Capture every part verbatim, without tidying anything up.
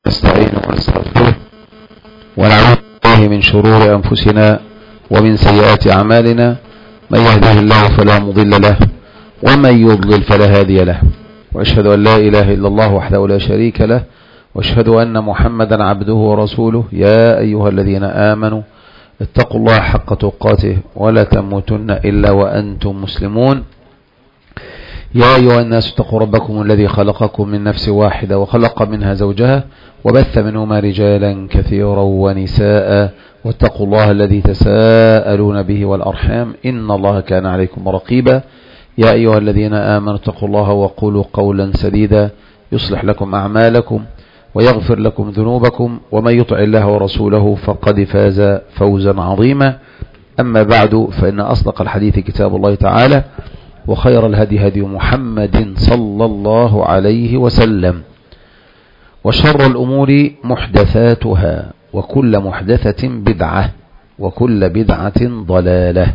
نستعينه ونستغفره ونعوذ بالله من شرور أنفسنا ومن سيئات أعمالنا. من يهده الله فلا مضل له ومن يضلل فلا هادي له، وأشهد أن لا إله إلا الله وحده لا شريك له، وأشهد أن محمدا عبده ورسوله. يا أيها الذين آمنوا اتقوا الله حق تقاته ولا تموتن إلا وأنتم مسلمون. يا أيها الناس اتقوا ربكم الذي خلقكم من نفس واحدة وخلق منها زوجها وبث منهما رجالا كثيرا ونساء، واتقوا الله الذي تساءلون به والأرحام إن الله كان عليكم رقيبا. يا أيها الذين آمنوا اتقوا الله وقولوا قولا سديدا يصلح لكم أعمالكم ويغفر لكم ذنوبكم، ومن يطع الله ورسوله فقد فاز فوزا عظيما. أما بعد، فإن أصدق الحديث كتاب الله تعالى، وخير الهدي هدي محمد صلى الله عليه وسلم، وشر الأمور محدثاتها، وكل محدثة بدعة، وكل بدعة ضلالة.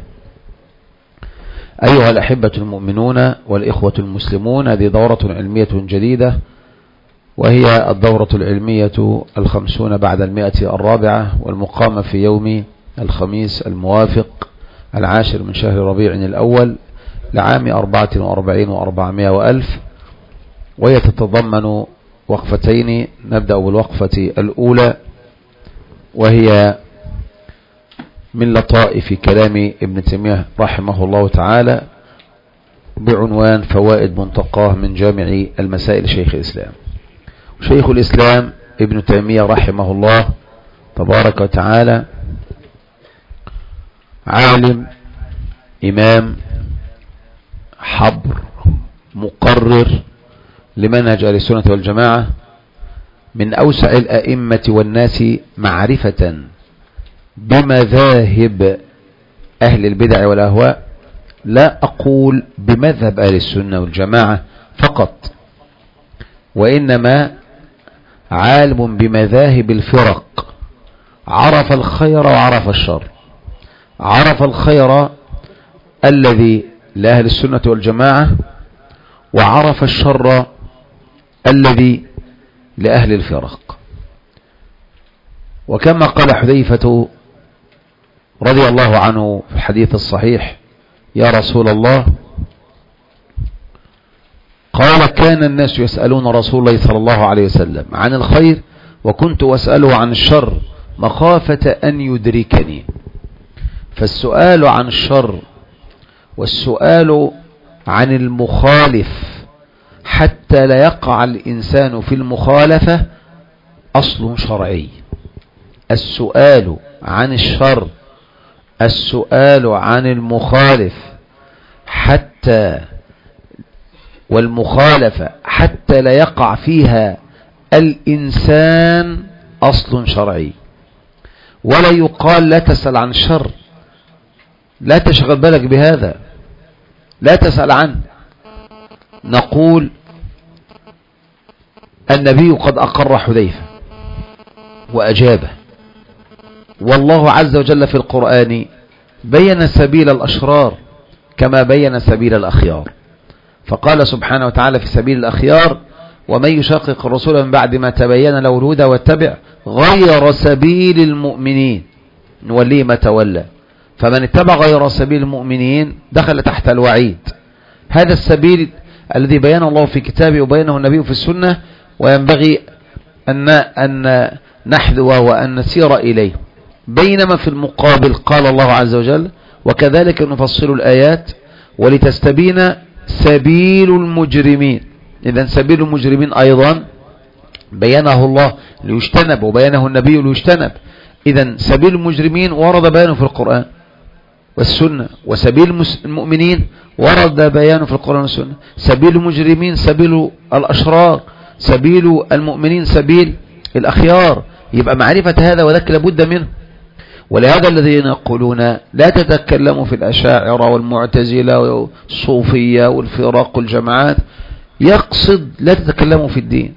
أيها الأحبة المؤمنون والإخوة المسلمون، هذه دورة علمية جديدة، وهي الدورة العلمية الخمسون بعد المئة الرابعة، والمقامة في يوم الخميس الموافق العاشر من شهر ربيع الأول لعام أربعة وأربعين وأربعمائة وألف، وهي تتضمن وقفتين. نبدأ بالوقفة الأولى، وهي من لطائف كلام ابن تيمية رحمه الله تعالى بعنوان فوائد منتقاه من جامع المسائل شيخ الإسلام. شيخ الإسلام ابن تيمية رحمه الله تبارك وتعالى عالم، إمام، حبر، مقرر لمنهج أهل السنة والجماعة، من أوسع الأئمة والناس معرفة بمذاهب أهل البدع والأهواء. لا أقول بمذهب أهل السنة والجماعة فقط، وإنما عالم بمذاهب الفرق. عرف الخير وعرف الشر، عرف الخير الذي لأهل السنة والجماعة، وعرف الشر الذي لأهل الفرق. وكما قال حذيفة رضي الله عنه في الحديث الصحيح: يا رسول الله، قال: كان الناس يسألون رسول الله صلى الله عليه وسلم عن الخير، وكنت أسأله عن الشر مخافة أن يدركني. فالسؤال عن الشر والسؤال عن المخالف حتى لا يقع الإنسان في المخالفة أصل شرعي. السؤال عن الشر، السؤال عن المخالف حتى والمخالفة حتى لا يقع فيها الإنسان أصل شرعي. ولا يقال لا تسأل عن الشر، لا تشغل بالك بهذا، لا تسأل عنه. نقول النبي قد أقر حذيفة وأجابه، والله عز وجل في القرآن بين سبيل الأشرار كما بين سبيل الأخيار، فقال سبحانه وتعالى في سبيل الأخيار: ومن يشاقق الرسول من بعد ما تبين له الهدى واتبع غير سبيل المؤمنين نوليه ما تولى. فمن اتبع غير سبيل المؤمنين دخل تحت الوعيد. هذا السبيل الذي بينه الله في كتابه وبينه النبي في السنة، وينبغي أن أن نحذو وأن نسير إليه. بينما في المقابل قال الله عز وجل: وكذلك نفصل الآيات ولتستبين سبيل المجرمين. إذن سبيل المجرمين أيضا بينه الله ليجتنب، وبينه النبي ليجتنب. إذن سبيل المجرمين ورد بيانه في القرآن والسنة، وسبيل المؤمنين ورد بيانه في القرآن والسنة. سبيل المجرمين سبيل الأشرار، سبيل المؤمنين سبيل الأخيار. يبقى معرفة هذا وذاك لابد منه. ولهذا الذين يقولون لا تتكلموا في الأشاعرة والمعتزلة والصوفية والفرق والجماعات، يقصد لا تتكلموا في الدين،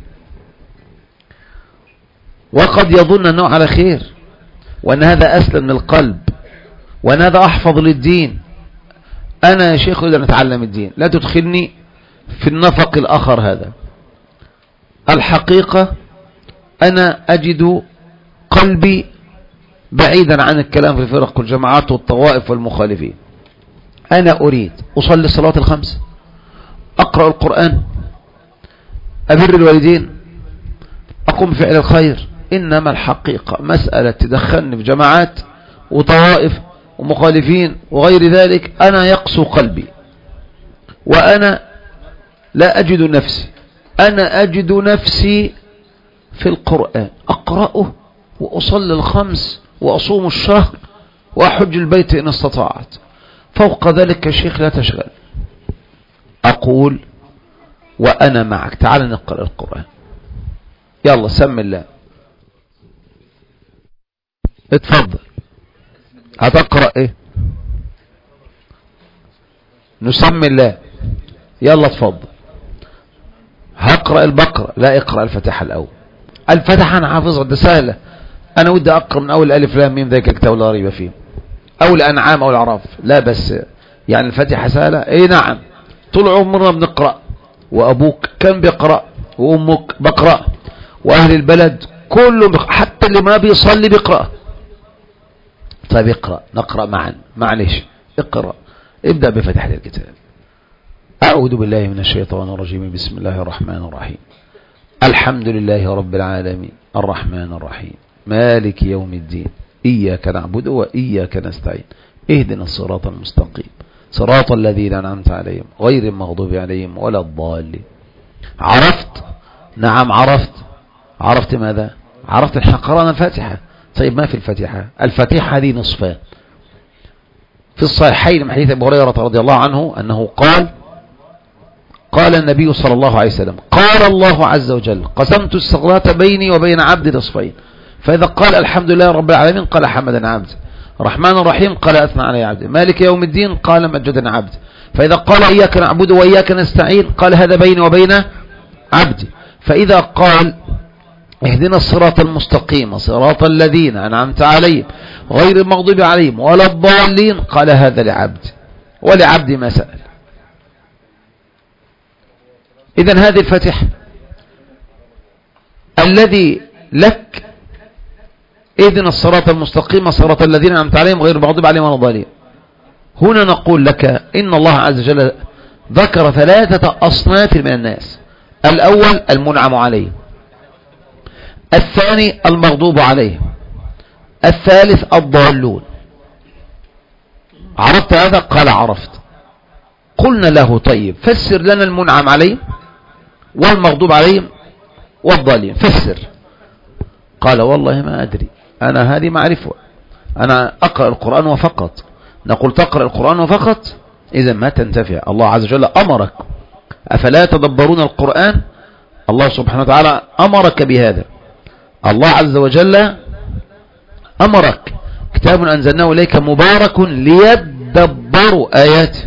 وقد يظن أنه على خير، وأن هذا أسلم من القلب، وأن هذا أحفظ للدين. أنا يا شيخ أريد أن أتعلم الدين، لا تدخلني في النفق الآخر. هذا الحقيقة أنا أجد قلبي بعيدا عن الكلام في الفرق والجماعات والطوائف والمخالفين. أنا أريد أصلي الصلاة الخمس، أقرأ القرآن، أبر الوالدين، أقوم بفعل الخير. إنما الحقيقة مسألة تدخلني في جماعات وطوائف ومخالفين وغير ذلك، أنا يقسو قلبي وأنا لا أجد نفسي. أنا أجد نفسي في القرآن، أقرأه وأصلي الخمس وأصوم الشهر وأحج البيت إن استطاعت. فوق ذلك يا شيخ لا تشغل. أقول وأنا معك، تعال نقرأ القرآن، يلا سم الله، اتفضل. هتقرأ ايه؟ نسمي الله، يلا اتفضل. هقرأ البقرة، لا اقرأ الفتحة الأول. الفتحة أنا حافظها، ده سهلة. أنا ودي أقرأ من أول ألف لام ميم ذاك الكتاب لا ريب فيه، أو الأنعام أو الأعراف، لا بس يعني الفتحة سهلة. ايه نعم، طول عمرنا بنقرأ، وأبوك كان بيقرأ وأمك بقرأ وأهل البلد كله بقرأ، حتى اللي ما بيصلي بيقرأ. طيب اقرأ، نقرأ معا، معلش اقرأ. ابدأ بفتحة الكتاب. أعوذ بالله من الشيطان الرجيم، بسم الله الرحمن الرحيم. الحمد لله رب العالمين الرحمن الرحيم مالك يوم الدين إياك نعبد وإياك نستعين اهدنا الصراط المستقيم صراط الذين أنعمت عليهم غير المغضوب عليهم ولا الضالين. عرفت؟ نعم عرفت. عرفت ماذا؟ عرفت احنا قرأنا الفاتحة. طيب ما في الفاتحة؟ الفاتحة هذه نصفان. في الصحيحين من حديث أبي هريرة رضي الله عنه أنه قال قال النبي صلى الله عليه وسلم قال الله عز وجل قسمت الصلاة بيني وبين عبدي نصفين، فإذا قال الحمد لله رب العالمين قال حمدنا عبدي، الرحمن الرحيم قال أثنى علي عبدي، مالك يوم الدين قال مجدنا عبدي، فإذا قال إياك نعبد وإياك نستعين قال هذا بيني وبين عبدي، فإذا قال اهدنا الصراط المستقيم صراط الذين أنعمت عليهم غير المغضوب عليهم ولا الضالين قال هذا لعبدي ولعبدي ما سأل. إذن هذه الفتحة الذي لك اهدنا الصراط المستقيم صراط الذين أنعمت عليهم غير المغضوب عليهم ولا الضالين. هنا نقول لك إن الله عز وجل ذكر ثلاثة أصناف من الناس. الأول المنعم عليه، الثاني المغضوب عليه، الثالث الضالون. عرفت هذا؟ قال عرفت. قلنا له طيب فسر لنا المنعم عليه والمغضوب عليهم والضالين، فسر. قال والله ما أدري، أنا هذه معرفة، أنا أقرأ القرآن وفقط. نقول تقرأ القرآن وفقط؟ إذا ما تنتفع. الله عز وجل أمرك، أفلا تدبرون القرآن؟ الله سبحانه وتعالى أمرك بهذا. الله عز وجل أمرك كتاب أنزلناه إليك مبارك ليدبروا آياته.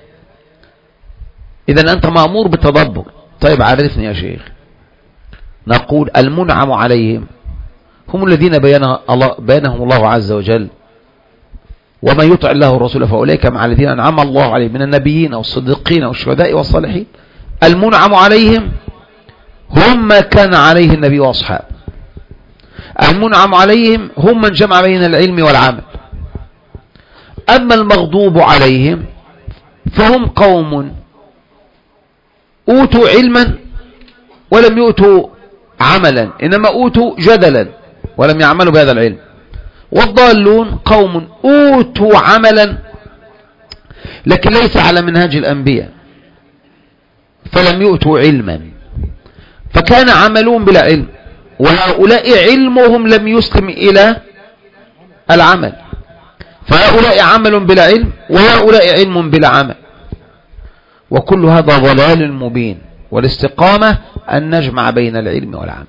إذن أنت مأمور بالتدبر. طيب عرفني يا شيخ. نقول المنعم عليهم هم الذين بينهم الله, بينهم الله عز وجل ومن يطع الله والرسول فأولئك مع الذين أنعم الله عليهم من النبيين والصديقين والشهداء والصالحين. المنعم عليهم هم ما كان عليه النبي وأصحابه. المنعم عليهم هم من جمع بين العلم والعمل. أما المغضوب عليهم فهم قوم أوتوا علما ولم يؤتوا عملا، إنما أوتوا جدلا ولم يعملوا بهذا العلم. والضالون قوم أوتوا عملا لكن ليس على منهاج الأنبياء فلم يؤتوا علما، فكان عملهم بلا علم، وهؤلاء علمهم لم يسلم إلى العمل. فهؤلاء عمل بلا علم وهؤلاء علم بلا عمل، وكل هذا ضلال مبين. والاستقامة أن نجمع بين العلم والعمل.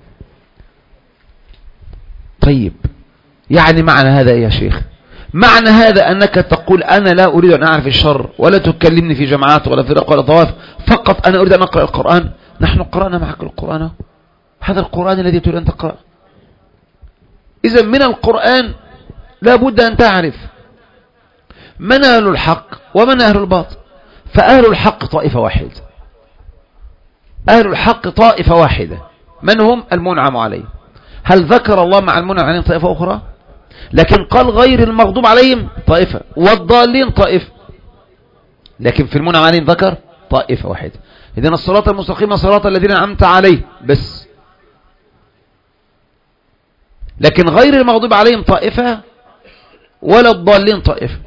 طيب يعني معنى هذا يا شيخ؟ معنى هذا أنك تقول أنا لا أريد أن أعرف الشر ولا تكلمني في جماعات ولا فرق ولا طواف، فقط أنا أريد أن أقرأ القرآن. نحن قرأنا معك القرآن، هذا القرآن الذي تريد أن تقرأ. إذا من القرآن لا بد أن تعرف من أهل الحق ومن أهل الباطل. فأهل الحق طائفة واحدة، أهل الحق طائفة واحدة، من هم؟ المنعم عليه. هل ذكر الله مع المنعم عليهم طائفة أخرى؟ لكن قال غير المغضوب عليهم طائفة والضالين طائفة، لكن في المنعم عليهم ذكر طائفة واحدة. إذن الصراط المستقيم صراط الذين أنعمت عليه بس، لكن غير المغضوب عليهم طائفة ولا الضالين طائفة.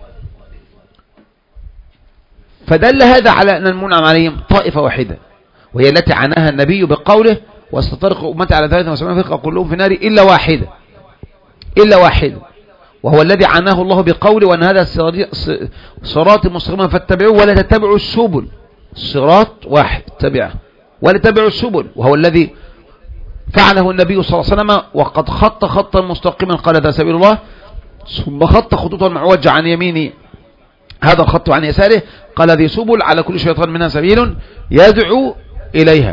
فدل هذا على أن المنعم عليهم طائفة واحدة، وهي التي عناها النبي بقوله وستفترق أمتي على ثلاثة وسبعين فرقة كلهم في النار إلا واحدة، إلا واحدة، وهو الذي عناه الله بقوله وأن هذا صراط مستقيما فاتبعوه ولا تتبعوا السبل. صراط واحد تبعه ولا تتبعوا السبل، وهو الذي فعله النبي صلى الله عليه وسلم، وقد خط خطا مستقيما قال ذا سبيل الله، ثم خط خطوطا معوجة عن يمينه، هذا الخط عن يساره، قال ذي سبل على كل شيطان منها سبيل يدعو إليها.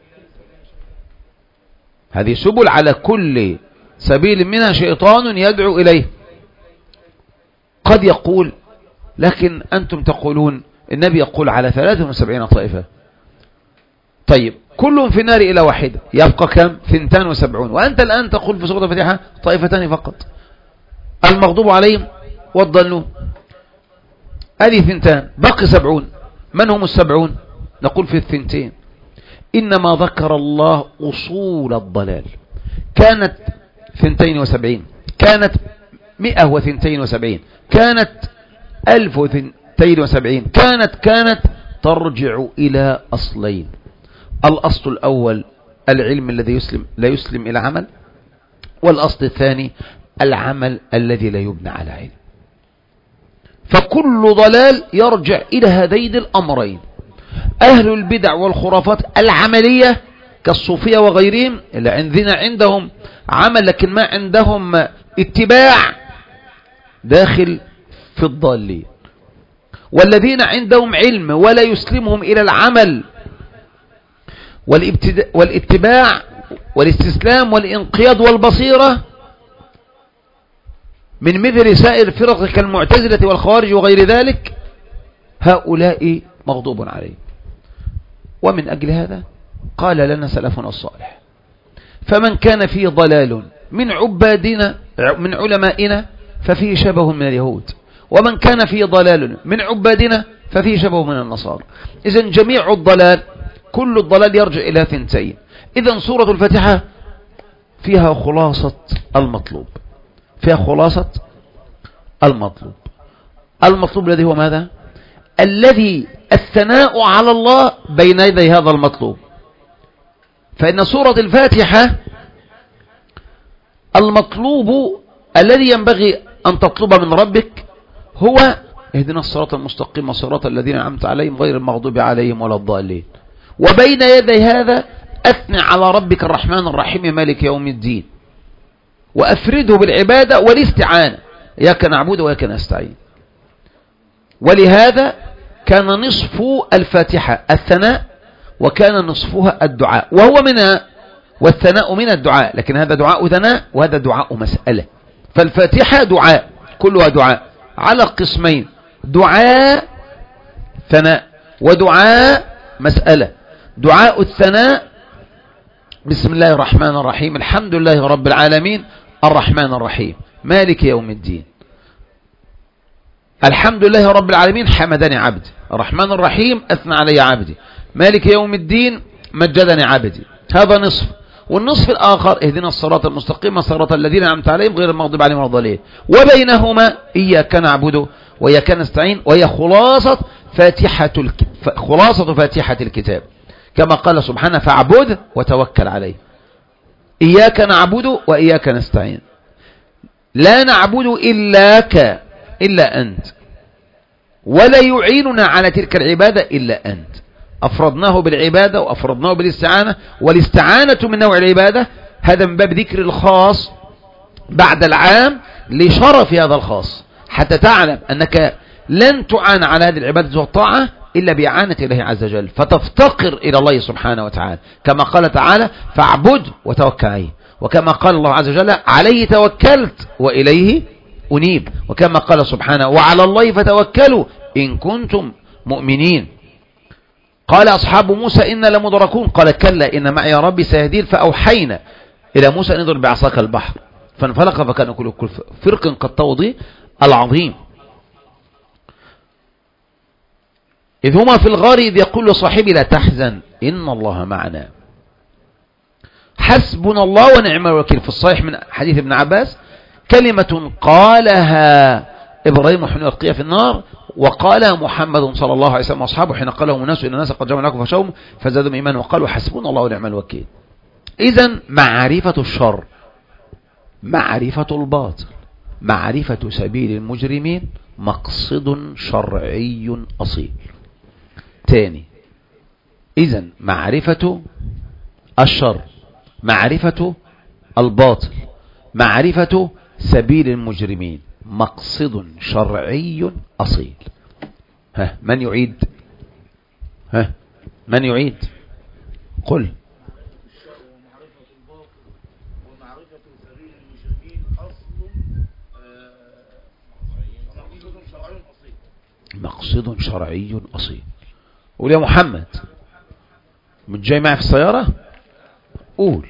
هذه سبل على كل سبيل منها شيطان يدعو إليه. قد يقول لكن أنتم تقولون النبي يقول على ثلاثة وسبعين طائفة، طيب كلهم في النار إلى واحدة، يبقى كم؟ ثنتان وسبعون، وأنت الآن تقول في سورة الفاتحة طائفتان فقط، المغضوب عليهم والضالون، هذه ثنتان، بقي سبعون. من هم السبعون؟ نقول في الثنتين إنما ذكر الله أصول الضلال، كانت ثنتين وسبعين، كانت مئة وثنتين وسبعين، كانت ألف وثنتين وسبعين، كانت كانت ترجع إلى أصلين. الأصل الأول العلم الذي يسلم لا يسلم إلى عمل، والأصل الثاني العمل الذي لا يبنى على علم. فكل ضلال يرجع إلى هذين الأمرين. أهل البدع والخرافات العملية كالصوفية وغيرهم اللي عندنا عندهم عمل لكن ما عندهم اتباع، داخل في الضالين. والذين عندهم علم ولا يسلمهم إلى العمل والاتباع والاستسلام والانقياد والبصيرة من مثل سائر الفرق كالمعتزلة والخوارج وغير ذلك، هؤلاء مغضوب عليهم. ومن أجل هذا قال لنا سلفنا الصالح فمن كان فيه ضلال من عبادنا من علمائنا ففيه شبه من اليهود، ومن كان فيه ضلال من عبادنا ففيه شبه من النصارى. إذن جميع الضلال كل الضلال يرجع إلى ثنتين. إذن سورة الفاتحة فيها خلاصة المطلوب، فيها خلاصة المطلوب. المطلوب الذي هو ماذا؟ الذي الثناء على الله بين يدي هذا المطلوب. فإن سورة الفاتحة المطلوب الذي ينبغي أن تطلب من ربك هو اهدنا الصراط المستقيم صراط الذين أنعمت عليهم غير المغضوب عليهم ولا الضالين. وبين يدي هذا أثني على ربك الرحمن الرحيم مالك يوم الدين، وأفرده بالعبادة والاستعانة، إياك نعبد وإياك نستعين. ولهذا كان نصف الفاتحة الثناء، وكان نصفها الدعاء، وهو منها والثناء من الدعاء، لكن هذا دعاء ثناء وهذا دعاء مسألة. فالفاتحة دعاء كلها دعاء على قسمين، دعاء ثناء ودعاء مسألة. دعاء الثناء بسم الله الرحمن الرحيم الحمد لله رب العالمين الرحمن الرحيم مالك يوم الدين. الحمد لله رب العالمين حمدني عبدي، الرحمن الرحيم أثنى علي عبدي، مالك يوم الدين مجدني عبدي. هذا نصف. والنصف الآخر اهدنا الصراط المستقيم صراط الذين أنعمت عليهم غير المغضوب عليهم ولا الضالين. وبينهما إياك نعبد وإياك نستعين، وهي خلاصة فاتحة الك... خلاصة فاتحة الكتاب، كما قال سبحانه فاعبد وتوكل عليه. إياك نعبد وإياك نستعين، لا نعبد إلاك إلا أنت، ولا يعيننا على تلك العبادة إلا أنت. أفرضناه بالعبادة وأفرضناه بالاستعانة، والاستعانة من نوع العبادة، هذا من باب ذكر الخاص بعد العام لشرف هذا الخاص، حتى تعلم أنك لن تعان على هذه العبادة والطاعة إلا بإعانة الله عز وجل، فتفتقر إلى الله سبحانه وتعالى، كما قال تعالى فاعبد وتوكل عليه، وكما قال الله عز وجل عليه توكلت وإليه أنيب، وكما قال سبحانه وعلى الله فتوكلوا إن كنتم مؤمنين. قال أصحاب موسى إنا لمدركون، قال كلا إن معي ربي سيهدين، فأوحينا إلى موسى أن اضرب بعصاك البحر فانفلق فكان كل فرق كالطود العظيم. إذ هما في الغار إذ يقول لصاحبه لا تحزن إن الله معنا حسبنا الله ونعم الوكيل. في الصحيح من حديث ابن عباس كلمة قالها إبراهيم حين ألقي في النار وقالها محمد صلى الله عليه وسلم وأصحابه حين قالهم الناس إن الناس قد جمعوا لكم فخشوهم فزادهم إيمانا وقالوا حسبنا الله ونعم الوكيل. إذن معرفة الشر، معرفة الباطل، معرفة سبيل المجرمين مقصد شرعي أصيل. تاني، إذن معرفة الشر، معرفة الباطل، معرفة سبيل المجرمين مقصد شرعي أصيل. ها من يعيد؟ ها من يعيد؟ قل. مقصد شرعي أصيل. قول يا محمد، مش جاي معي في السيارة؟ قول.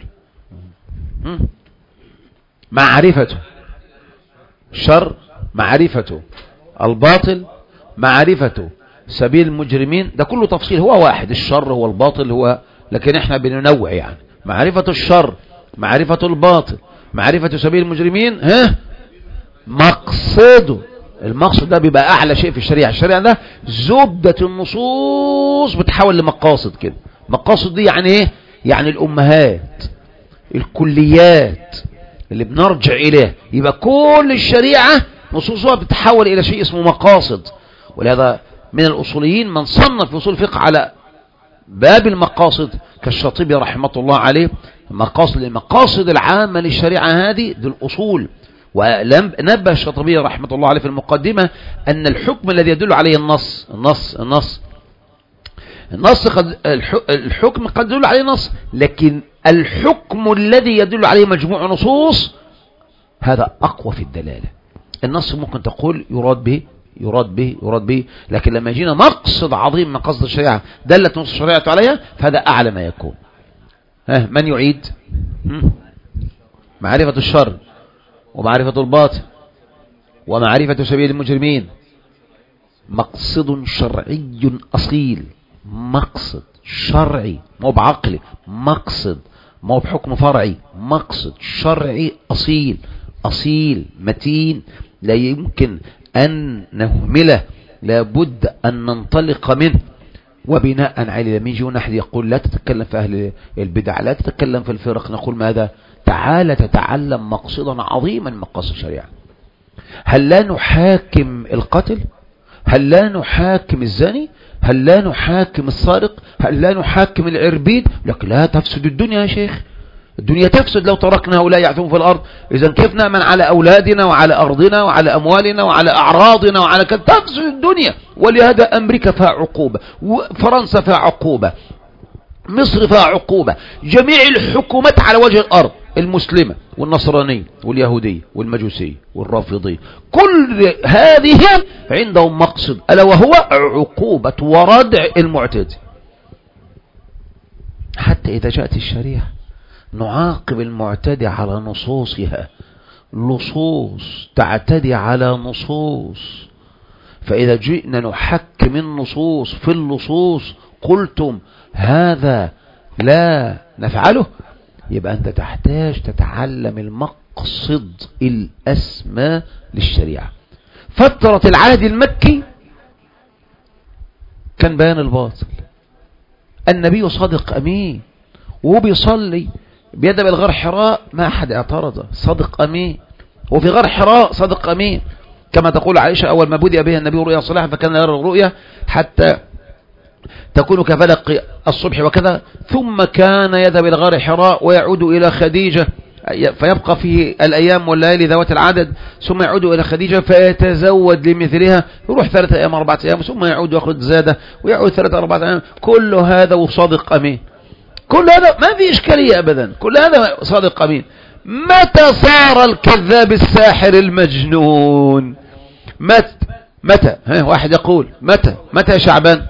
معرفة الشر، معرفة الباطل، معرفة سبيل المجرمين، ده كله تفصيل، هو واحد، الشر هو الباطل هو، لكن احنا بننوع يعني. معرفة الشر، معرفة الباطل، معرفة سبيل المجرمين، ها مقصده. المقصد ده بيبقى اعلى شيء في الشريعة. الشريعة ده زبدة النصوص بتحول لمقاصد كده. مقاصد دي يعني ايه؟ يعني الامهات، الكليات اللي بنرجع اليه. يبقى كل الشريعة نصوصها بتحول الى شيء اسمه مقاصد. ولهذا من الاصوليين من صنف في اصول الفقه على باب المقاصد كالشاطبي رحمة الله عليه. مقاصد المقاصد العامة للشريعة هذه دي الاصول. ونبه الشاطبي رحمة الله عليه في المقدمة أن الحكم الذي يدل عليه النص النص النص النص قد الحكم قد يدل عليه نص، لكن الحكم الذي يدل عليه مجموع نصوص هذا أقوى في الدلالة. النص ممكن تقول يراد به يراد به يراد به، لكن لما يجينا مقصد عظيم من قصد الشريعة دلت نصوص الشريعة عليها فهذا أعلى ما يكون. ها من يعيد؟ معرفة الشر ومعرفة الباطل ومعرفة سبيل المجرمين مقصد شرعي أصيل. مقصد شرعي مو بعقلي، مقصد مو بحكم فرعي، مقصد شرعي أصيل أصيل متين لا يمكن أن نهمله، لابد أن ننطلق منه. وبناء عليه لما يجي ونحن يقول لا تتكلم في أهل البدع، لا تتكلم في الفرق، نقول ماذا؟ تعال تتعلم مقصدا عظيما من مقاصد الشريعة. هل لا نحاكم القتل؟ هل لا نحاكم الزاني؟ هل لا نحاكم السارق؟ هل لا نحاكم العربيد؟ لكن لا تفسد الدنيا يا شيخ، الدنيا تفسد لو تركنا هؤلاء يعثون في الأرض. إذا كيف نأمن على أولادنا وعلى أرضنا وعلى أموالنا وعلى أعراضنا وعلى كذا؟ تفسد الدنيا. ولهذا أمريكا فيها عقوبة، وفرنسا فيها عقوبة، مصر فيها عقوبة، جميع الحكومات على وجه الأرض المسلمة والنصرانية واليهودية والمجوسية والرافضية كل هذه عندهم مقصد ألا وهو عقوبة وردع المعتدي. حتى إذا جاءت الشريعة نعاقب المعتدي على نصوصها، لصوص تعتدي على نصوص. فإذا جئنا نحكم النصوص في اللصوص قلتم هذا لا نفعله، يبقى أنت تحتاج تتعلم المقصد الأسمى للشريعة. فترة العهد المكي كان بيان الباطل. النبي صادق أمين وهو بيصلي بيدب الغار حراء ما أحد اعترضه، صادق أمين. وفي غار حراء صادق أمين كما تقول عائشة أول ما بدأ به النبي رؤيا صلاح فكان يرى الرؤيا حتى تكون كفلق الصبح وكذا، ثم كان يذهب إلى غار حراء ويعود إلى خديجة فيبقى فيه الأيام والليالي ذوات العدد، ثم يعود إلى خديجة فيتزود لمثلها، يروح ثلاثة أيام أربعة أيام ثم يعود ويأخذ زادة ويعود ثلاثة أربعة أيام. كل هذا وصادق أمين، كل هذا ما في إشكالية أبدا، كل هذا صادق أمين. متى صار الكذاب الساحر المجنون؟ متى متى ها واحد يقول متى متى يا شعبان؟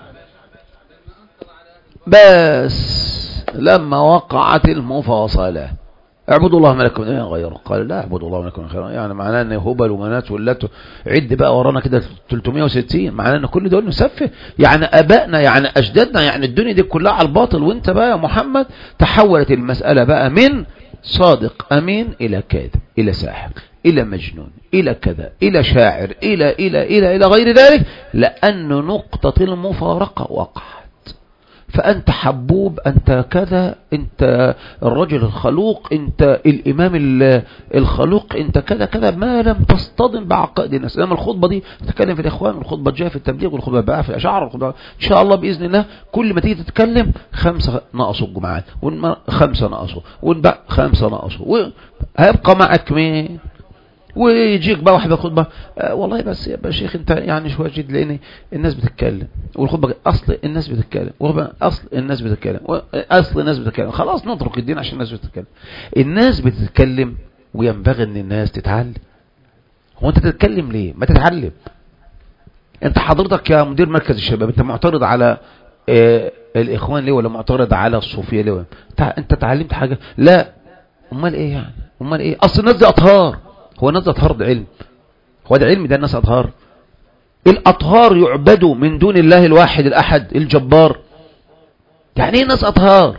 بس لما وقعت المفاصلة اعبدوا الله ما لكم من اله غيره. قال لا اعبدوا الله ما لكم من اله غيره، يعني معناه ان هبل ومنات ولات عد بقى ورانا كده ثلاثمائة وستين، معناه ان كل دول مسفه، يعني ابائنا يعني اجدادنا، يعني الدنيا دي كلها على الباطل، وانت بقى يا محمد تحولت المسألة بقى من صادق امين الى كاذب الى ساحر الى مجنون الى كذا الى شاعر الى الى الى الى غير ذلك، لان نقطة المفارقة وقعت. فأنت حبوب، أنت كذا، أنت الرجل الخلوق، أنت الإمام الخلوق، أنت كذا كذا، ما لم تصطدم بعقائد الناس. لما الخطبة دي تتكلم في الإخوان، والخطبة الجاية في التبليغ، والخطبة بقى في الأشاعرة، والخطبة إن شاء الله بإذن الله كل ما تيجي تتكلم خمسة نقصوا الجمعات، خمسة نقصوا، ونبقى خمسة نقصوا، وهيبقى معك مين؟ ويجيك بقى واحد خطبه آه والله بس يا شيخ انت يعني شويه جد، لان الناس بتتكلم، والخطبه اصل الناس بتتكلم، اصل الناس بتتكلم، اصل الناس بتتكلم. خلاص نترك الدين عشان الناس بتتكلم. الناس بتتكلم وينبغي ان الناس تتعلم. هو انت تتكلم ليه؟ ما تتعلم. انت حضرتك يا مدير مركز الشباب، انت معترض على آه الاخوان ليه، ولا معترض على الصوفيه ليه؟ انت تعلمت حاجه؟ لا. امال ايه يعني؟ امال ايه؟ اصل الناس دي اطهار. هو الناس اطهار ده علم؟ هو ده علم ده الناس اطهار؟ الاطهار يعبدوا من دون الله الواحد الاحد الجبار. يعني ايه الناس اطهار؟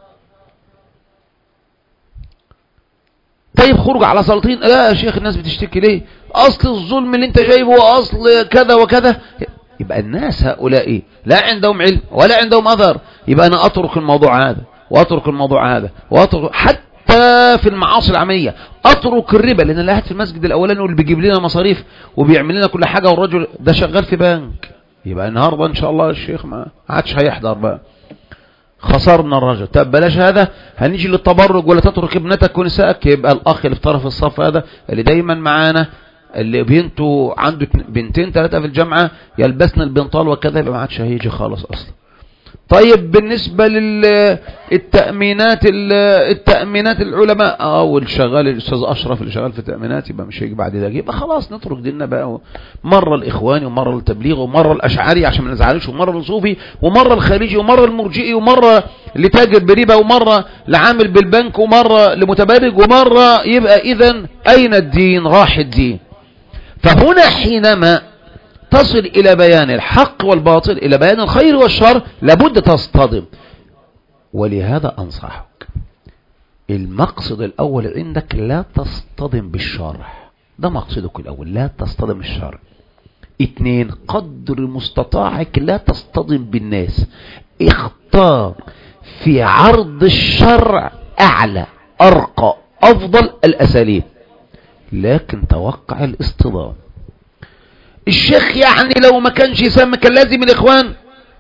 طيب خرج على سلاطين، لا يا شيخ الناس بتشتكي ليه؟ اصل الظلم اللي انت جايبه، واصل كذا وكذا. يبقى الناس هؤلاء لا عندهم علم ولا عندهم اثر. يبقى انا اترك الموضوع هذا واترك الموضوع هذا واترك، حتى في المعاصي العملية اترك الربا، لان اللي قاعد في المسجد الاولاني واللي بيجيب لنا مصاريف وبيعمل لنا كل حاجة، والرجل ده شغال في بنك، يبقى النهارده ان شاء الله الشيخ ما عادش هيحضر بقى، خسرنا الرجل. طب بلاش هذا، هنيجي للتبرج، ولا تترك ابنتك ونسائك. يبقى الاخ اللي في طرف الصف هذا اللي دايما معانا، اللي بنته عنده بنتين ثلاثة في الجامعة يلبسنا البنطال وكذا، يبقى ما عادش هيجي خالص اصلا. طيب بالنسبة للتأمينات التأمينات العلماء اه والشغال الاستاذ اشرف اللي شغال في التأمينات، يبقى مش هيجي بعد ده، يبقى خلاص نترك ديننا بقى، مرة الاخواني ومرة التبليغ ومرة الاشعري عشان ما نزعلش، ومرة الصوفي ومرة الخارجي ومرة المرجئي ومرة لتاجر بريبة ومرة لعامل بالبنك ومرة لمتبرج ومرة، يبقى اذا اين الدين؟ راح الدين. فهنا حينما تصل إلى بيان الحق والباطل، إلى بيان الخير والشر، لابد تصطدم. ولهذا أنصحك، المقصد الأول عندك لا تصطدم بالشرع، ده مقصدك الأول، لا تصطدم بالشرع. اثنين، قدر مستطاعك لا تصطدم بالناس، اختار في عرض الشرع أعلى أرقى أفضل الأساليب، لكن توقع الاصطدام. الشيخ يعني لو ما كانش يسمى كان لازم الإخوان،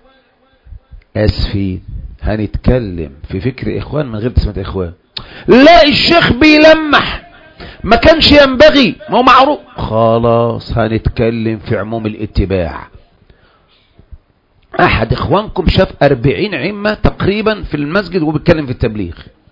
أسفين هنتكلم في فكر إخوان من غير تسمية إخوان. لا الشيخ بيلمح، ما كانش ينبغي، ما هو معروف، خلاص هنتكلم في عموم الاتباع. أحد إخوانكم شاف أربعين عمة تقريبا في المسجد وبيتكلم في التبليغ،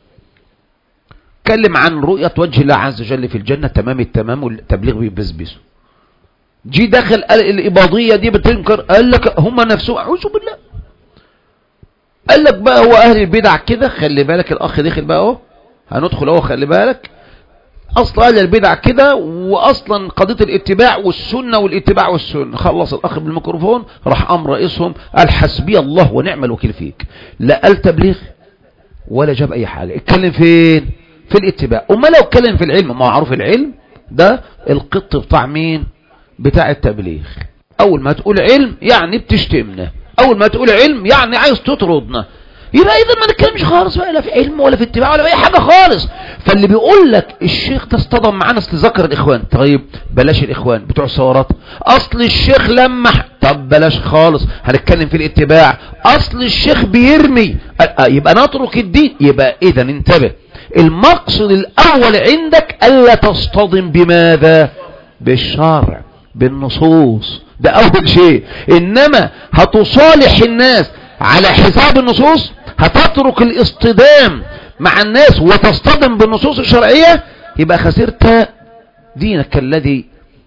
اتكلم عن رؤية وجه الله عز وجل في الجنة تمام التمام، والتبليغ بيبزبزه. جي داخل الإباضية دي بتنكر، قال لك هم نفسهم، أعوذ بالله، قال لك بقى هو أهل البدع كده. خلي بالك الأخ داخل بقى اهو، هندخل اهو، خلي بالك أصل أهل البدع كده، وأصلا قضية الاتباع والسنة والاتباع والسنة. خلص الأخ بالميكروفون، راح قام رئيسهم قال حسبي الله ونعم الوكيل فيك، لا قال تبليغ ولا جاب أي حاجة، اتكلم فين؟ في الاتباع. أما لو اتكلم في العلم، ما معروف العلم ده القط بتاع مين؟ بتاع التبليغ. اول ما تقول علم يعني بتشتمنا، اول ما تقول علم يعني عايز تطردنا، يبقى اذا ما نتكلمش خالص بقى لا في علم ولا في اتباع ولا في اي حاجه خالص. فاللي بيقول لك الشيخ تصطدم معانا اصل ذكر الاخوان، طيب بلاش الاخوان بتوع الثورات، اصل الشيخ لمح، طب بلاش خالص هنتكلم في الاتباع، اصل الشيخ بيرمي، يبقى نترك الدين. يبقى اذا انتبه، المقصد الاول عندك الا تصطدم بماذا؟ بالشرع، بالنصوص، ده اول شيء. انما هتصالح الناس على حساب النصوص، هتترك الاصطدام مع الناس وتصطدم بالنصوص الشرعية، يبقى خسرت دينك الذي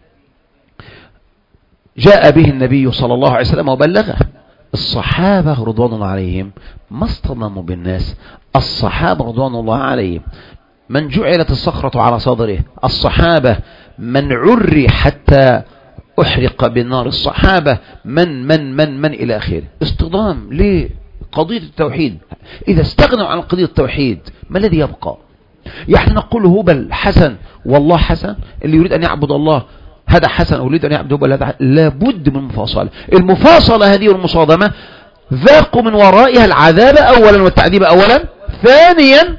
جاء به النبي صلى الله عليه وسلم وبلغه. الصحابة رضوان الله عليهم ما اصطدموا بالناس، الصحابة رضوان الله عليهم من جعلت الصخرة على صدره. الصحابة من عري حتى أحرق بالنار. الصحابة من من من من إلى آخره. اصطدام ليه؟ قضية التوحيد. إذا استغنوا عن قضية التوحيد ما الذي يبقى؟ يعني نقول هبل حسن والله حسن، اللي يريد أن يعبد الله هذا حسن ويريد أن يعبد هبل هذا. لابد من مفاصلة. المفاصلة هذه والمصادمة ذاقوا من ورائها العذاب أولا والتعذيب أولا. ثانيا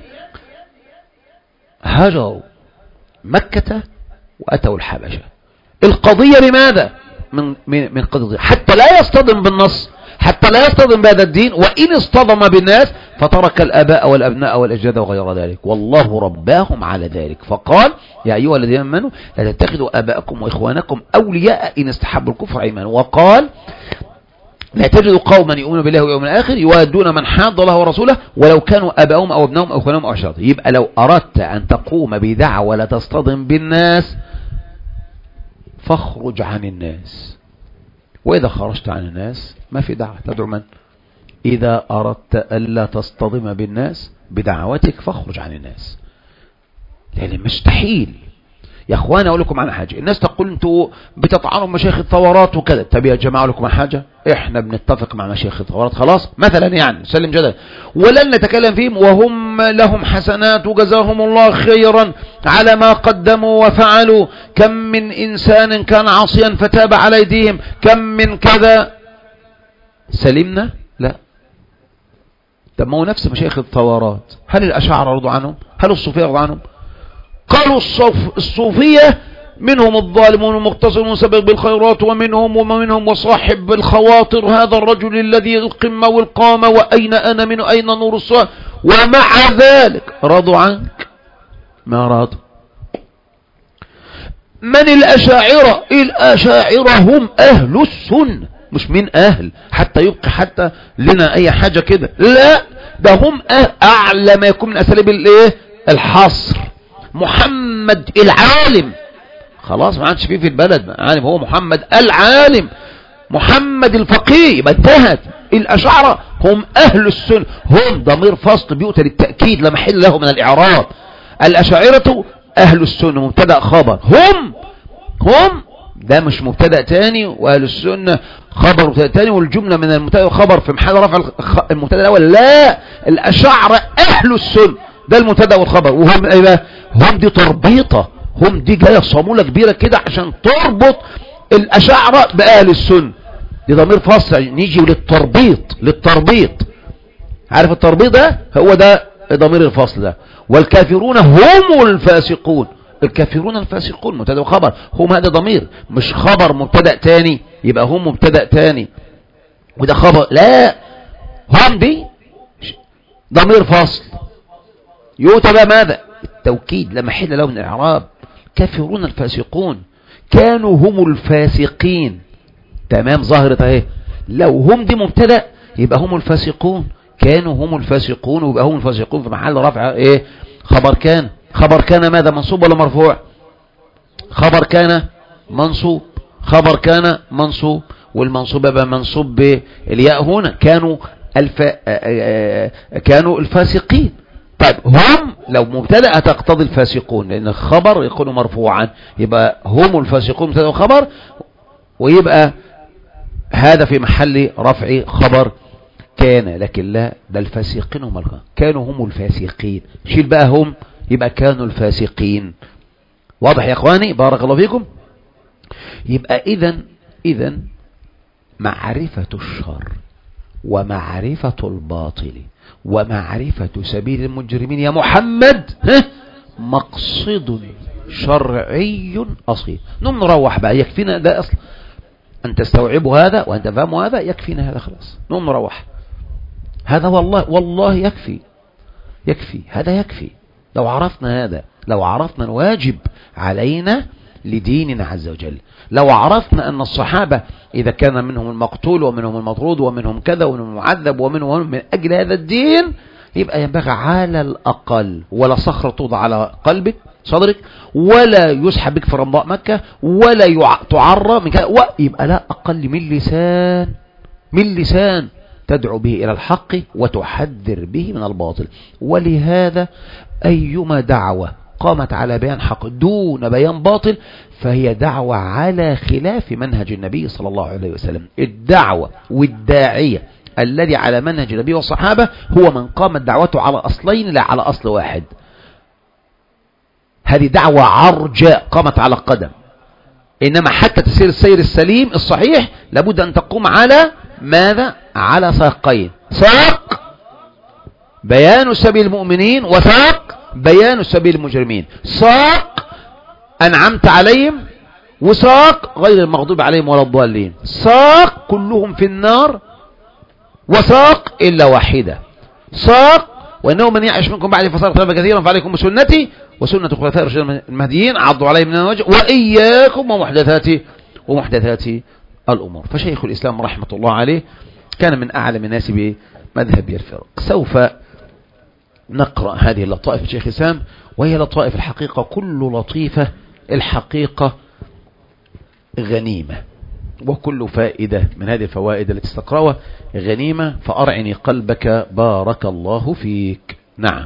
هجروا مكة وأتوا الحبشة. القضية بماذا؟ من من من قضية حتى لا يصطدم بالنص، حتى لا يصطدم بهذا الدين، وإن اصطدم بالناس فترك الآباء والأبناء والأجداد وغير ذلك، والله رباهم على ذلك. فقال يا أيها الذين آمنوا لا تتخذوا آباءكم وإخوانكم أولياء إن استحبوا الكفر إيمانا. وقال لا تجد قوما يؤمنون بالله واليوم الآخر يوادون من حاد الله ورسوله ولو كانوا آباءهم أو ابنائهم أو إخوانهم أو عشيرتهم. يبقى لو أردت أن تقوم بدعوة ولا تصطدم بالناس فاخرج عن الناس، وإذا خرجت عن الناس ما في دعوة. تدعو من؟ إذا أردت ألا تصطدم بالناس بدعوتك فاخرج عن الناس، لأن مستحيل يا أخوانا. أقول لكم عن حاجة، الناس تقول أنتوا بتطعنوا مشايخ الثورات وكذا. طب يا جماعة أقول لكم عن حاجة، إحنا بنتفق مع مشايخ الثورات خلاص مثلا، يعني سلم جدل، ولن نتكلم فيهم وهم لهم حسنات وجزاهم الله خيرا على ما قدموا وفعلوا. كم من إنسان كان عاصيا فتاب على أيديهم، كم من كذا. سلمنا؟ لا. طب ما هو نفس مشايخ الثورات، هل الأشاعرة رضوا عنهم؟ هل الصوفية رضوا عنهم؟ قالوا الصوف الصوفية منهم الظالم والمقتصد والمسبق بالخيرات ومنهم ومنهم وصاحب الخواطر، هذا الرجل الذي القمة والقامة وأين أنا من أين نور الصلاة، ومع ذلك رضوا عنك ما رضوا. من الأشاعرة؟ الأشاعرة هم أهل السنة، مش من أهل حتى يبقى حتى لنا أي حاجة كده، لا ده هم أهل. أعلى ما يكون من أساليب الإيه؟ الحصر. محمد العالم خلاص ما عادش فيه في البلد عالم، هو محمد العالم، محمد الفقيه، يبقى انتهت. الأشاعرة هم أهل السنة، هم ضمير فصل بيؤتى للتأكيد لا محل له من الإعراب. الأشاعرة أهل السنة مبتدأ خبر، هم هم ده مش مبتدأ تاني، وأهل السنة خبر مبتدأ تاني، والجملة من المبتدأ خبر في محل رفع المبتدأ الأول. لا، الأشاعرة أهل السنة ده المبتدأ والخبر، وهم ايه بقى؟ هم دي تربيطة، هم دي جايه صامولة كبيرة كده عشان تربط الأشاعرة بأهل السنة. دي ضمير فصل، نيجي للتربيط للتربيط عارف التربيط ده؟ هو ده ضمير الفصل ده. والكافرون هم الفاسقون، الكافرون الفاسقون مبتدأ وخبر، هم هذا ضمير مش خبر مبتدأ تاني يبقى هم مبتدأ تاني وده خبر، لا هم دي ضمير فصل يؤتى بقى ماذا؟ التوكيد لا محل له من الإعراب. كافرون الفاسقون كانوا هم الفاسقين، تمام ظاهرة اهي. لو هم دي مبتدأ يبقى هم الفاسقون، كانوا هم الفاسقون ويبقى هم الفاسقون في محل رفع ايه؟ خبر كان. خبر كان ماذا؟ منصوب ولا مرفوع؟ خبر كان منصوب، خبر كان منصوب، والمنصوب يبقى منصوب بالياء هنا. كانوا الف... كانوا الفاسقين. طيب هم لو مبتدأ تقتضي الفاسقون، لأن الخبر يكون مرفوعا، يبقى هم الفاسقون مبتدأ وخبر، ويبقى هذا في محل رفع خبر كان. لكن لا، ده الفاسقين هم الخبر. كانوا هم الفاسقين، شيل بقى هم يبقى كانوا الفاسقين. واضح يا اخواني؟ بارك الله فيكم. يبقى اذا اذا معرفة الشر ومعرفة الباطل ومعرفة سبيل المجرمين يا محمد مقصد شرعي أصيل. نم نروح بقى، يكفينا ده أصلا أن تستوعبوا هذا وأن تفهموا هذا، يكفينا هذا خلاص. نم نروح، هذا والله والله يكفي يكفي هذا يكفي. لو عرفنا هذا، لو عرفنا الواجب علينا لديننا عز وجل، لو عرفنا أن الصحابة إذا كان منهم المقتول ومنهم المطرود ومنهم كذا ومنهم المعذب ومنهم من أجل هذا الدين، يبقى ينبغي على الأقل ولا صخرة توضع على قلبك صدرك، ولا يسحب بك في رمضاء مكة، ولا تعرى من كذا، ويبقى لا أقل من لسان من لسان تدعو به إلى الحق وتحذر به من الباطل. ولهذا أيما دعوة قامت على بيان حق دون بيان باطل فهي دعوة على خلاف منهج النبي صلى الله عليه وسلم. الدعوة والداعية الذي على منهج النبي والصحابة هو من قامت دعوته على أصلين لا على أصل واحد. هذه دعوة عرجاء قامت على قدم، إنما حتى تسير السير السليم الصحيح لابد أن تقوم على ماذا؟ على ساقين، ساق بيان سبيل المؤمنين وساق بيان سبيل المجرمين، ساق أنعمت عليهم وساق غير المغضوب عليهم ولا الضالين، ساق كلهم في النار وساق إلا واحدة، ساق وإنه من يعش منكم بعد فصار اختلافا كثيرا فعليكم بسنتي وسنة الخلفاء الراشدين المهديين عضوا عليه من الوجه وإياكم ومحدثات ومحدثات الأمور. فشيخ الإسلام رحمة الله عليه كان من أعلم الناس بمذهب الفرق. سوف نقرأ هذه اللطائف الشيخ الإسلام، وهي لطائف الحقيقة كل لطيفة الحقيقة غنيمة، وكل فائدة من هذه الفوائد التي استقرأها غنيمة، فأرعني قلبك بارك الله فيك. نعم.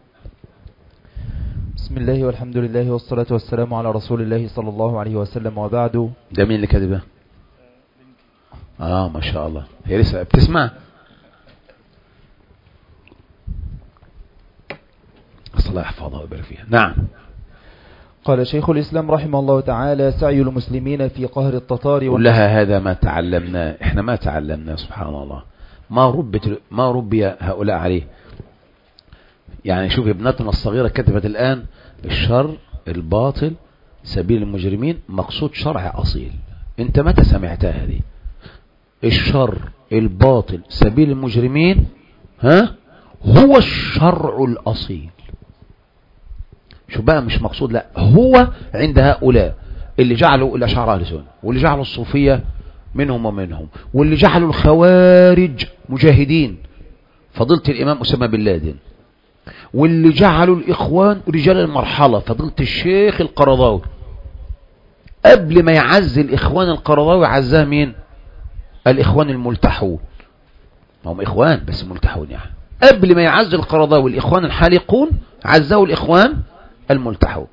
بسم الله والحمد لله والصلاة والسلام على رسول الله صلى الله عليه وسلم، وبعد. ده مين اللي كاتبه؟ آه ما شاء الله، هي لسه بتسمع؟ الله يحفظها ويبارك فيها. نعم. قال شيخ الإسلام رحمه الله تعالى: سعي المسلمين في قهر التتار قل لها هذا ما تعلمنا، احنا ما تعلمنا سبحان الله، ما ربت ما ربي هؤلاء عليه. يعني شوف ابنتنا الصغيرة كتبت الآن: الشر الباطل سبيل المجرمين مقصود شرع أصيل. انت متى سمعتها هذه؟ الشر الباطل سبيل المجرمين ها هو الشرع الأصيل. شو بقى مش مقصود، لا هو عند هؤلاء اللي جعلوا الأشاعرة أهل السنة، واللي جعلوا الصوفية منهم ومنهم، واللي جعلوا الخوارج مجاهدين فضيلة الإمام أسامة بن لادن، واللي جعلوا الإخوان رجال المرحلة فضيلة الشيخ القرضاوي. قبل ما يعزي الإخوان القرضاوي عزاه مين؟ الإخوان الملتحون، هم إخوان بس ملتحون. يعني قبل ما يعزي القرضاوي الإخوان الحالقون عزاه الإخوان الملتحون.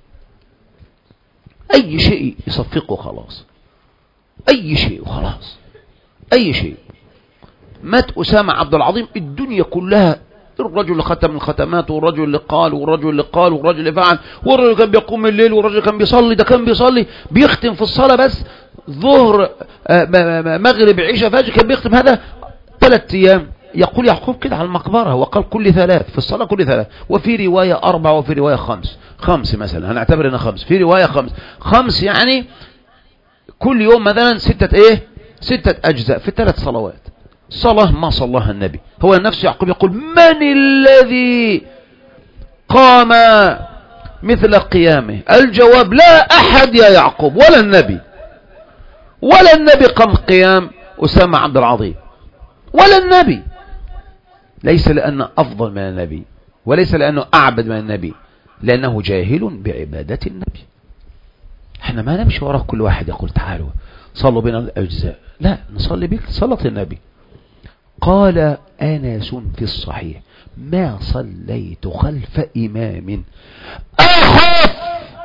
أي شيء يصفقه خلاص، أي شيء وخلاص، أي شيء. مات أسامة عبد العظيم الدنيا كلها، الرجل اللي ختم الختمات، والرجل اللي قال، والرجل اللي قال، والرجل اللي فعل، والرجل كان بيقوم الليل، والرجل كان بيصلي، ده كان بيصلي بيختم في الصلاة بس ظهر مغرب عشاء فجر، كان بيختم هذا ثلاث أيام. يقول يعقوب كده على المقبرة، وقال كل ثلاث في الصلاة، كل ثلاث، وفي رواية أربع وفي رواية خمس، خمس مثلا هنعتبر انها خمس، في رواية خمس، خمس يعني كل يوم مثلا ستة ايه ستة أجزاء في ثلاث صلوات. صلاة ما صلاها النبي، هو نفسه يعقوب يقول: من الذي قام مثل قيامه؟ الجواب: لا أحد يا يعقوب، ولا النبي، ولا النبي قام قيام أسامة عبد العظيم، ولا النبي. ليس لأنه أفضل من النبي، وليس لأنه أعبد من النبي، لأنه جاهل بعبادة النبي. احنا ما نمشي وراء كل واحد يقول تعالوا صلوا بنا الأجزاء، لا، نصلي بك صلاة النبي. قال أنس في الصحيح: ما صليت خلف إمام أخف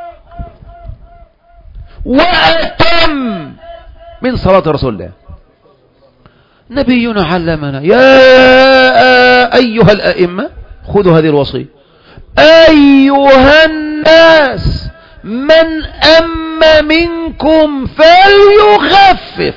وأتم من صلاة رسول الله. نبينا علمنا: يا أيها الأئمة خذوا هذه الوصية، أيها الناس من أم منكم فليخفف.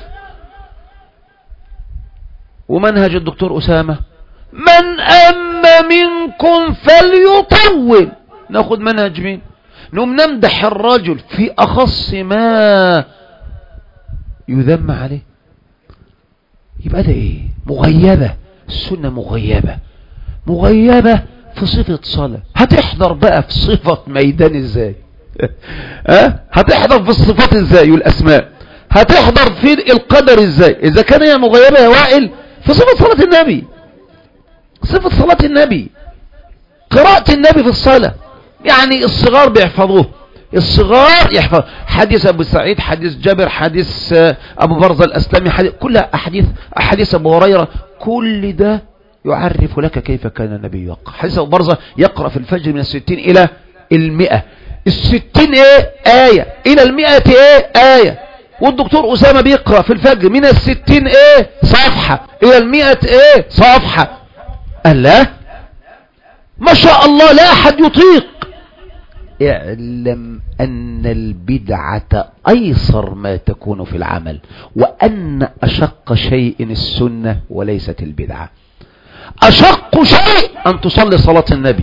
ومنهج الدكتور أسامة: من أم منكم فليطول. ناخذ منهج مين؟ نقوم نمدح الرجل في أخص ما يذم عليه. يبقى ده ايه؟ مغيبة، السنة مغيبة، مغيبة في صفة صلاة. هتحضر بقى في صفة ميدان ازاي؟ ها؟ هتحضر في الصفات ازاي والاسماء؟ هتحضر في القدر ازاي اذا كان هي مغيبة يا وائل في صفة صلاة النبي؟ صفة صلاة النبي، قراءة النبي في الصلاة. يعني الصغار بيحفظوه، الصغار يحفظ حديث أبو سعيد، حديث جابر، حديث أبو برزة الأسلمي، حديث كلها أحاديث، أحاديث أبو هريرة، كل ده يعرف لك كيف كان النبي يقرأ. حديث أبو برزة يقرأ في الفجر من الستين إلى المئة. الستين ايه آية إلى المئة ايه آية. والدكتور أسامة بيقرأ في الفجر من الستين ايه صفحة إلى المئة ايه صفحة. قال لا ما شاء الله لا أحد يطيق. اعلم أن البدعة أيسر ما تكون في العمل، وأن أشق شيء السنة وليست البدعة. أشق شيء أن تصلي صلاة النبي،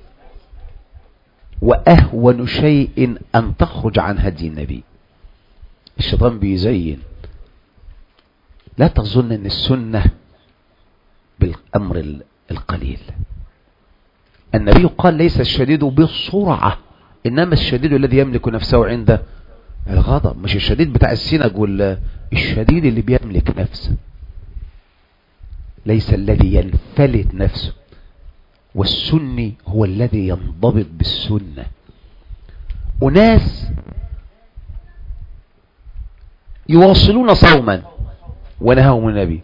وأهون شيء أن تخرج عن هدي النبي. الشيطان بيزين. لا تظن أن السنة بالأمر القليل. النبي قال ليس الشديد بالسرعة، إنما الشديد الذي يملك نفسه عند الغضب. مش الشديد بتاع السنج ولا الشديد اللي بيملك نفسه، ليس الذي ينفلت نفسه. والسني هو الذي ينضبط بالسنة. أناس يواصلون صوما ونهاهم النبي،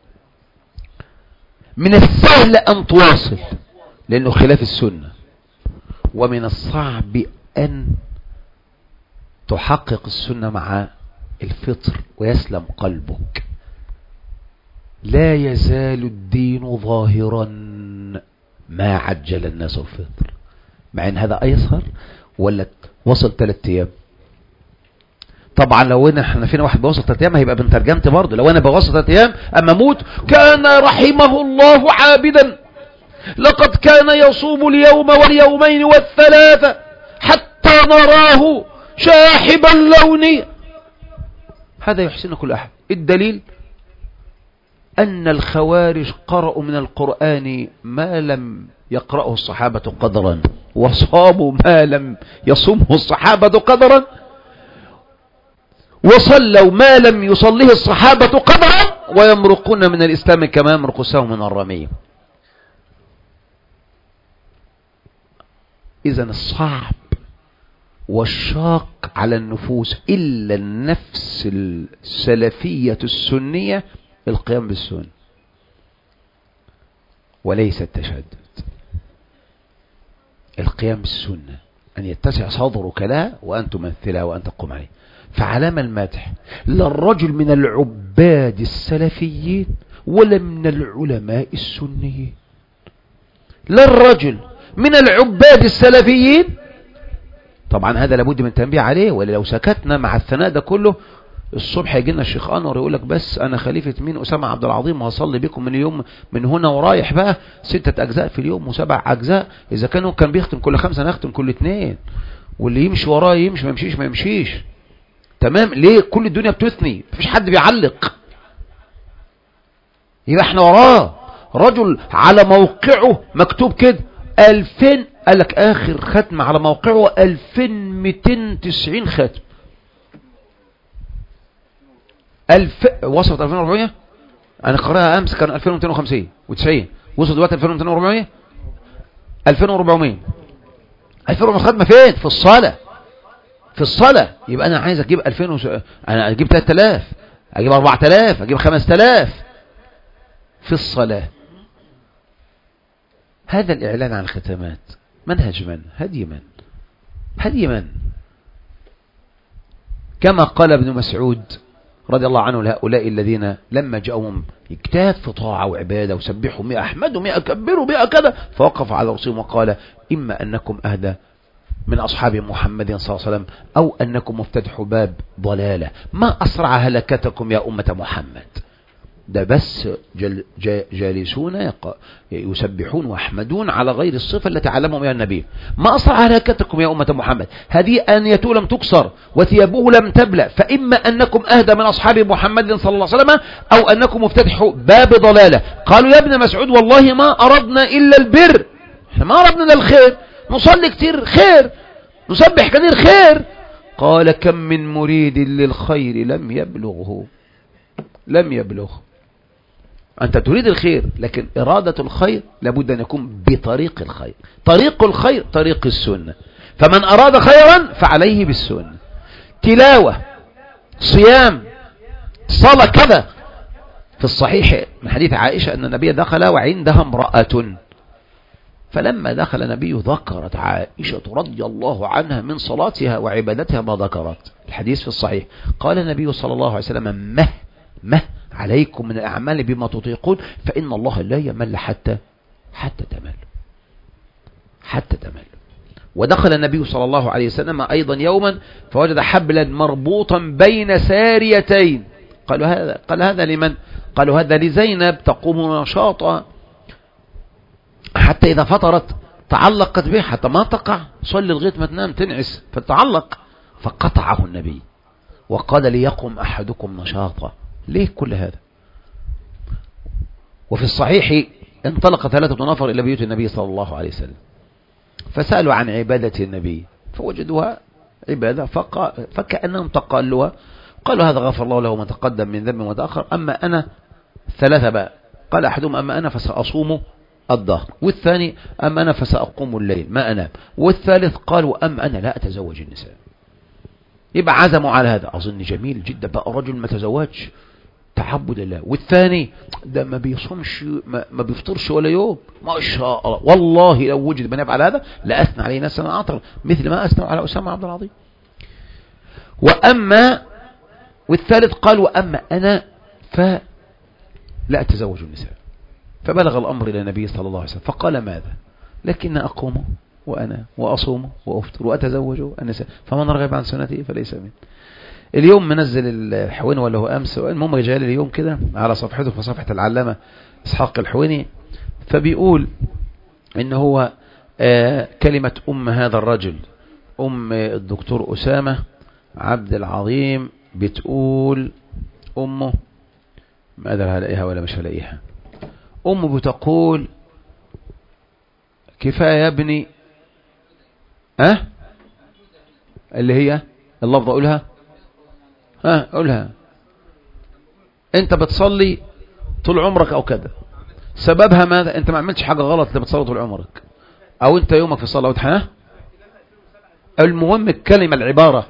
من السهل أن تواصل لأنه خلاف السنة، ومن الصعب أن تحقق السنة مع الفطر ويسلم قلبك. لا يزال الدين ظاهرا ما عجل الناس الفطر، مع ان هذا ايسر. ولا وصل ثلاث ايام. طبعا لو احنا فينا واحد بوصل ثلاث ايام هيبقى بنترجمت برضه. لو انا بوصل ثلاث ايام اما موت كان رحمه الله عابدا، لقد كان يصوم اليوم واليومين والثلاثة حتى نراه شاحب اللون. هذا يحسن كل احد. الدليل أن الخوارج قرأوا من القرآن ما لم يقرأه الصحابة قدرا، وصاموا ما لم يصمه الصحابة قدرا، وصلوا ما لم يصليه الصحابة قدرا، ويمرقون من الإسلام كما يمرق السهم من الرمية. إذن الصعب والشاق على النفوس إلا النفس السلفية السنية القيام بالسنة وليس التشدد. القيام بالسنة أن يتسع صدرك لها وأن تمثلها وأن تقوم عليه. فعلام المدح لا الرجل من العباد السلفيين ولا من العلماء السنيين. لا الرجل من العباد السلفيين. طبعا هذا لابد من تنبيه عليه، ولا لو سكتنا مع الثناء ده كله الصبح يجي لنا الشيخ انور يقول لك بس انا خليفه مين اسامه عبد العظيم وهصلي بكم من اليوم من هنا ورايح بقى ستة اجزاء في اليوم وسبع اجزاء. اذا كانوا كان بيختم كل خمسه انا اختم كل اثنين، واللي يمشي وراه يمشي ما يمشيش ما يمشيش. تمام. ليه كل الدنيا بتثني مفيش حد بيعلق؟ يبقى احنا وراه رجل على موقعه مكتوب كده ألفين، قال لك اخر ختم على موقعه ألفين ومئتين وتسعين ختم. ألف وصلت ألفين وأربعمائة. انا قرأها امس كان ألفين ومئتين وخمسين وتسعين، وصل دلوقتي ألفين ومئتين وأربعمائة ألفين وأربعمائة. ألفين وأربعمائة ختمه فين؟ في الصلاة. في الصلاة. يبقى انا عايز اجيب ألفين وس... انا اجيب ثلاثة آلاف، اجيب أربعة آلاف، اجيب خمسة آلاف في الصلاة. هذا الاعلان عن الختمات منهج من؟ هدي من؟ هدي من؟ كما قال ابن مسعود رضي الله عنه لهؤلاء الذين لما جاءهم اجتهاد في طاعة وعبادة وسبحوا مئة أحمدوا مئة كبروا مئة كذا، فوقف على رسولهم وقال إما أنكم أهدى من أصحاب محمد صلى الله عليه وسلم أو أنكم مفتتحوا باب ضلالة. ما أسرع هلكتكم يا أمة محمد. ده بس جل جالسون يسبحون ويحمدون على غير الصفة التي علمهم بها النبي. ما أسرع هلاكتكم يا أمة محمد. هذه أنيته لم تكسر وثيابه لم تبلى، فإما أنكم أهدى من أصحاب محمد صلى الله عليه وسلم أو أنكم مفتتحوا باب ضلالة. قالوا يا ابن مسعود والله ما أردنا إلا البر، احنا ما أردنا إلا الخير، نصلي كتير خير، نسبح كتير خير. قال كم من مريد للخير لم يبلغه لم يبلغه. أنت تريد الخير لكن إرادة الخير لابد أن يكون بطريق الخير. طريق الخير طريق السنة. فمن أراد خيرا فعليه بالسنة. تلاوة، صيام، صلاة كذا، في الصحيح من حديث عائشة أن النبي دخل وعندها امرأة، فلما دخل النبي ذكرت عائشة رضي الله عنها من صلاتها وعبادتها ما ذكرت. الحديث في الصحيح. قال النبي صلى الله عليه وسلم: مه مه عليكم من الأعمال بما تطيقون فإن الله لا يمل حتى حتى تمل حتى تمل. ودخل النبي صلى الله عليه وسلم أيضا يوما فوجد حبلا مربوطا بين ساريتين. قالوا هذا قال هذا لمن؟ قالوا هذا لزينب تقوم نشاطا حتى إذا فطرت تعلقت به حتى ما تقع، صلي لغاية ما تنام تنعس فتعلق. فقطعه النبي وقال: ليقم أحدكم نشاطا. ليه كل هذا؟ وفي الصحيح انطلق ثلاثة نفر إلى بيوت النبي صلى الله عليه وسلم فسألوا عن عبادة النبي فوجدوها عبادة فكأنهم تقالوها. قالوا: هذا غفر الله له ما تقدم من ذنب وتأخر. أما أنا ثلاثة بقى. قال أحدهم: أما أنا فسأصوم الظهر، والثاني: أما أنا فسأقوم الليل ما أنام، والثالث قالوا: أما أنا لا أتزوج النساء. يبقى عزموا على هذا. أظن جميل جدا بقى رجل ما تزوجش تعبد الله، والثاني ده ما بيصومش ما, ما بيفطرش ولا يوم ما شاء الله. والله لو وجد من يفعل هذا لأثنى عليه ناس أعطر مثل ما أثنى على أسامة عبد العظيم. وأما والثالث قال: وأما أنا فلا أتزوج النساء. فبلغ الأمر إلى النبي صلى الله عليه وسلم فقال: ماذا؟ لكن أقوم وأنا وأصوم وأفطر وأتزوج النساء فمن رغب عن سنتي فليس مني. اليوم منزل الحويني ولا هو أمس، المهم رجال اليوم كده على صفحته في صفحة العلامة إسحاق الحويني، فبيقول إن هو آه كلمة أم هذا الرجل أم الدكتور أسامة عبد العظيم بتقول أمه ما أدري هلاقيها ولا مش هلاقيها. أمه بتقول: كفاية يا ابني أه اللي هي اللفظة أقولها ها أقولها أنت بتصلي طول عمرك أو كذا، سببها ماذا؟ أنت ما عملتش حاجة غلط اللي بتصلي طول عمرك، أو أنت يومك في الصلاة ها. المهم الكلمة العبارة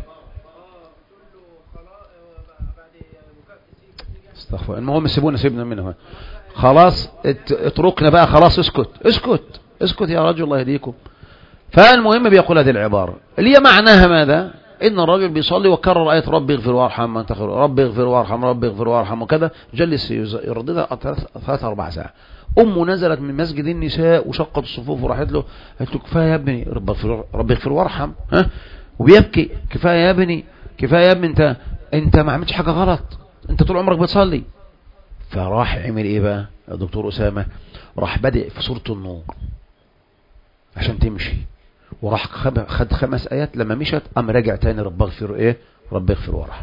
استغفر. المهم سيبونا سيبنا منه خلاص، اتركنا بقى خلاص. اسكت اسكت اسكت يا رجل الله يهديكم. فالمهم بيقول هذه العبارة اللي هي معناها ماذا؟ إن الرجل بيصلي وكرر آية ربي اغفر وارحم من تغفر، ربي اغفر وارحم ربي اغفر وارحم وكذا، جلس يرددها ثلاث أربع ساعة. أمه نزلت من مسجد النساء وشقت الصفوف وراحت له قالت له: كفاية يا ابني ربي اغفر وارحم. ها وبيبكي: كفاية يا ابني كفاية يا ابني، انت انت ما عملتش حاجة غلط، انت طول عمرك بتصلي. فراح عمل ايه بقى الدكتور أسامة؟ راح بدأ في سورة النور عشان تمشي، وراح خد خمس آيات لما مشت قام راجع تاني رب اغفر ايه رب اغفر وارحم.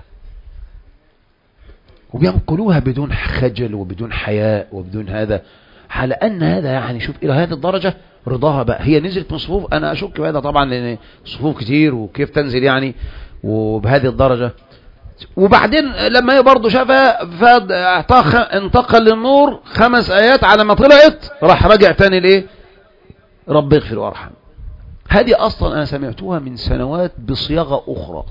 وبينقلوها بدون خجل وبدون حياء وبدون هذا، على ان هذا يعني شوف الى هذه الدرجة رضاها بقى. هي نزلت من صفوف، انا اشك بهذا طبعا لان صفوف كتير وكيف تنزل يعني وبهذه الدرجة. وبعدين لما هي برضه شافها فانتقل للنور خمس آيات، على ما طلعت راح رجع تاني ليه رب اغفر وارحم. هذه أصلا أنا سمعتها من سنوات بصياغة أخرى،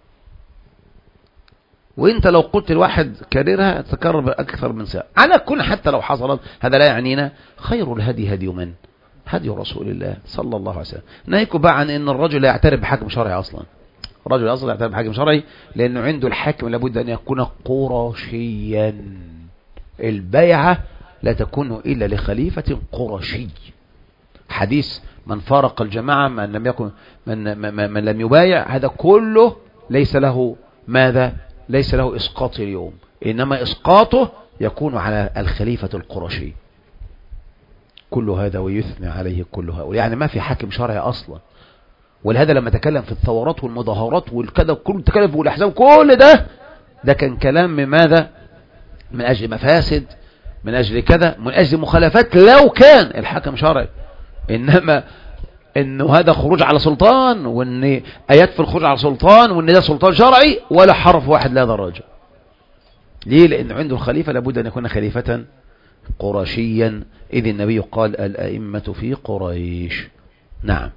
وإنت لو قلت الواحد كررها تكرر أكثر من ساعة. على كل حتى لو حصلت هذا لا يعنينا. خير الهدي هدي من؟ هدي رسول الله صلى الله عليه وسلم. ناهيكم بقى عن أن الرجل لا يعترف بحاكم شرعي أصلا. الرجل أصلا لا يعترف بحاكم شرعي لأنه عنده الحاكم لابد أن يكون قرشيا. البيعة لا تكون إلا لخليفة قرشي. حديث من فارق الجماعة من لم يكن من, من, من لم يبايع هذا كله ليس له ماذا؟ ليس له إسقاط اليوم، إنما إسقاطه يكون على الخليفة القرشي. كل هذا ويثنى عليه كل هؤلاء، يعني ما في حاكم شرعي أصلا. ولهذا لما تكلم في الثورات والمظاهرات والكذا كل تكلم والأحزاب كل ده ده كان كلام من ماذا؟ من أجل مفاسد، من أجل كذا، من أجل مخالفات لو كان الحاكم شرعي. إنما إنه هذا خروج على سلطان، وإن آيات في الخروج على سلطان، وإن ده سلطان شرعي ولا حرف واحد لهذا الرجل. ليه؟ لأنه عنده الخليفة لابد أن يكون خليفة قرشيا، إذ النبي قال الأئمة في قريش. نعم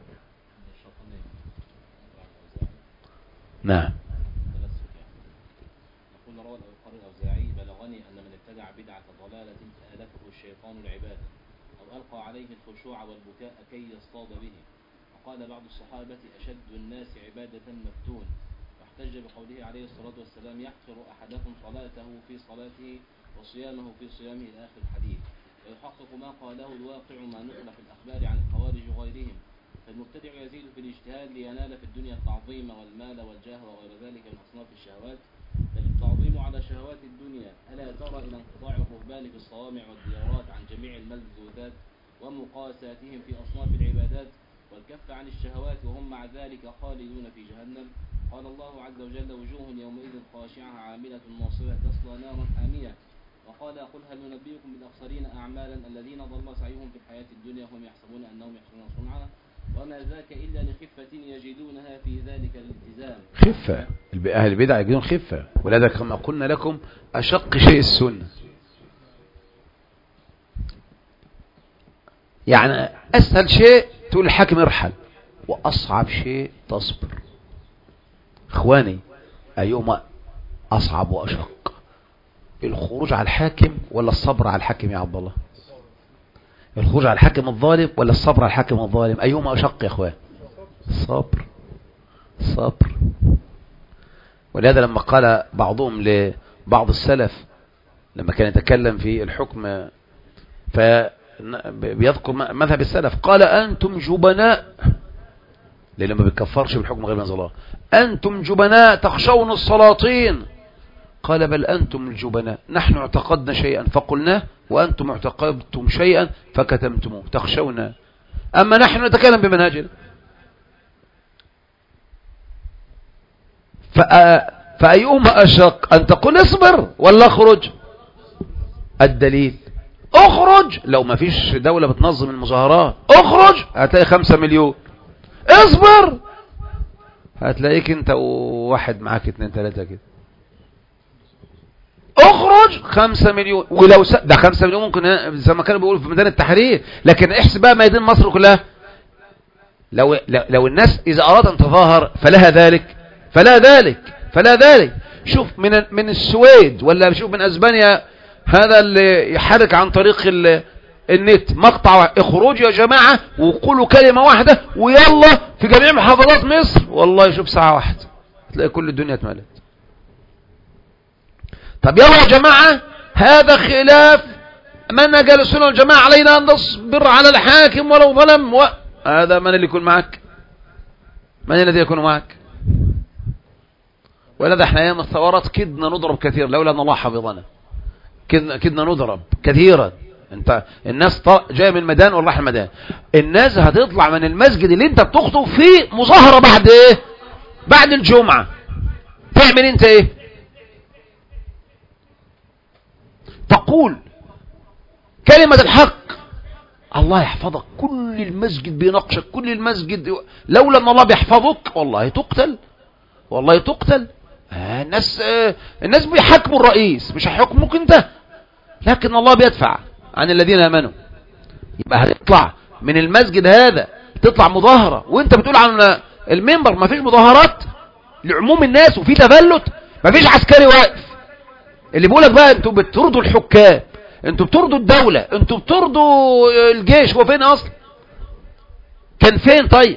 نعم. يقول روى الأوزاعي بلغني أن من ابتدع ابتدع بدعة ضلالة آلفه الشيطان العبادة أو ألقى عليه الخشوع والبكاء كي يصطاد به. وقال بعض الصحابة أشد الناس عبادة مفتون، واحتج بقوله عليه الصلاة والسلام يحقر أحدكم صلاته في صلاته وصيامه في صيامه إلى آخر الحديث. ويحقق ما قاله الواقع ما نقل في الأخبار عن الخوارج وغيرهم. فالمبتدع يزيد في الاجتهاد لينال في الدنيا التعظيم والمال والجاه وغير ذلك من أصناف الشهوات، بل التعظيم على شهوات الدنيا. ألا ترى إلى انقطاع الرهبان في الصوامع والديارات عن جميع الملذوذات ومقاساتهم في أصناف العبادات، والكف عن الشهوات وهم مع ذلك خالدون في جهنم. قال الله عز وجل وجوه يومئذ خاشعة عاملة ناصبة تصلى نارا حامية. وقال قل هل ننبئكم بالأخسرين أعمالا الذين ضل سعيهم في الحياة الدنيا وهم يحسبون أنهم يحسنون صنعا وما ذاك إلا لخفة يجدونها في ذلك الالتزام. خفة، أهل البدع يجدون خفة، ولذا كما قلنا لكم أشق شيء السنة. يعني أسهل شيء تقول الحاكم ارحل، وأصعب شيء تصبر. إخواني أيهما أصعب وأشق، الخروج على الحاكم ولا الصبر على الحاكم يا عبد الله؟ الخروج على الحاكم الظالم ولا الصبر على الحاكم الظالم؟ أيهما أشق يا إخوان؟ الصبر. الصبر. ولهذا لما قال بعضهم لبعض السلف لما كان يتكلم في الحكم فبيذكر مذهب السلف، قال أنتم جبناء، لأنه ما بيكفرش بالحكم غير من الله، أنتم جبناء تخشون السلاطين. قال بل أنتم الجبناء، نحن اعتقدنا شيئا فقلناه وأنتم اعتقدتم شيئا فكتمتموه، تخشونا، أما نحن نتكلم بمنهجنا. فأيهما أشق، أن تقول اصبر ولا اخرج؟ الدليل اخرج، لو ما فيش دولة بتنظم المظاهرات اخرج هتلاقي خمسة مليون، اصبر هتلاقيك انت وواحد معاك اتنين تلاتة كده. اخرج خمسة مليون، ولو س... ده خمسة مليون ممكن زي ما كانوا بيقولوا في ميدان التحرير، لكن احسب بقى ميدان مصر كلها. لو لو الناس اذا اراد ان تظاهر فلها ذلك فلا ذلك فلا ذلك شوف من من السويد ولا شوف من اسبانيا، هذا اللي يحرك عن طريق النت مقطع اخروج يا جماعة وقولوا كلمة واحدة ويلا في جميع محافظات مصر، والله شوف ساعة واحدة تلاقي كل الدنيا اتملت. طب يلا يا جماعة هذا خلاف منهج السنة والجماعة، علينا أن نصبر على الحاكم ولو ظلم و... هذا من اللي يكون معك؟ من الذي يكون معك؟ ولذا احنا ايام الثورات كدنا نضرب كثير لولا ان الله حفظنا، كدنا, كدنا نضرب كثيرا. انت الناس جايه من الميدان وراح الميدان، الناس هتطلع من المسجد اللي انت بتخطب فيه مظاهرة بعد ايه؟ بعد الجمعة، تعمل انت ايه؟ تقول كلمة الحق، الله يحفظك، كل المسجد بيناقشك، كل المسجد، لولا ان الله بيحفظك والله تقتل، والله تقتل. آه الناس آه الناس بيحكموا الرئيس مش هيحكموك انت، لكن الله بيدفع عن الذين امنوا. يبقى هتطلع من المسجد هذا تطلع مظاهرة وانت بتقول عن المنبر ما فيش مظاهرات لعموم الناس وفي تفلت، ما فيش عسكري واقف. اللي بيقولك بقى انتوا بتطردوا الحكام، انتوا بتطردوا الدولة، انتوا بتطردوا الجيش، هو فين اصلا؟ كان فين طيب؟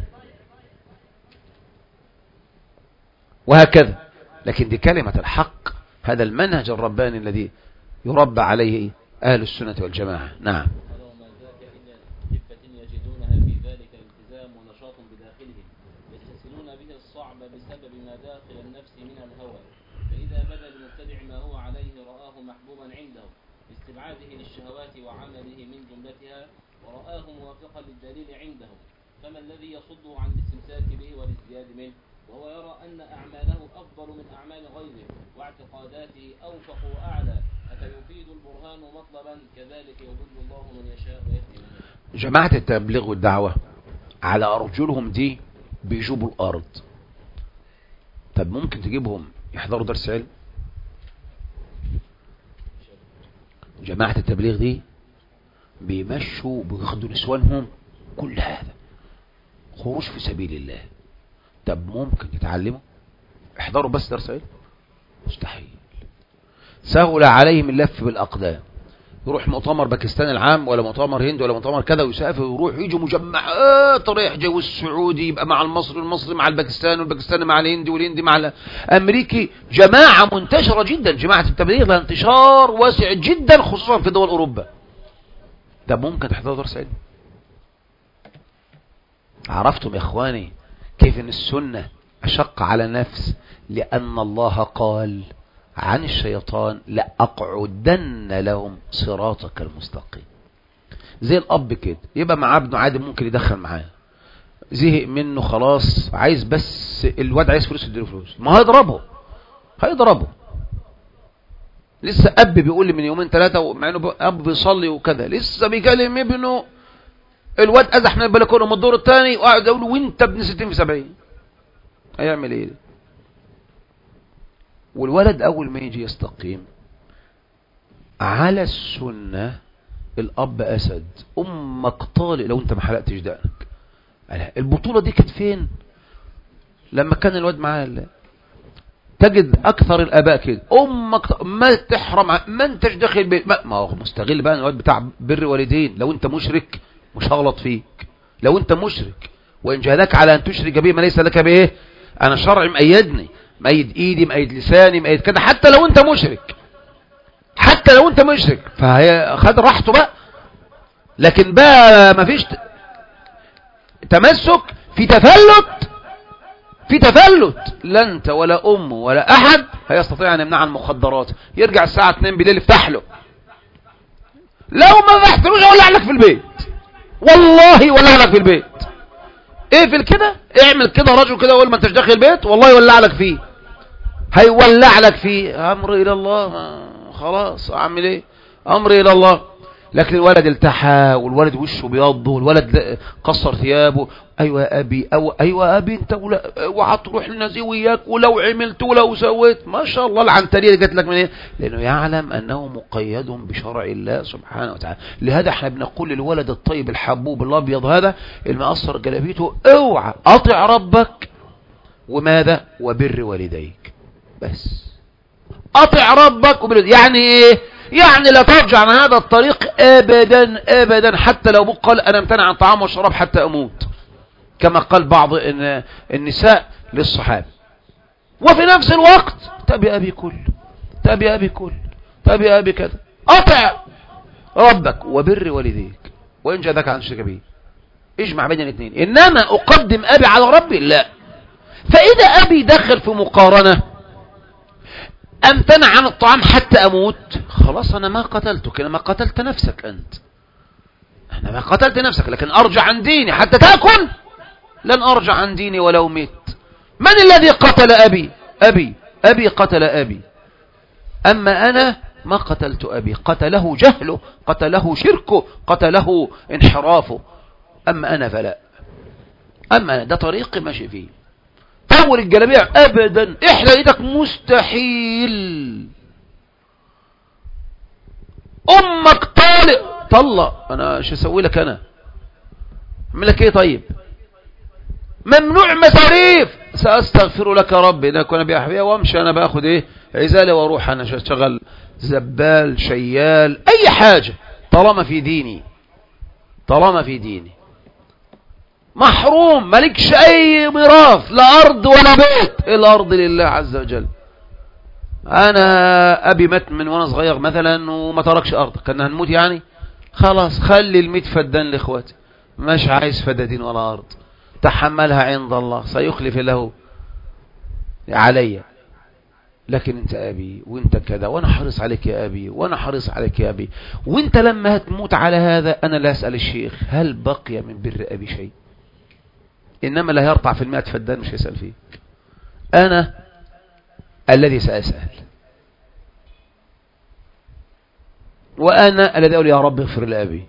وهكذا. لكن دي كلمة الحق، هذا المنهج الرباني الذي يربى عليه أهل السنة والجماعة. نعم. وما ذاك إلا خفة يجدونها في ذلك التزام ونشاط بداخلهم يستسهلون به الصعب بسبب ما داخل النفس من الهوى، فإذا بدا المبتدع ما هو عليه رآه محبوبا عنده باستبعاده للشهوات وعمله من جملتها، ورآه موافقا للدليل عنده، فما الذي يصده عن الاستمساك به والازدياد منه؟ وهو يرى أن أعماله أفضل من أعمال غيره واعتقاداته أوفق وأعلى، أفيفيد البرهان مطلبا كذلك يضل الله من يشاء ويهدي من يشاء. جماعة التبليغ والدعوة على أرجلهم دي بيجوبوا الأرض. طب ممكن تجيبهم يحضروا درس علم؟ جماعة التبليغ دي بيمشوا بياخدوا نسوانهم، كل هذا خروج في سبيل الله. طب ممكن يتعلموا يحضروا بس درس علم؟ مستحيل. سهل عليهم اللف بالأقدام، يروح مؤتمر باكستان العام ولا مؤتمر هند ولا مؤتمر كذا ويسافر ويروح يجوا مجمعات رايح جاي، والسعودي يبقى مع المصري والمصري مع الباكستاني والباكستاني مع الهندي والهندي مع الامريكي، جماعة منتشرة جدا، جماعة التبليغ لها انتشار واسع جدا خصوصا في دول اوروبا. ده ممكن تحضر درس علم. عرفتم يا اخواني كيف ان السنة اشق على النفس؟ لان الله قال عن الشيطان لأقعدن لهم صراطك المستقيم. زي الأب كده يبقى مع ابنه عادي ممكن يدخل معاه، زهق منه خلاص عايز بس الواد عايز فلوس يديله فلوس، ما هيضربه هيضربه. لسه أب بيقول لي من يومين ثلاثة مع انه أب بيصلي وكذا، لسه بيكلم ابنه الواد أزح من البلكونة من الدور الثاني وقاعد يقول له وانت ابن ستين في سبعين، هيعمل ايه؟ والولد أول ما يجي يستقيم على السنة، الأب أسد أمك طالق لو أنت ما حلقتش دقنك. البطولة دي كانت فين؟ لما كان الواد معاه. تجد أكثر الآباء كده، أمك ما تحرم ما أنتش داخل بيت، ما, ما هو مستغل بقى الواد بتاع بر والدين. لو أنت مشرك مش هغلط فيك، لو أنت مشرك وإن جهدك على أن تشرك به ما ليس لك به، أنا شرعي مأيدني، مأيد ايدي مأيد لساني مأيد كده، حتى لو انت مشرك حتى لو انت مشرك فهي خد راحته بقى. لكن بقى ما فيش تمسك في تفلت في تفلت لا انت ولا امه ولا احد هيستطيع ان يمنع المخدرات. يرجع الساعة اتنين بالليل افتح له، لو ما فتحتلوش اولع لك في البيت، والله ولع لك في البيت. اقفل كده، اعمل كده رجل كده اول ما انتش داخل البيت والله يولع لك فيه، هيولع لك فيه. امر الى الله، خلاص اعمل ايه؟ امر الى الله. لكن الولد التحى والولد وشه بيض والولد قصر ثيابه، ايوه يا ابي أو ايوه يا ابي انت اوعى تروح للناس وياك، ولو عملت ولو سويت ما شاء الله العنتريه جت لك من ايه؟ لانه يعلم انه مقيد بشرع الله سبحانه وتعالى. لهذا احنا بنقول للولد الطيب الحبوب الابيض هذا المقصر جلابيته، اوعى اطع ربك وماذا وبر والديك، بس اطع ربك وبر. يعني ايه؟ يعني لا ترجع عن هذا الطريق ابدا ابدا، حتى لو قال انا امتنع عن طعام والشراب حتى اموت، كما قال بعض النساء للصحابة. وفي نفس الوقت تبي ابي كل تبي ابي كل تبي ابي كذا، اطع ربك وبر والديك وان جاءك عن شرك به، اجمع بين الاثنين. انما اقدم ابي على ربي لا. فاذا ابي دخل في مقارنة امتنع عن الطعام حتى اموت، خلاص انا ما قتلتك، انا ما قتلت نفسك انت، انا ما قتلت نفسك، لكن ارجع عن ديني حتى تاكل، لن ارجع عن ديني ولو مت. من الذي قتل ابي؟ ابي ابي قتل ابي، اما انا ما قتلت ابي، قتله جهله، قتله شركه، قتله انحرافه، اما انا فلا. اما أنا ده طريقي ماشي فيه. طور الجلابيع ابدا، احلى ايدك مستحيل. امك طالق طلق، انا شو اسوي لك؟ انا اعمل لك ايه؟ طيب ممنوع مصاريف، ساستغفر لك ربي انك كنا بأحبية، وامشي انا باخد ايه عزالي واروح انا اشتغل زبال شيال اي حاجة، طالما في ديني طالما في ديني. محروم، مالكش اي ميراث، لا ارض ولا بيت، الارض لله عز وجل. انا ابي مات من وانا صغير مثلا وما تركش ارض، كنا هنموت يعني، خلاص خلي الميت فدان لاخواتي، مش عايز فدادين ولا ارض، تحملها عند الله سيخلف له علي. لكن انت ابي وانت كذا، وانا حريص عليك يا ابي، وانا حريص عليك يا ابي، وانت لما هتموت على هذا انا لا اسال الشيخ هل بقي من بر ابي شيء، انما لا يرطع في المئة فدان مش يسأل فيك، انا الذي سأسأل، وانا الذي اقول يا رب اغفر لابي.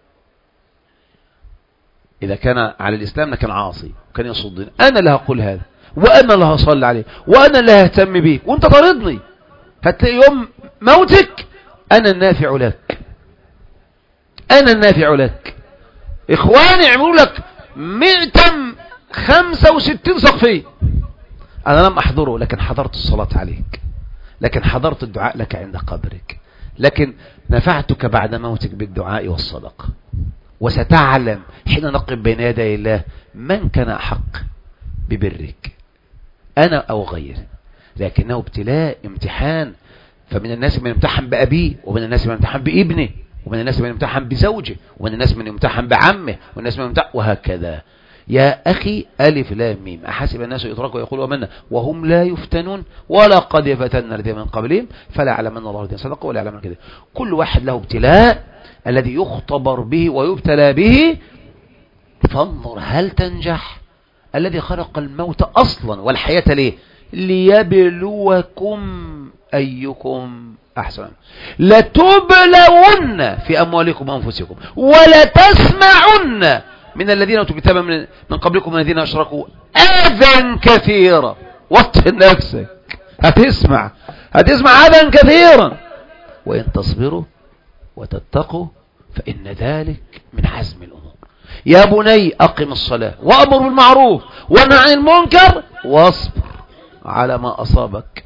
اذا كان على الاسلام لكن عاصي كان يصدني، انا اللي هقول هذا، وانا اللي هصلي عليه، وانا اللي ههتم بيك، وانت طردني، هتلاقي يوم موتك انا النافع لك، انا النافع لك. اخواني عملوا لك مئة وخمسة وستين صقفية، انا لم احضره لكن حضرت الصلاة عليك، لكن حضرت الدعاء لك عند قبرك، لكن نفعتك بعد موتك بالدعاء والصدقة. وستعلم حين نقف بين يدي الله من كان أحق ببرك، أنا أو غيره، لكنه ابتلاء امتحان. فمن الناس من يمتحن بأبيه، ومن الناس من يمتحن بابنه، ومن الناس من يمتحن بزوجه، ومن الناس من يمتحن بعمه، والناس من يمتحن وهكذا. يا أخي ألف لام ميم، أحسب الناس يتركوا ويقولوا آمنا وهم لا يفتنون ولقد فتنا الذين من قبلهم فلا يعلمن الله الذين صدقوا ولا يعلمن كذا. كل واحد له ابتلاء الذي يختبر به ويبتلى به، فانظر هل تنجح. الذي خلق الموت أصلا والحياة ليه؟ ليبلوكم أيكم أحسن. لتبلون في أموالكم وأنفسكم ولتسمعن من الذين أوتوا الكتاب من, من قبلكم من الذين أشركوا أذى كثيرا. وطن نفسك، هتسمع هتسمع أذى كثيرا، وإن تصبروا وتتقوا فإن ذلك من عزم الأمور. يا بني أقم الصلاة وأمر بالمعروف ونهى عن المنكر واصبر على ما أصابك.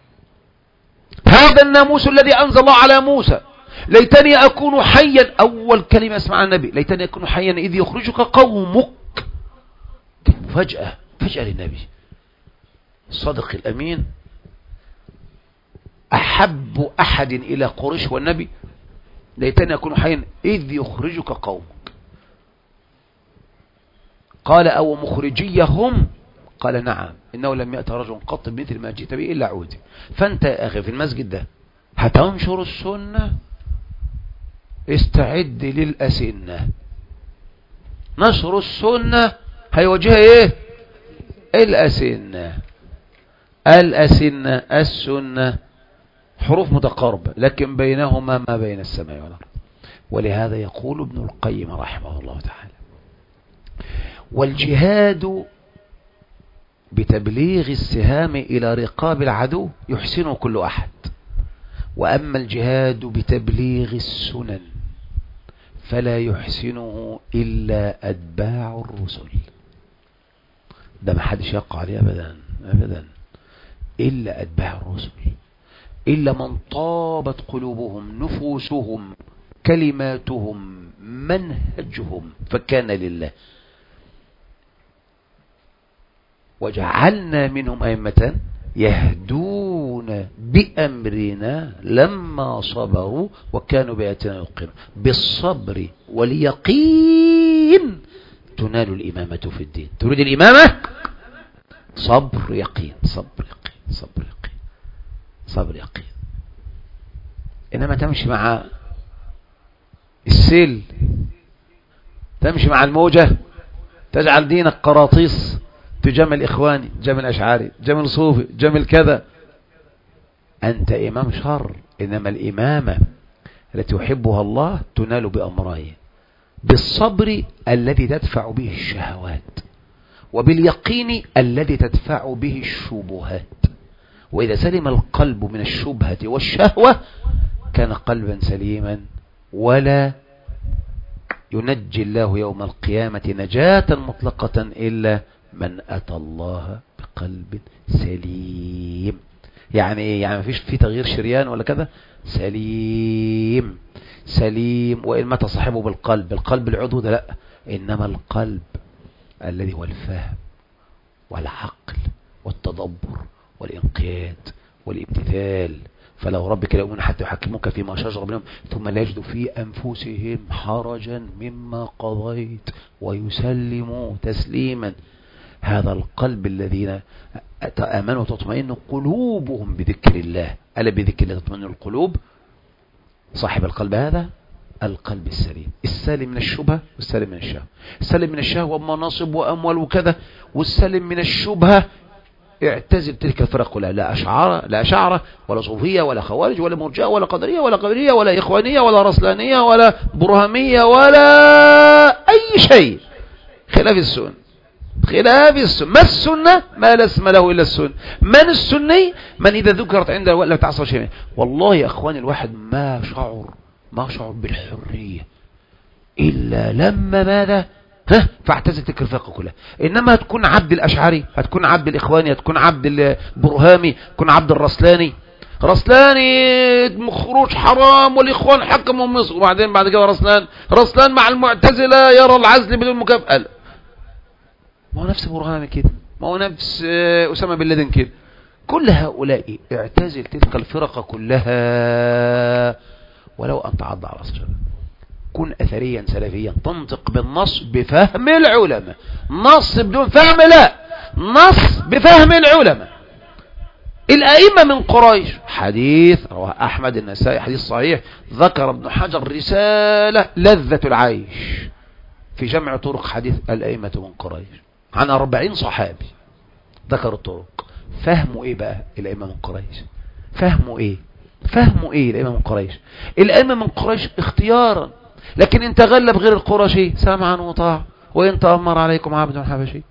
هذا الناموس الذي أنزل الله على موسى. ليتني أكون حيا، أول كلمة اسمع النبي، ليتني أكون حيا إذ يخرجك قومك. فجأة فجأة للنبي الصادق الأمين، أحب أحد إلى قريش والنبي، ليتني أكون حيا إذ يخرجك قومك. قال أو مخرجيهم؟ قال نعم، إنه لم يأتي رجل قط بمثل ما جئت به إلا عودي. فأنت يا أخي في المسجد ده هتنشر السنة، استعد للأسنة. نشر السنة هيواجهها ايه؟ الأسنة. الأسنة السنة حروف متقاربة لكن بينهما ما بين السماء والأرض. ولهذا يقول ابن القيم رحمه الله تعالى: والجهاد بتبليغ السهام إلى رقاب العدو يحسنه كل أحد، وأما الجهاد بتبليغ السنن فلا يحسنه إلا أتباع الرسل. ده ما حدش يقع عليه أبدا أبدا إلا أتباع الرسل، إلا من طابت قلوبهم نفوسهم كلماتهم منهجهم فكان لله. وجعلنا منهم أئمة يهدون بأمرنا لما صبروا وكانوا بآياتنا يوقنون. بالصبر واليقين تنال الإمامة في الدين. تريد الإمامة؟ صبر يقين صبر يقين صبر يقين صبر يقين. إنما تمشي مع السيل، تمشي مع الموجة، تجعل دينك قراطيس، تجمل إخواني، جمل أشعاري، جمل صوفي، جمل كذا، أنت إمام شر. إنما الإمامة التي يحبها الله تنال بأمرين: بالصبر الذي تدفع به الشهوات، وباليقين الذي تدفع به الشبهات. وإذا سلم القلب من الشبهة والشهوة كان قلبا سليما، ولا ينجي الله يوم القيامة نجاة مطلقة إلا من أتى الله بقلب سليم. يعني إيه؟ يعني مفيش في تغيير شريان ولا كذا، سليم سليم. وإن مات صاحبه بالقلب، القلب العضو ده لا، إنما القلب الذي هو الفهم والعقل والتدبر والإنقياد والامتثال. فلو ربك لا يؤمنون حتى يحكموك فيما شجر بينهم ثم لا يجدوا في أنفسهم حرجا مما قضيت ويسلموا تسليما. هذا القلب الذين آمنوا تطمئن قلوبهم بذكر الله. ألا بذكر الله تطمئن القلوب؟ صاحب القلب هذا القلب السليم، السالم من الشبهة والسالم من الشهوة. السالم من الشهوة مناصب وأموال وكذا، والسالم من الشبهة اعتزل تلك الفرق كلها، لا أشعار لا أشعرة ولا صوفية ولا خوارج ولا مرجئة ولا قدرية ولا قدرية ولا إخوانية ولا رسلانية ولا برهمية ولا أي شيء خلاف السنة. خلاف السنة. ما السنة؟ ما لا اسم له إلا السنة. من السني؟ من إذا ذكرت عنده ولا تعصى شيء. والله يا أخواني الواحد ما شعر ما شعر بالحرية إلا لما ماذا؟ ها فاعتزل تلك الفرقة كلها. إنما هتكون عبد الأشعري، هتكون عبد الإخواني، هتكون عبد البرهامي، هتكون عبد الرسلاني، رسلان خروج حرام والإخوان حكموا مصر، وبعدين بعد كده رسلان رسلان مع المعتزلة يرى العزل بدون مكافأة. ما هو نفس برهان كده، ما هو نفس أسامة بن لادن كده. كل هؤلاء اعتزل تلك الفرق كلها ولو أن تعض على رأس جبل. كن أثريا سلفيا، تنطق بالنص بفهم العلماء. نص بدون فهم لا، نص بفهم العلماء. الأئمة من قريش، حديث رواه أحمد النسائي حديث صحيح، ذكر ابن حجر رسالة لذة العيش في جمع طرق حديث الأئمة من قريش عن أربعين صحابي ذكر الطرق. فهموا إيه بقى الأئمة من قريش؟ فهموا إيه؟ فهموا إيه الأئمة من قريش؟ الأئمة من قريش اختيارا، لكن إن تغلب غير القرشي سمعا وطاعة، وإن تأمر عليكم عبد حبشي.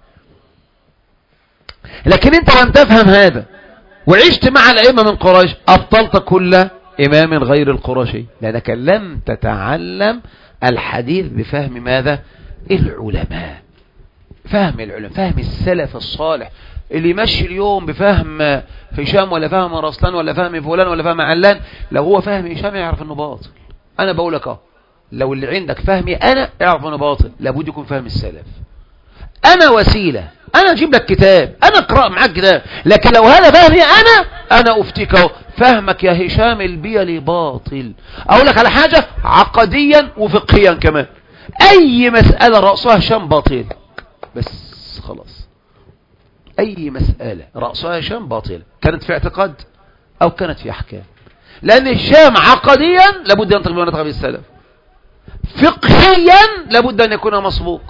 لكن أنت لم تفهم هذا وعشت مع الأئمة من قريش، أبطلت كل إمام غير القرشي، لأنك لم تتعلم الحديث بفهم ماذا؟ العلماء. فهم العلماء، فهم السلف الصالح اللي يمشي اليوم بفهم هشام ولا فهم رسلان ولا فهم فلان ولا فهم علان. لو هو فهم هشام يعرف انه باطل. انا بقولك اه، لو اللي عندك فهمي انا اعرف انه باطل، لابد يكون فهم السلف. انا وسيلة، انا اجيب لك كتاب، انا اقرأ معاك كتاب، لكن لو هذا فهمي انا انا افتيك اهو، فهمك يا هشام البيلي باطل. اقول لك على حاجة عقديا وفقهيا كمان، اي مسألة رأسها هشام باطل، بس خلاص. اي مسألة رأسها هشام باطل، كانت في اعتقاد او كانت في احكام، لان هشام عقديا لابد ينطق بما نطق به السلف، فقهيا لابد ان يكون مسبوق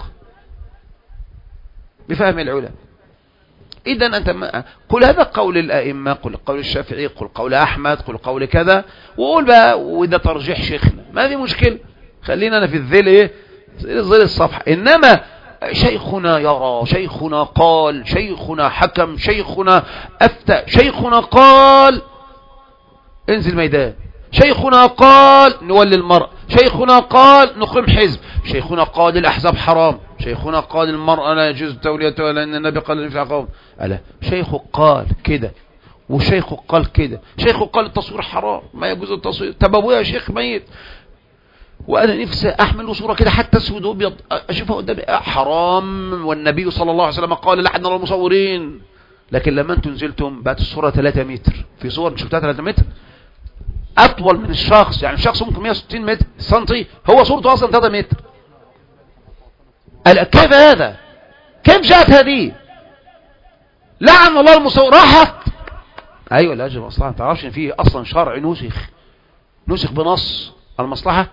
بفهم العلماء. اذا انت ما قل هذا قول الائمه، قل قول الشافعي، قل قول احمد، قل قول كذا، وقول بقى وده ترجيح شيخنا، ما في مشكله، خلينا انا في الذيل ايه، ظل الصفحه. انما شيخنا يرى، شيخنا قال، شيخنا حكم، شيخنا افتى، شيخنا قال انزل ميدان، شيخنا قال نولي المرأة، شيخنا قال نقيم حزب، شيخنا قال الأحزاب حرام، شيخنا قال المرأة لا يجوز توليتها لأن النبي قال لنفع قوم. ألا شيخ قال كده وشيخ قال كده، شيخ قال التصوير حرام ما يجوز التصوير. طب ابويا يا شيخ ميت وانا نفسي احمل له صوره كده حتى اسود وابيض اشوفها قدامي، حرام، والنبي صلى الله عليه وسلم قال لعن الله المصورين. لكن لما انتم نزلتم بقت الصوره ثلاثة متر، في صور شفتها ثلاثة متر اطول من الشخص، يعني الشخص ممكن مئة وستين متر سنتي، هو صورته اصلا ثلاثة متر. كيف هذا؟ كيف جاءت هذه؟ لعن الله المصور، راحت. ايوه لاجل مصلحه، ما تعرفش ان فيه اصلا شرع نسخ نسخ بنص المصلحه.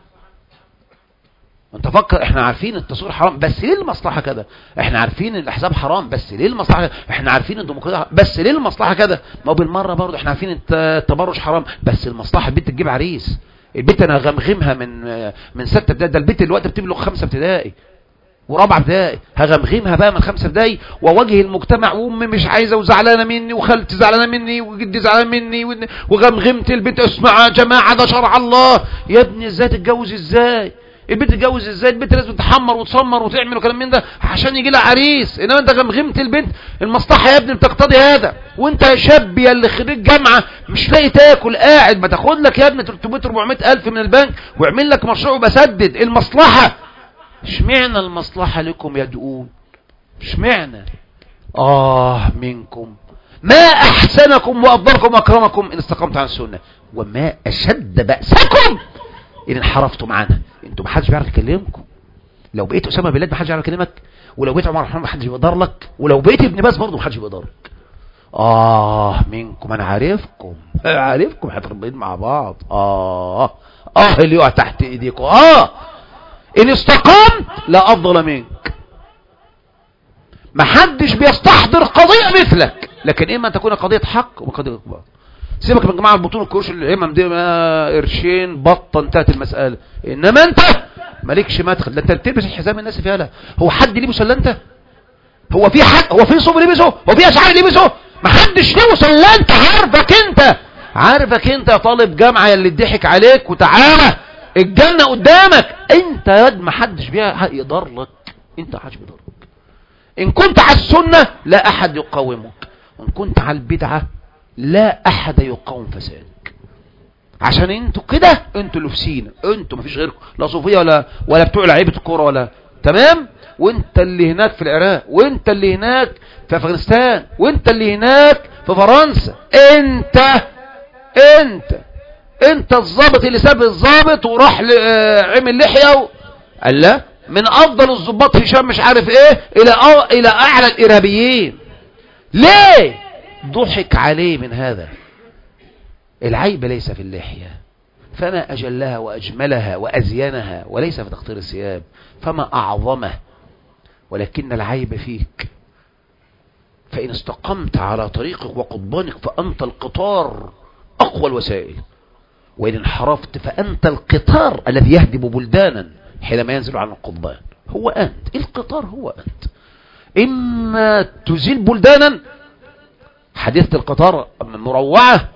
انت فكر، احنا عارفين التصوير حرام بس ليه المصلحه كده، احنا عارفين ان الاحزاب حرام بس ليه المصلحه كده، احنا عارفين الديمقراطيه بس ليه المصلحه كده. ما بالمره برضه احنا عارفين التبرج حرام بس المصلحه البنت تجيب عريس، البنت انا غمغمها من من ستة ابتدائي، ده البنت دلوقتي بتبلغ خمسة ابتدائي ورابعه ابتدائي، هغمغمها بقى من خمسة ابتدائي واواجه المجتمع، وامي مش عايزه وزعلانه مني وخالتي زعلانه مني وجدي زعلان مني، وغمغمت البنت اسمع يا جماعه ده شرع الله. يا ابني ازاي تتجوز؟ ازاي البنت تتجوز؟ ازاي البنت لازم تحمر وتصمر وتعمل وكلام من ده عشان يجي لها عريس، انما انت غمغمت البنت. المصلحه يا ابني بتقتضي هذا، وانت يا شاب يا اللي خريج جامعه مش لاقي تاكل قاعد، ما تاخد لك يا ابني ثلاثمائة أربعمائة الف من البنك واعمل لك مشروع وبسدد. المصلحه اشمعنى المصلحه لكم يدعون؟ اشمعنى؟ اه منكم ما احسنكم وافضلكم واكرمكم ان استقمت عن السنه، وما اشد بأسكم ان انحرفتم عنها. انتوا ما حدش بيعرف يكلمكم، لو بقيت اسامه بن لادن ما حدش يعرف يكلمك، ولو بقيت عمر الرحمن ما حدش بيقدر لك، ولو بقيت ابن باز برضه ما حدش بيقدر لك. اه منكم، انا عارفكم عارفكم هتربين مع بعض. اه اه اللي يقع تحت ايديكم، اه ان استقمت لا افضل منك. ما حدش بيستحضر قضيه مثلك، لكن اما تكون قضيه حق وقضيه باطل. سيبك من جماعه البطون الكروش اللي هم دي قرشين بطه انتهت المساله، انما انت مالكش مدخل. ده انت بتلبس الحزام الناس فيها، لا هو حد لبسه الا انت؟ هو في حد، هو في صوب لبسه، هو في اشعري لبسه؟ ما حدش لبسه الا انت. عارفك انت، عارفك انت يا طالب جامعه اللي اتضحك عليك، وتعالى الجنه قدامك انت يد، ما حدش بيها يقدر لك، انت حاجه بيقدر لك. ان كنت على السنه لا احد يقاومك، وان كنت على البدعه لا احد يقاوم فسادك. عشان انتوا كده، انتوا اللي في سينا، انتوا مفيش غيركم، لا صوفيه ولا ولا بتوع لعيبه الكوره ولا تمام. وانت اللي هناك في العراق، وانت اللي هناك في افغانستان، وانت اللي هناك في فرنسا. انت انت انت الضابط اللي ساب الضابط وراح عمل لحيه و... قال لا، من افضل الضباط في شام مش عارف ايه الى أو... الى اعلى الارهابيين. ليه؟ ضحك عليه من هذا. العيب ليس في اللحيه، فما اجلها واجملها وازينها، وليس في تقطير الثياب فما اعظمه، ولكن العيب فيك. فإن استقمت على طريقك وقضبانك فأنت القطار أقوى الوسائل، وإن انحرفت فأنت القطار الذي يهدم بلدانا حينما ينزل عن القضبان. هو أنت القطار، هو أنت. إما تزيل بلدانا حديثة القطار مروعة،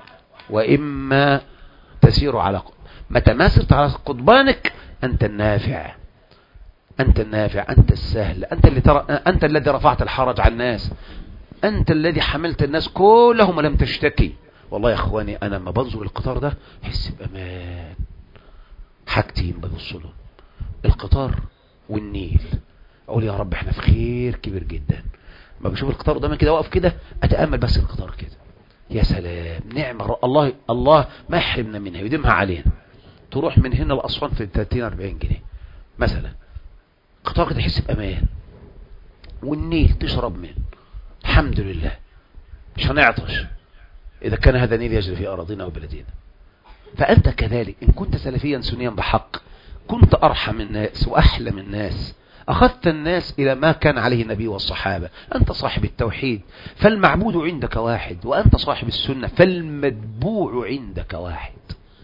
وإما تسير على متى ما سرت على قضبانك أنت النافع، أنت النافع، أنت السهل، أنت اللي ترى، أنت الذي رفعت الحرج عن الناس، أنت الذي حملت الناس كلهم ولم تشتكي. والله يا أخواني أنا لما بنظر القطار ده حس بأمان. حاجتين ببص لهم، القطار والنيل، أقول يا رب احنا في خير كبير جدا. ما بشوف القطار قدامي كده واقف كده أتأمل بس القطار كده، يا سلام نعمة الله الله ما يحرمنا منها يديمها علينا. تروح من هنا لأسوان في ثلاثين أربعين جنيه مثلا، قطار كده تحس بأمان، والنيل تشرب منه الحمد لله مش هنعطش إذا كان هذا نيل يجري في أراضينا وبلدينا. فأنت كذلك إن كنت سلفيا سنيا بحق كنت أرحم الناس وأحلم الناس، أخذت الناس إلى ما كان عليه النبي والصحابة. أنت صاحب التوحيد فالمعبود عندك واحد، وأنت صاحب السنة فالمتبوع عندك واحد.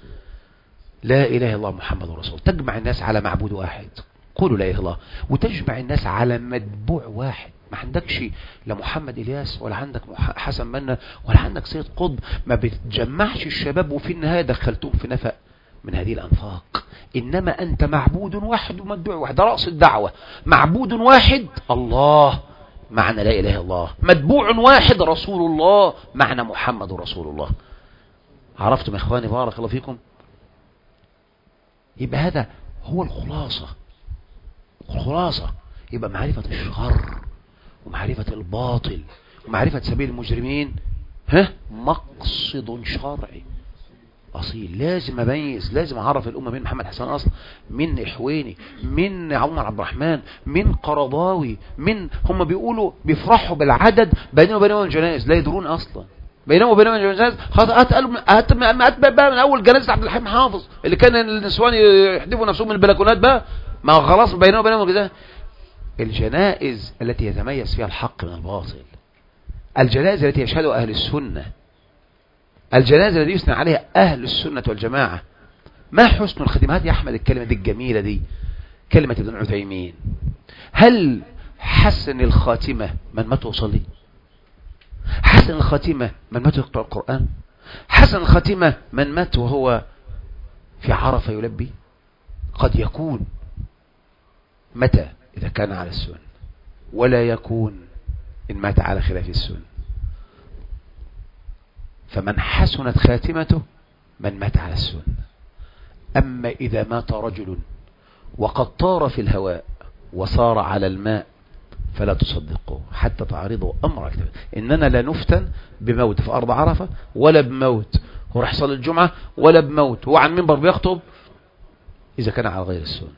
لا إله إلا الله محمد رسول. تجمع الناس على معبود واحد، قولوا لا إله إلا الله، وتجمع الناس على متبوع واحد. ما عندكش لا محمد إلياس ولا عندك حسن منا ولا عندك سيد قطب، ما بتجمعش الشباب وفي النهاية دخلتهم في نفق من هذه الأنفاق. إنما أنت معبود واحد ومتبوع واحد، ده رأس الدعوة. معبود واحد الله معنى لا إله إلا الله، متبوع واحد رسول الله معنى محمد رسول الله. عرفتم يا إخواني بارك الله فيكم؟ يبقى هذا هو الخلاصة. الخلاصة يبقى معرفة الشر ومعرفة الباطل ومعرفة سبيل المجرمين ها مقصد شرعي أصيل. لازم أميز، لازم أعرف الأمة من محمد حسن أصل، من إحويني، من عمر عبد الرحمن، من قرضاوي، من هم بيقولوا بيفرحوا بالعدد بينهم وبينهم الجنائز، لا يدرون أصلا بينهم وبينهم الجنائز. هات بقى من أول جنازة عبد الحليم حافظ اللي كان النسوان يحدفوا نفسهم من البلكونات بقى، ما خلاص بينهم وبينهم الجنائز. الجنائز التي يتميز فيها الحق من الباطل، الجنائز التي يشهدها أهل السنة، الجنازة التي يثنى عليها أهل السنة والجماعة. ما حسن الختمات يا أحمد؟ الكلمة دي الجميلة دي كلمة ابن عثيمين. هل حسن الخاتمة من مات يصلي؟ حسن الخاتمة من مات يقرأ القرآن؟ حسن الخاتمة من مات وهو في عرفة يلبي؟ قد يكون متى إذا كان على السنة، ولا يكون إن مات على خلاف السنة. فمن حسنت خاتمته من مات على السنة. أما إذا مات رجل وقد طار في الهواء وصار على الماء فلا تصدقوه حتى تعرضوا أمر الكتاب. إننا لا نفتن بموت في أرض عرفة، ولا بموت هو راح يصلي الجمعة، ولا بموت هو عن منبر بيخطب إذا كان على غير السنة.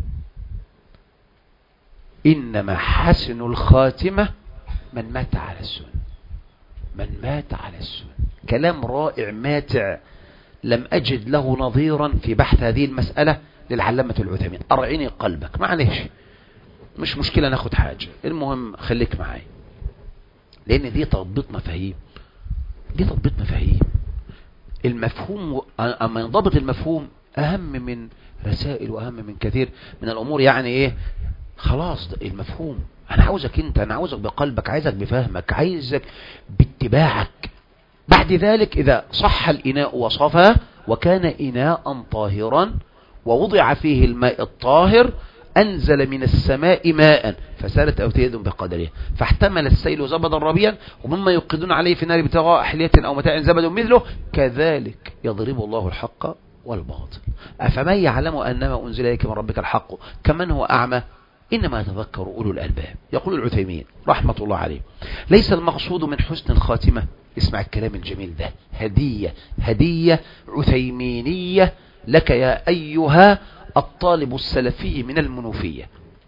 إنما حسن الخاتمة من مات على السنة، من مات على السنة. كلام رائع ماتع لم أجد له نظيرا في بحث هذه المسألة للعلامة العثيمين. أرعيني قلبك، معلش مش مشكلة ناخد حاجة، المهم خليك معاي، لأن دي تضبط مفاهيم، دي تضبط مفاهيم. المفهوم أما ينضبط المفهوم أهم من رسائل وأهم من كثير من الأمور. يعني إيه خلاص المفهوم، أنا عاوزك أنت، أنا عاوزك بقلبك، عايزك بفهمك، عايزك باتباعك. بعد ذلك إذا صح الإناء وصفى وكان إناء طاهرا ووضع فيه الماء الطاهر أنزل من السماء ماء فسالت أودية بقدرها فاحتمل السيل زبدا ربيا ومما يوقدون عليه في النار ابتغاء حلية أو متاع زبد مثله كذلك يضرب الله الحق والباطل أفمن يعلم أنما أنزل إليك من ربك الحق كمن هو أعمى إنما يتذكر أولو الألباب. يقول العثيمين رحمة الله عليه ليس المقصود من حسن الخاتمة، اسمع الكلام الجميل ده، هدية هدية عثيمينية لك يا أيها الطالب السلفي من المنوفية.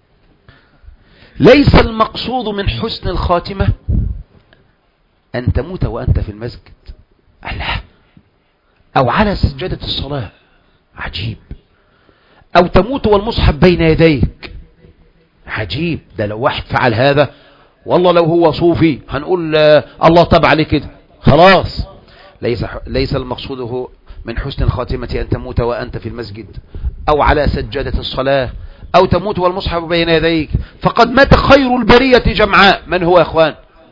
ليس المقصود من حسن الخاتمة أن تموت وأنت في المسجد الله أو على سجادة الصلاة عجيب، أو تموت والمصحف بين يديك عجيب. ده لو واحد فعل هذا والله لو هو صوفي هنقول آه الله طبع عليه كده خلاص. ليس ليس المقصود من حسن الخاتمة أن تموت وأنت في المسجد أو على سجادة الصلاة أو تموت والمصحف بين يديك، فقد مات خير البرية جمعاء. من هو يا أخوان؟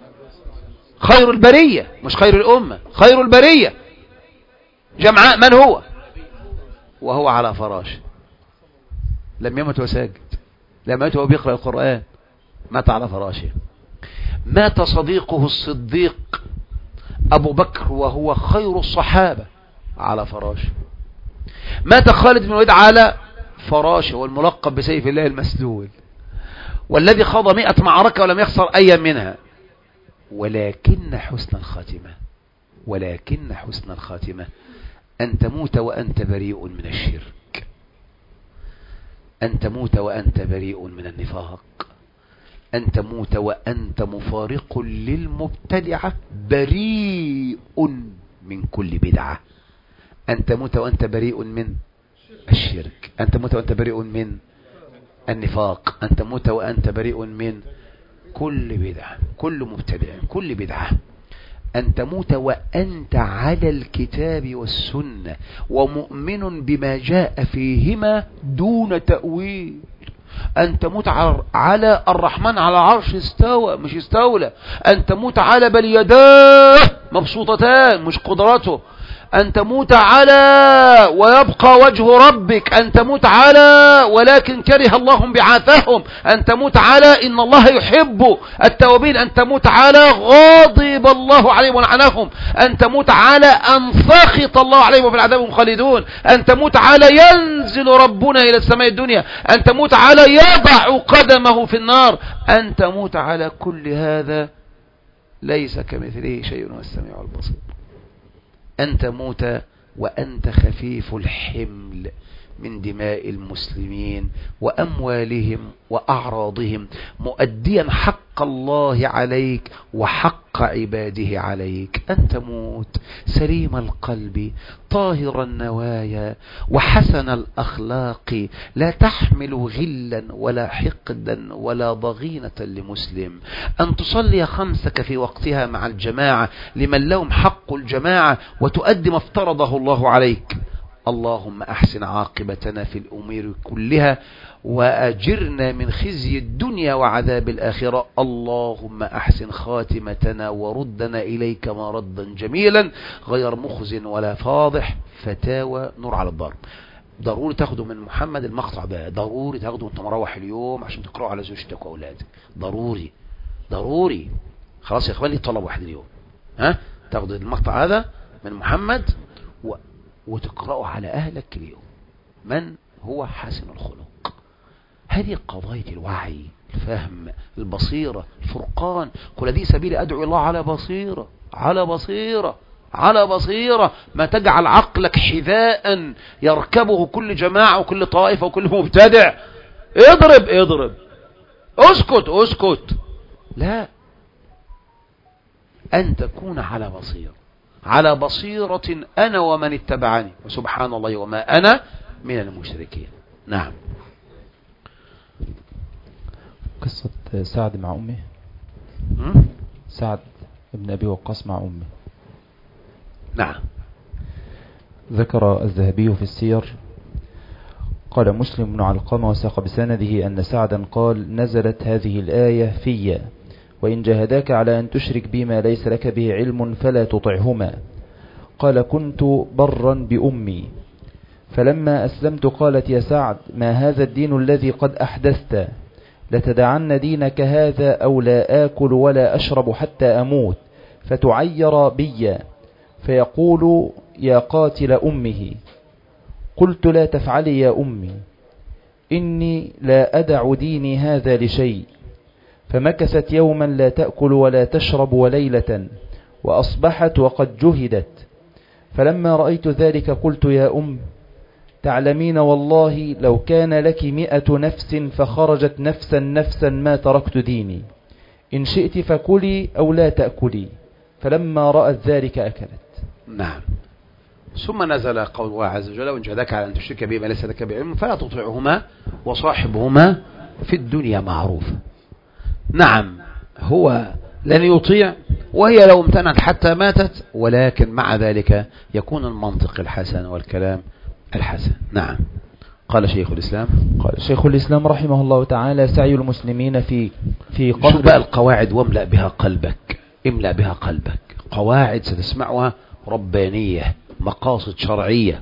خير البرية مش خير الأمة، خير البرية جمعاء. من هو؟ وهو على فراش لم يمت وساجد، لم يمت وهو بيقرأ القرآن، مات على فراشه. مات صديقه الصديق أبو بكر وهو خير الصحابة على فراشه. مات خالد بن الوليد على فراشه والملقب بسيف الله المسلول، والذي خاض مئة معركة ولم يخسر أي منها. ولكن حسن الخاتمة ولكن حسن الخاتمة أن تموت وأنت بريء من الشرك، أن تموت وأنت بريء من النفاق، أن تموت وأنت مفارق للمبتدعة بريء من كل بدعة، أن تموت وأنت بريء من الشرك، أن تموت وأنت بريء من النفاق، أن تموت وأنت بريء من كل بدعة، كل مبتدع، كل بدعة. أن تموت وأنت على الكتاب والسنة ومؤمن بما جاء فيهما دون تأويل. أن تموت على الرحمن على عرش استوى مش استولى. أن تموت على بل يداه مبسوطتان مش قدرته. أن تموت على ويبقى وجه ربك. أن تموت على ولكن كره الله بعاثهم. أن تموت على إن الله يحب التوابين. أن تموت على غاضب الله عليهم ولعنهم. أن تموت على أن سخط الله عليهم وفي العذاب هم خالدون. أن تموت على ينزل ربنا إلى السماء الدنيا. أن تموت على يضع قدمه في النار. أن تموت على كل هذا ليس كمثله شيء والسميع البصير. أن تموت وأنت خفيف الحمل من دماء المسلمين وأموالهم وأعراضهم، مؤديا حق الله عليك وحق عباده عليك. أن تموت سليم القلب طاهر النوايا وحسن الأخلاق، لا تحمل غلا ولا حقدا ولا ضغينة لمسلم. أن تصلي خمسك في وقتها مع الجماعة لمن لهم حق الجماعة وتؤدي ما افترضه الله عليك. اللهم أحسن عاقبتنا في الأمور كلها وأجرنا من خزي الدنيا وعذاب الآخرة. اللهم أحسن خاتمتنا وردنا إليك مردا جميلا غير مخز ولا فاضح. فتاوى نور على الضرب. ضروري تاخده من محمد المقطع ده، ضروري تاخده وانت مروح اليوم عشان تقرأه على زوجتك وأولادك. ضروري ضروري خلاص يا اخواني، طلب واحد اليوم ها تاخد المقطع هذا من محمد و... وتقرأه على أهلك اليوم. من هو حسن الخلق؟ هذه قضايا الوعي، الفهم، البصيرة، الفرقان. قل هذه سبيل أدعو الله على بصيرة، على بصيرة، على بصيرة. ما تجعل عقلك حذاء يركبه كل جماعة وكل طائفة وكل مبتدع. اضرب اضرب، اسكت اسكت. لا، أن تكون على بصيرة، على بصيرة أنا ومن اتبعني وسبحان الله وما أنا من المشركين. نعم. قصة سعد مع أمه. سعد ابن أبي وقاص مع أمه. نعم. ذكر الذهبي في السير قال مسلم بن علقمة وساق بسنده أن سعدا قال: نزلت هذه الآية في: وإن جاهداك على أن تشرك بما ليس لك به علم فلا تطعهما. قال: كنت برا بأمي فلما أسلمت قالت يا سعد ما هذا الدين الذي قد أحدثت؟ لتدعن دينك هذا أو لا آكل ولا أشرب حتى أموت، فتعير بي فيقول يا قاتل أمه. قلت لا تفعلي يا أمي، إني لا أدع ديني هذا لشيء. فمكثت يوما لا تأكل ولا تشرب وليلة، وأصبحت وقد جهدت. فلما رأيت ذلك قلت يا أم تعلمين والله لو كان لك مئة نفس فخرجت نفسا نفسا ما تركت ديني، إن شئت فكلي أو لا تأكلي. فلما رأت ذلك أكلت. نعم. ثم نزل قول الله عز وجل وإن جاهداك على أن تشرك بما ليس لك بعلم فلا تطيعهما وصاحبهما في الدنيا معروفا. نعم، هو لن يطيع وهي لو امتنعت حتى ماتت، ولكن مع ذلك يكون المنطق الحسن والكلام الحسن. نعم. قال شيخ الإسلام قال شيخ الإسلام رحمه الله تعالى سعي المسلمين في في قهر. شوف بقى القواعد واملأ بها قلبك، املأ بها قلبك. قواعد ستسمعها ربانية، مقاصد شرعية،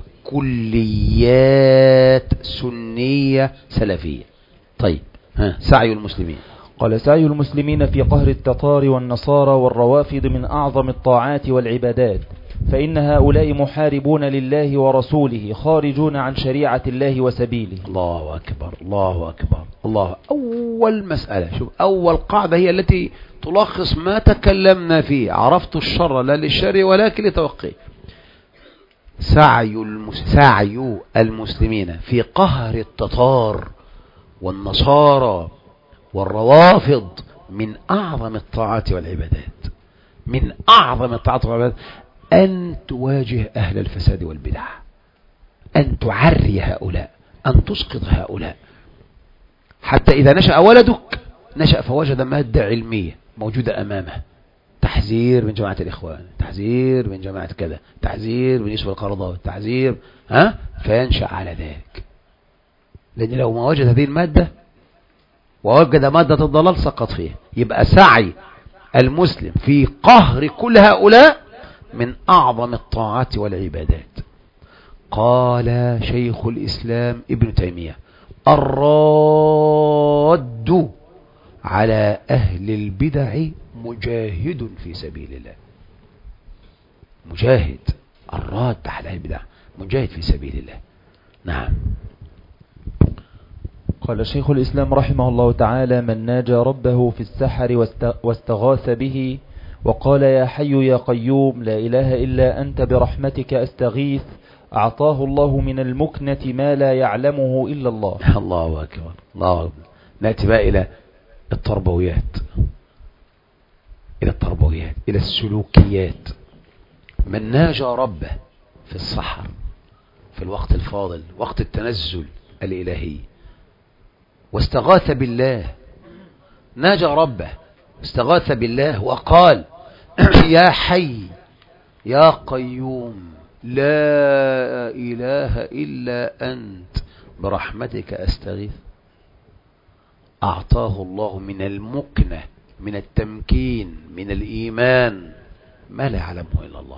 كليات سنية سلفية. طيب، ها سعي المسلمين. قال سعي المسلمين في قهر التتار والنصارى والروافض من أعظم الطاعات والعبادات، فإن هؤلاء محاربون لله ورسوله، خارجون عن شريعة الله وسبيله. الله أكبر، الله أكبر، الله. أول مسألة، شوف أول قاعدة هي التي تلخص ما تكلمنا فيه. عرفت الشر لا للشر ولكن لتوقيه. سعي, المس... سعي المسلمين في قهر التتار والنصارى والروافض من أعظم الطاعات والعبادات، من أعظم الطاعات والعبادات أن تواجه أهل الفساد والبدع، أن تعري هؤلاء، أن تسقط هؤلاء، حتى إذا نشأ ولدك نشأ فوجد مادة علمية موجودة أمامه، تحذير من جماعة الإخوان، تحذير من جماعة كذا، تحذير من يوسف القرضاوي، تحذير، ها، فينشأ على ذلك. لأن لو ما وجد هذه المادة ووجد مادة الضلال سقط فيها. يبقى سعي المسلم في قهر كل هؤلاء من أعظم الطاعات والعبادات. قال شيخ الإسلام ابن تيمية الراد على أهل البدع مجاهد في سبيل الله. مجاهد، الراد على أهل البدع مجاهد في سبيل الله. نعم. قال شيخ الإسلام رحمه الله تعالى من ناجى ربه في السحر واستغاث به وقال يا حي يا قيوم لا إله إلا أنت برحمتك أستغيث، أعطاه الله من المكنة ما لا يعلمه إلا الله. الله أكبر، الله أكبر. نأتي بقى إلى التربويات، إلى التربويات، إلى السلوكيات. من ناجى ربه في السحر، في الوقت الفاضل، وقت التنزل الإلهي، واستغاث بالله، ناجى ربه استغاث بالله وقال يا حي يا قيوم لا إله إلا أنت برحمتك أستغيث، أعطاه الله من المكنة، من التمكين، من الإيمان ما لا يعلمه إلا الله.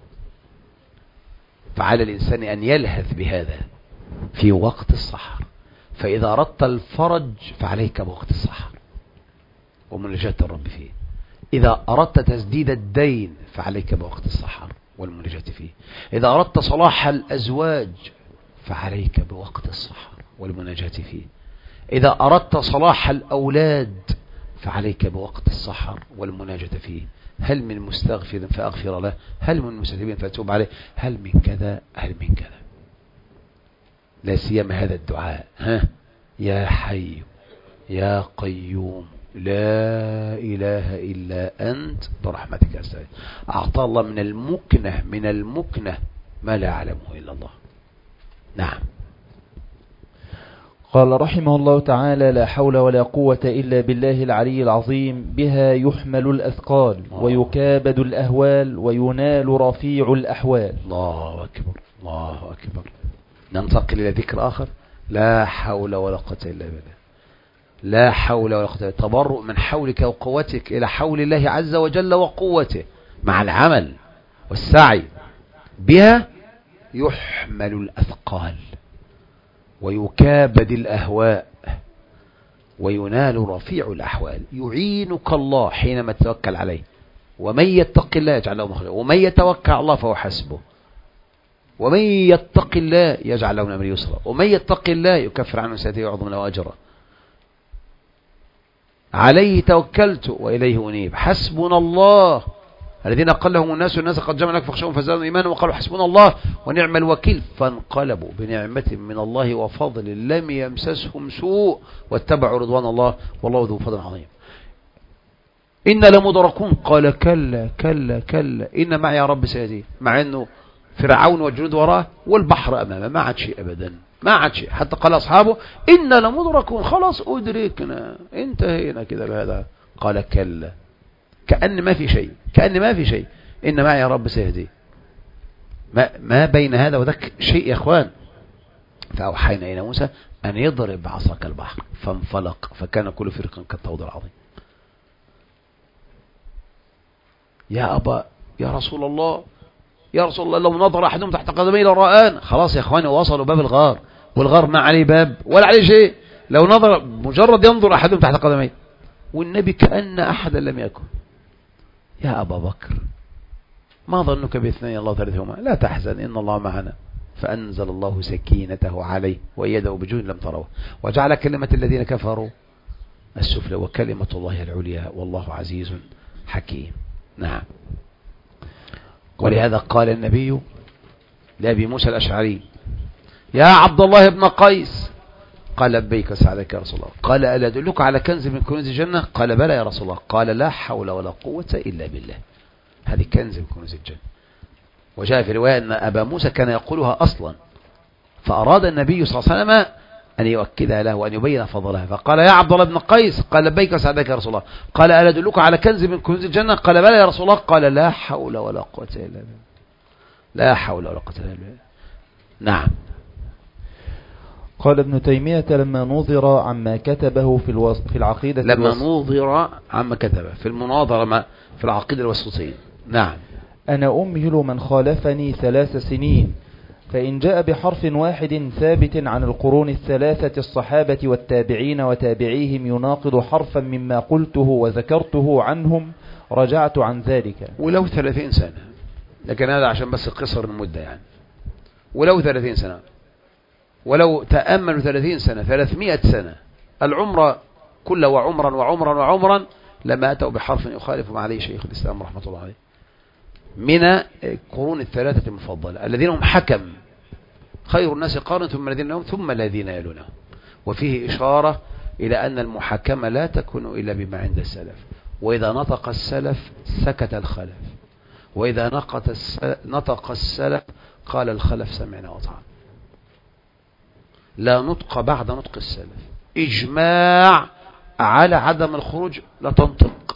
فعلى الإنسان أن يلهث بهذا في وقت السحر. فإذا أردت الفرج فعليك بوقت السحر ومناجاة الرب فيه. إذا أردت تسديد الدين فعليك بوقت السحر والمناجاة فيه. إذا أردت صلاح الأزواج فعليك بوقت السحر والمناجاة فيه. إذا أردت صلاح الأولاد فعليك بوقت السحر والمناجاة فيه. هل من مستغفر فأغفر له، هل من مستتوب فأتوب عليه، هل من كذا، هل من كذا. لا سيما هذا الدعاء، ها يا حي يا قيوم لا إله إلا أنت برحمتك أستغيث، أعطى الله من المكنة، من المكنة ما لا يعلمه إلا الله. نعم. قال رحمه الله تعالى لا حول ولا قوة إلا بالله العلي العظيم، بها يحمل الأثقال ويكابد الأهوال وينال رفيع الأحوال. الله أكبر، الله أكبر. ننتقل إلى ذكر آخر، لا حول ولا قوة إلا بالله. لا حول ولا قوة، تبرؤ من حولك وقوتك إلى حول الله عز وجل وقوته، مع العمل والسعي بها يحمل الأثقال ويكابد الأهواء وينال رفيع الأحوال. يعينك الله حينما تتوكل عليه، ومن يتق الله يجعل له مخرجا، ومن يتوكل على الله فهو حسبه، ومن يتق الله يجعل له من أمره يسرا، ومن يتق الله يكفر عنه سيئاته ويعظم له أجرا. عليه توكلت وإليه أنيب. حسبنا الله الذين قال لهم الناس والناس قد جمعوا لك فاخشوهم فزادهم إيمانا وقالوا حسبنا الله ونعم الوكيل فانقلبوا بنعمة من الله وفضل لم يمسسهم سوء واتبعوا رضوان الله والله ذو فضل عظيم. إن لمدركون قال كلا كلا كلا إن معي يا رب سيهدين. مع أنه فرعون والجنود وراه والبحر أمامه ما عاد شيء أبدا، ما عاد شيء. حتى قال أصحابه إن لمدركون خلاص أدركنا انتهينا كده بهذا. قال كلا كأن ما في شيء، كأن ما في شيء إن معي يا رب سيهدين. ما, ما بين هذا وذاك شيء يا أخوان. فأوحينا إلى موسى أن يضرب بعصاك البحر فانفلق فكان كل فرق كالطود العظيم. يا أبا يا رسول الله يا رسول الله لو نظر أحدهم تحت قدمي لرآن. خلاص يا أخواني وصلوا باب الغار، والغار ما عليه باب ولا عليه شيء. لو نظر مجرد ينظر أحدهم تحت قدمي، والنبي كأن أحدا لم يكن. يا أبا بكر ما ظنك باثنين الله ثالثهما لا تحزن إن الله معنا. فأنزل الله سكينته عليه وأيده بجند لم تروه وجعل كلمة الذين كفروا السفلى وكلمة الله العليا والله عزيز حكيم. نعم. ولهذا قال النبي لأبي موسى الأشعري يا عبد الله بن قيس قال لبيك وسعدك يا رسول الله. قال ألا أدلك على كنز من كنوز الجنة؟ قال بلى يا رسول الله. قال لا حول ولا قوة إلا بالله. هذه كنز من كنوز الجنة. وجاء في رواية أن أبا موسى كان يقولها أصلا، فأراد النبي صلى الله عليه وسلم أن يؤكدها له وأن يبين فضلها، فقال يا عبد الله بن قيس قال لبيك وسعدك يا رسول الله. قال ألا أدلك على كنز من كنوز الجنة؟ قال بلى يا رسول الله. قال لا حول ولا قوة إلا بالله. لا حول ولا قوة إلا بالله. نعم. قال ابن تيمية لما نظر عما كتبه في الوص... في العقيدة لما الوص... نظر عما كتبه في المناظرة في العقيدة الوسطية. نعم. أنا أمهل من خالفني ثلاث سنين، فإن جاء بحرف واحد ثابت عن القرون الثلاثة الصحابة والتابعين وتابعيهم يناقض حرفا مما قلته وذكرته عنهم رجعت عن ذلك. ولو ثلاثين سنة، لكن هذا عشان بس قصر المدة يعني. ولو ثلاثين سنة، ولو تأملوا ثلاثين سنة ثلاثمائة سنة العمر كل وعمرا وعمرا وعمرا لما أتوا بحرف يخالف ما عليه شيخ الإسلام رحمة الله عليه من القرون الثلاثة المفضلة الذين هم حكم خير الناس قارن ثم الذين هم ثم الذين يلونهم. وفيه إشارة إلى أن المحاكمة لا تكون إلا بما عند السلف، وإذا نطق السلف سكت الخلف، وإذا نطق السلف قال الخلف سمعنا وطعنا. لا نطق بعد نطق السلف. إجماع على عدم الخروج لا تنطق،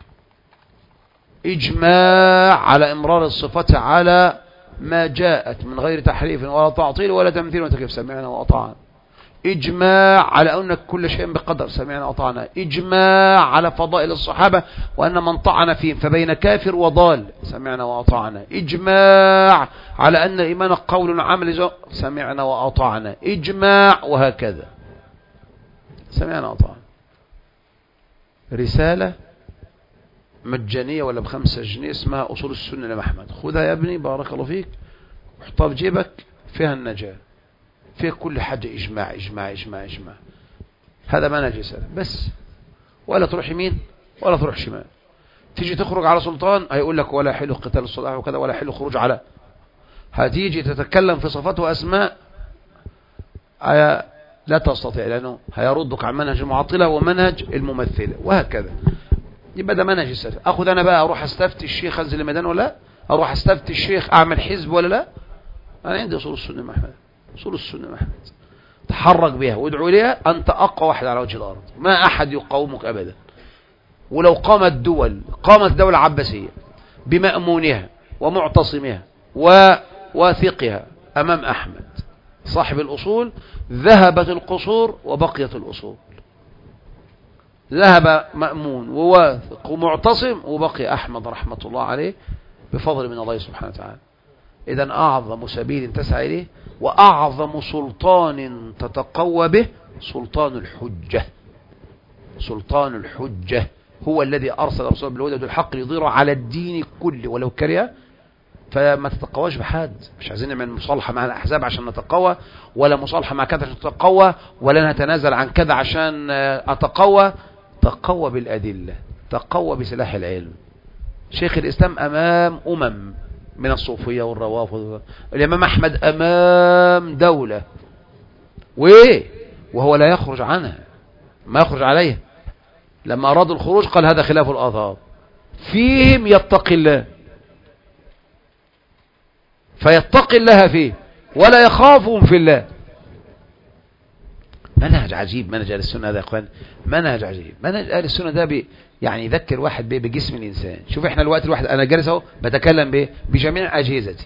إجماع على إمرار الصفات على ما جاءت من غير تحريف ولا تعطيل ولا تمثيل ولا تكييف سمعنا وأطعنا. إجماع على أن كل شيء بقدر سمعنا وأطعنا. إجماع على فضائل الصحابة وأن من طعن فيهم فبين كافر وضال سمعنا وأطعنا. إجماع على أن الإيمان قول عمل سمعنا وأطعنا. إجماع وهكذا سمعنا وأطعنا. رسالة مجانية ولا بخمسة جنيه اسمها أصول السنة لمحمد، خذها يا ابني بارك الله فيك وحطها في جيبك، فيها النجاة، فيها كل حاجة إجماع إجماع إجماع إجماع. هذا منهج السلف بس، ولا تروح يمين ولا تروح شمال. تيجي تخرج على سلطان هيقول لك ولا حلو قتال الصلاح وكذا ولا حلو خروج على. هتيجي تتكلم في صفات وأسماء لا تستطيع لأنه هيردك عن منهج المعطلة ومنهج الممثلة وهكذا. يبقى ده منهج السلف. أخذ أنا بقى أروح أستفتي الشيخ أنزل الميدان ولا لا؟ أروح أستفتي الشيخ أعمل حزب ولا لا؟ أنا عندي أصول السنة محمد، أصول السنة محمد تحرك بها وادعو لها. أنت أقوى واحد على وجه الأرض، ما أحد يقاومك أبدا. ولو قامت دول، قامت دولة عباسية بمأمونها ومعتصمها وواثقها أمام أحمد صاحب الأصول، ذهبت القصور وبقيت الأصول. ذهب مأمون وواثق ومعتصم وبقي أحمد رحمة الله عليه بفضل من الله سبحانه وتعالى. إذن أعظم سبيل تسعى إليه وأعظم سلطان تتقوى به سلطان الحجة. سلطان الحجة هو الذي أرسل رسوله بالهدى والحق ليظهره على الدين كله ولو كره. فما تتقواش بحد. مش عايزين نعمل مصالحة مع الأحزاب عشان نتقوى، ولا مصالحة مع كذا عشان نتقوى، ولا نتنازل عن كذا عشان أتقوى. تقوى بالأدلة، تقوى بسلاح العلم. شيخ الإسلام أمام أمم من الصوفية والروافض، الإمام أحمد أمام دولة وإيه وهو لا يخرج عنها، ما يخرج عليها. لما أرادوا الخروج قال هذا خلاف الآثار. فيهم يتقي الله فيتقي الله فيه ولا يخافهم في الله. منهج عجيب منهج أهل السنة هذا يا أخوان، منهج عجيب. منهج أهل السنة ده بي يعني يذكر واحد بيه بجسم الإنسان. شوف احنا الوقت الواحد أنا جالس اهو بتكلم بيه بجميع أجهزتي،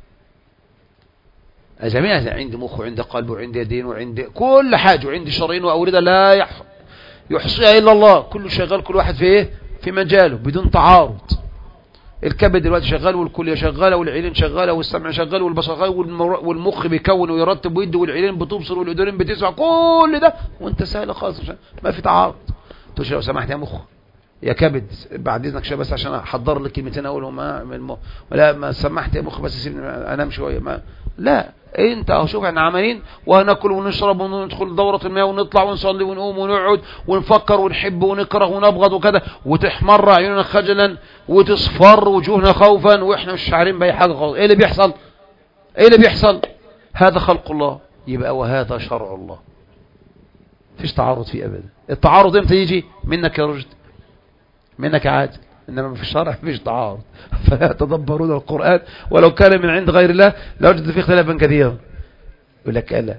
جميع عندي مخ وعندي قلب وعندي يدين وعندي كل حاجة وعندي شرايين وأوردة لا يحصيها إلا الله. كله شغال، كل واحد في ايه في مجاله بدون تعارض. الكبد دلوقتي شغال والكلية شغالة والعينين شغالة والسمع شغال والبصر شغال والمخ بيكون ويرتب ويده والعينين بتبصر والأذنين بتسمع، كل ده وانت سهل خالص ما في تعارض. تقول لو سمحت يا مخ يا كبد بعد اذنك شويه بس عشان احضر لك كلمتين اقولهم ما ولا ما سمحت يا مخ بس سيبني انام شويه. ما لا انت اهو شوف احنا عمالين وهناكل ونشرب وندخل دوره المياه ونطلع ونصلي ونقوم ونقعد ونفكر ونحب ونكره ونبغض وكذا، وتحمر عيوننا خجلا وتصفر وجوهنا خوفا واحنا مش شاعرين باي حاجه خالص. ايه اللي بيحصل؟ ايه اللي بيحصل؟ هذا خلق الله يبقى وهذا شرع الله. مفيش تعارض فيه ابدا. التعارض امتى يجي؟ منك يا رشد، منك عادل، انما في الشرع مفيش تعارض. فلا يتدبرون القرآن ولو كان من عند غير الله لوجد فيه اختلافا كثيرا. يقول لك الا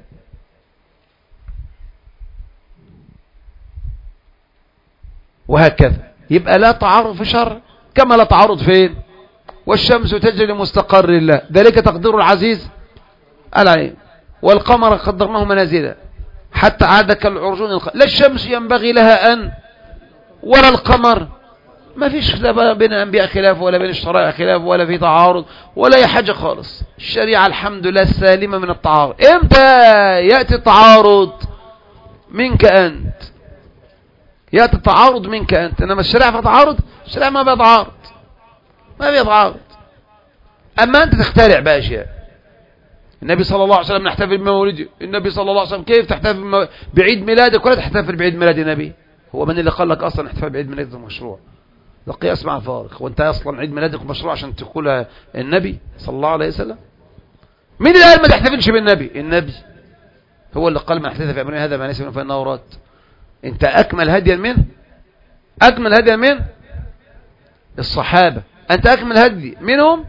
وهكذا. يبقى لا تعارض في الشرع كما لا تعارض فين؟ والشمس تجري لمستقر الله ذلك تقدير العزيز العليم. والقمر قدرناه منازل حتى عاد كالعرجون الخ... لا الشمس ينبغي لها أن ولا القمر. ما فيش لا بين الأنبياء خلاف ولا بين الشرائع خلاف ولا في تعارض ولا أي حاجة خالص. الشريعة الحمد لله السالمة من التعارض. امتى يأتي التعارض؟ منك أنت. يأتي التعارض منك أنت. إنما الشريعة في تعارض؟ الشريعة ما بيتعارض، ما بيتعارض. أما أنت تخترع بأشياء. النبي صلى الله عليه وسلم نحتفل بمولده. النبي صلى الله عليه وسلم كيف تحتفل بعيد ميلادك ولا تحتفل بعيد ميلاد النبي؟ هو من اللي قال لك أصلا احتفال بعيد ميلادك مشروع؟ ده قياس مع الفارق. وانت أصلا عيد ميلادك مشروع عشان تقولها النبي صلى الله عليه وسلم؟ مين اللي قال ما تحتفلش بالنبي؟ النبي هو اللي قال ما احتفل في أمرنا هذا ما ليس منه فإنه راد. انت أكمل هديا منه، أكمل هديا منه الصحابة. أنت أكمل هدي منهم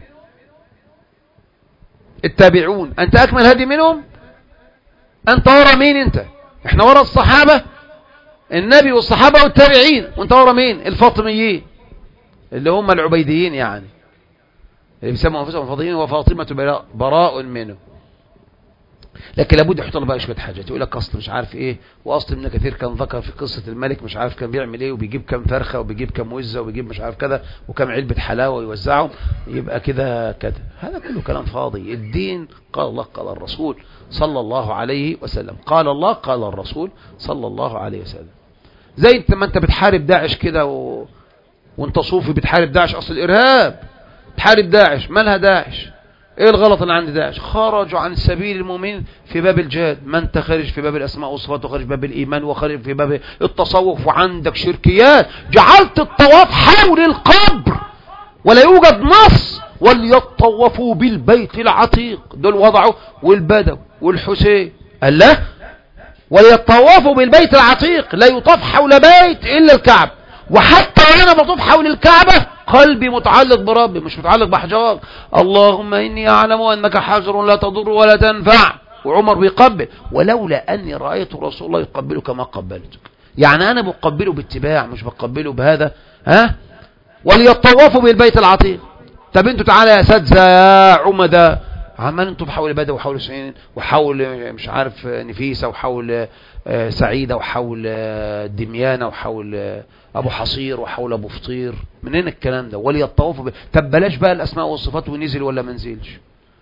التابعون. أنت أكمل هدي منهم. أنت ورا مين؟ أنت احنا ورا الصحابة النبي والصحابة والتابعين. وانت ورا مين؟ الفاطميين اللي هم العبيديين يعني اللي بيسموا أنفسهم فاطميين وفاطمة براء منه. لكن لابد يحط له بقى شويه حاجات. يقول لك اصل مش عارف ايه، واصل ابن كثير كان ذكر في قصه الملك مش عارف كان بيعمل ايه وبيجيب كام فرخه وبيجيب كام وزه وبيجيب مش عارف كذا وكام علبه حلاوه ويوزعهم يبقى كده كده. هذا كله كلام فاضي. الدين قال الله قال الرسول صلى الله عليه وسلم. قال الله قال الرسول صلى الله عليه وسلم. زي انت ما انت بتحارب داعش كده و... وانت صوفي بتحارب داعش. اصل الارهاب بتحارب داعش. مالها داعش؟ ايه الغلط اللي عند داعش؟ خرجوا عن سبيل المؤمنين في باب الجهاد. ما انت خارج في باب الاسماء والصفات وخارج في باب الايمان وخارج في باب التصوف وعندك شركيات. جعلت الطواف حول القبر ولا يوجد نص وليطوفوا بالبيت العتيق. دول وضعوا والبدو والحسين قال لا وليطوفوا بالبيت العتيق. لا يطاف حول بيت الا الكعب. وحتى وانا بطوف حول الكعبة قلبي متعلق بربي مش متعلق بحجار. اللهم إني أعلم أنك حجر لا تضر ولا تنفع. وعمر بيقبل ولولا أني رأيت رسول الله يقبله كما قبلتك. يعني أنا بقبله باتباع مش بقبله بهذا. ها وليطوفوا بالبيت العتيق. طب انتوا تعالى يا اساتذه يا عمده عمال انتوا بحول بدر وحول سعين وحول مش عارف نفيسه وحول سعيده وحول دميانه وحول ابو حصير وحول ابو فطير. منين الكلام ده؟ وليطوفوا ب... طب بلاش بقى الاسماء والصفات ونزل ولا ما نزلش.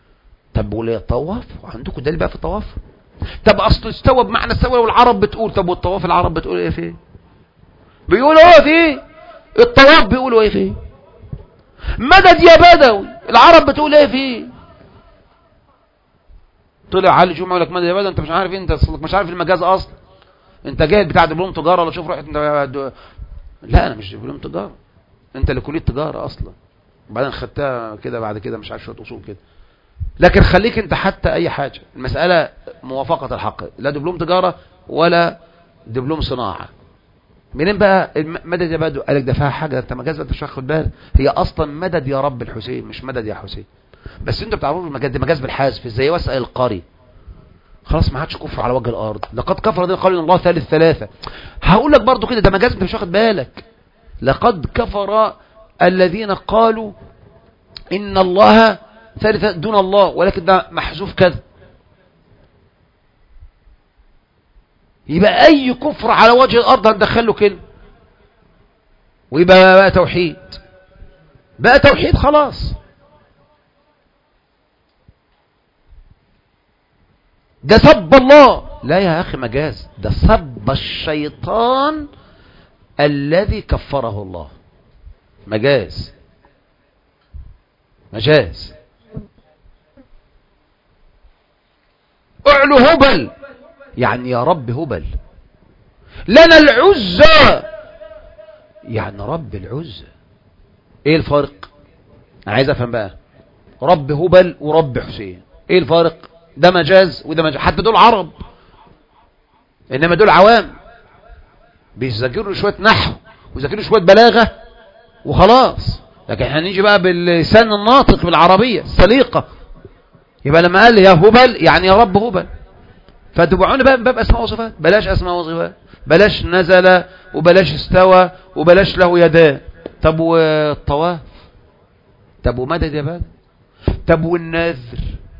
طب وليه الطواف عندكم دليل بقى في الطواف؟ طب اصل استوى بمعنى استوى والعرب بتقول، طب والطواف العرب بتقول ايه فيه؟ بيقولوا ايه فيه؟ الطواف بيقولوا ايه فيه؟ مدد يا بدوي العرب بتقول ايه فيه؟ طلع علي جمعه يقول لك مدد يا بدوي، انت مش عارف، انت مش عارف المجاز اصلا، انت جاهل بتاع دبلوم تجاره ولا شوف روح انت. لا انا مش دبلوم تجاره، انت اللي كليه تجاره اصلا، وبعدين خدتها كده بعد كده مش عارف شويه اصول كده. لكن خليك انت حتى اي حاجه، المساله موافقه الحق، لا دبلوم تجاره ولا دبلوم صناعه. منين بقى مدد يا بدو؟ قالك ده فيها حاجه، انت مجاز انت مش واخد بالك، هي اصلا مدد يا رب الحسين مش مدد يا حسين، بس انتوا بتعرفوا المجاز، مجاز بالحذف زي واسال القاري. خلاص ما عادش كفر على وجه الارض، لقد كفر الذين قالوا ان الله ثالث ثلاثه. هقول لك برضو كده ده مجاز انت مش واخد بالك، لقد كفر الذين قالوا ان الله ثالث دون الله، ولكن ده محذوف كذا. يبقى اي كفر على وجه الارض هندخله كلمه ويبقى بقى توحيد، بقى توحيد خلاص. ده سب الله، لا يا اخي مجاز، ده سب الشيطان الذي كفره الله، مجاز مجاز. اعلو هبل يعني يا رب هبل، لنا العزة يعني رب العزة. ايه الفرق؟ انا عايز افهم بقى، رب هبل ورب حسين ايه الفرق؟ ده مجاز وده مجاز، حتى دول عرب انما دول عوام بيذاكروا شويه نحو ويذاكروا شويه بلاغه وخلاص، لكن احنا نيجي بقى باللسان الناطق بالعربيه السليقه. يبقى لما قال يا هبل يعني يا رب هبل، فتبعونا بقى من باب اسماء وصفات، بلاش اسماء وصفات، بلاش نزل وبلاش استوى وبلاش له يدان. طب والطواف؟ طب ومدد يا بدر؟ طب والنذر؟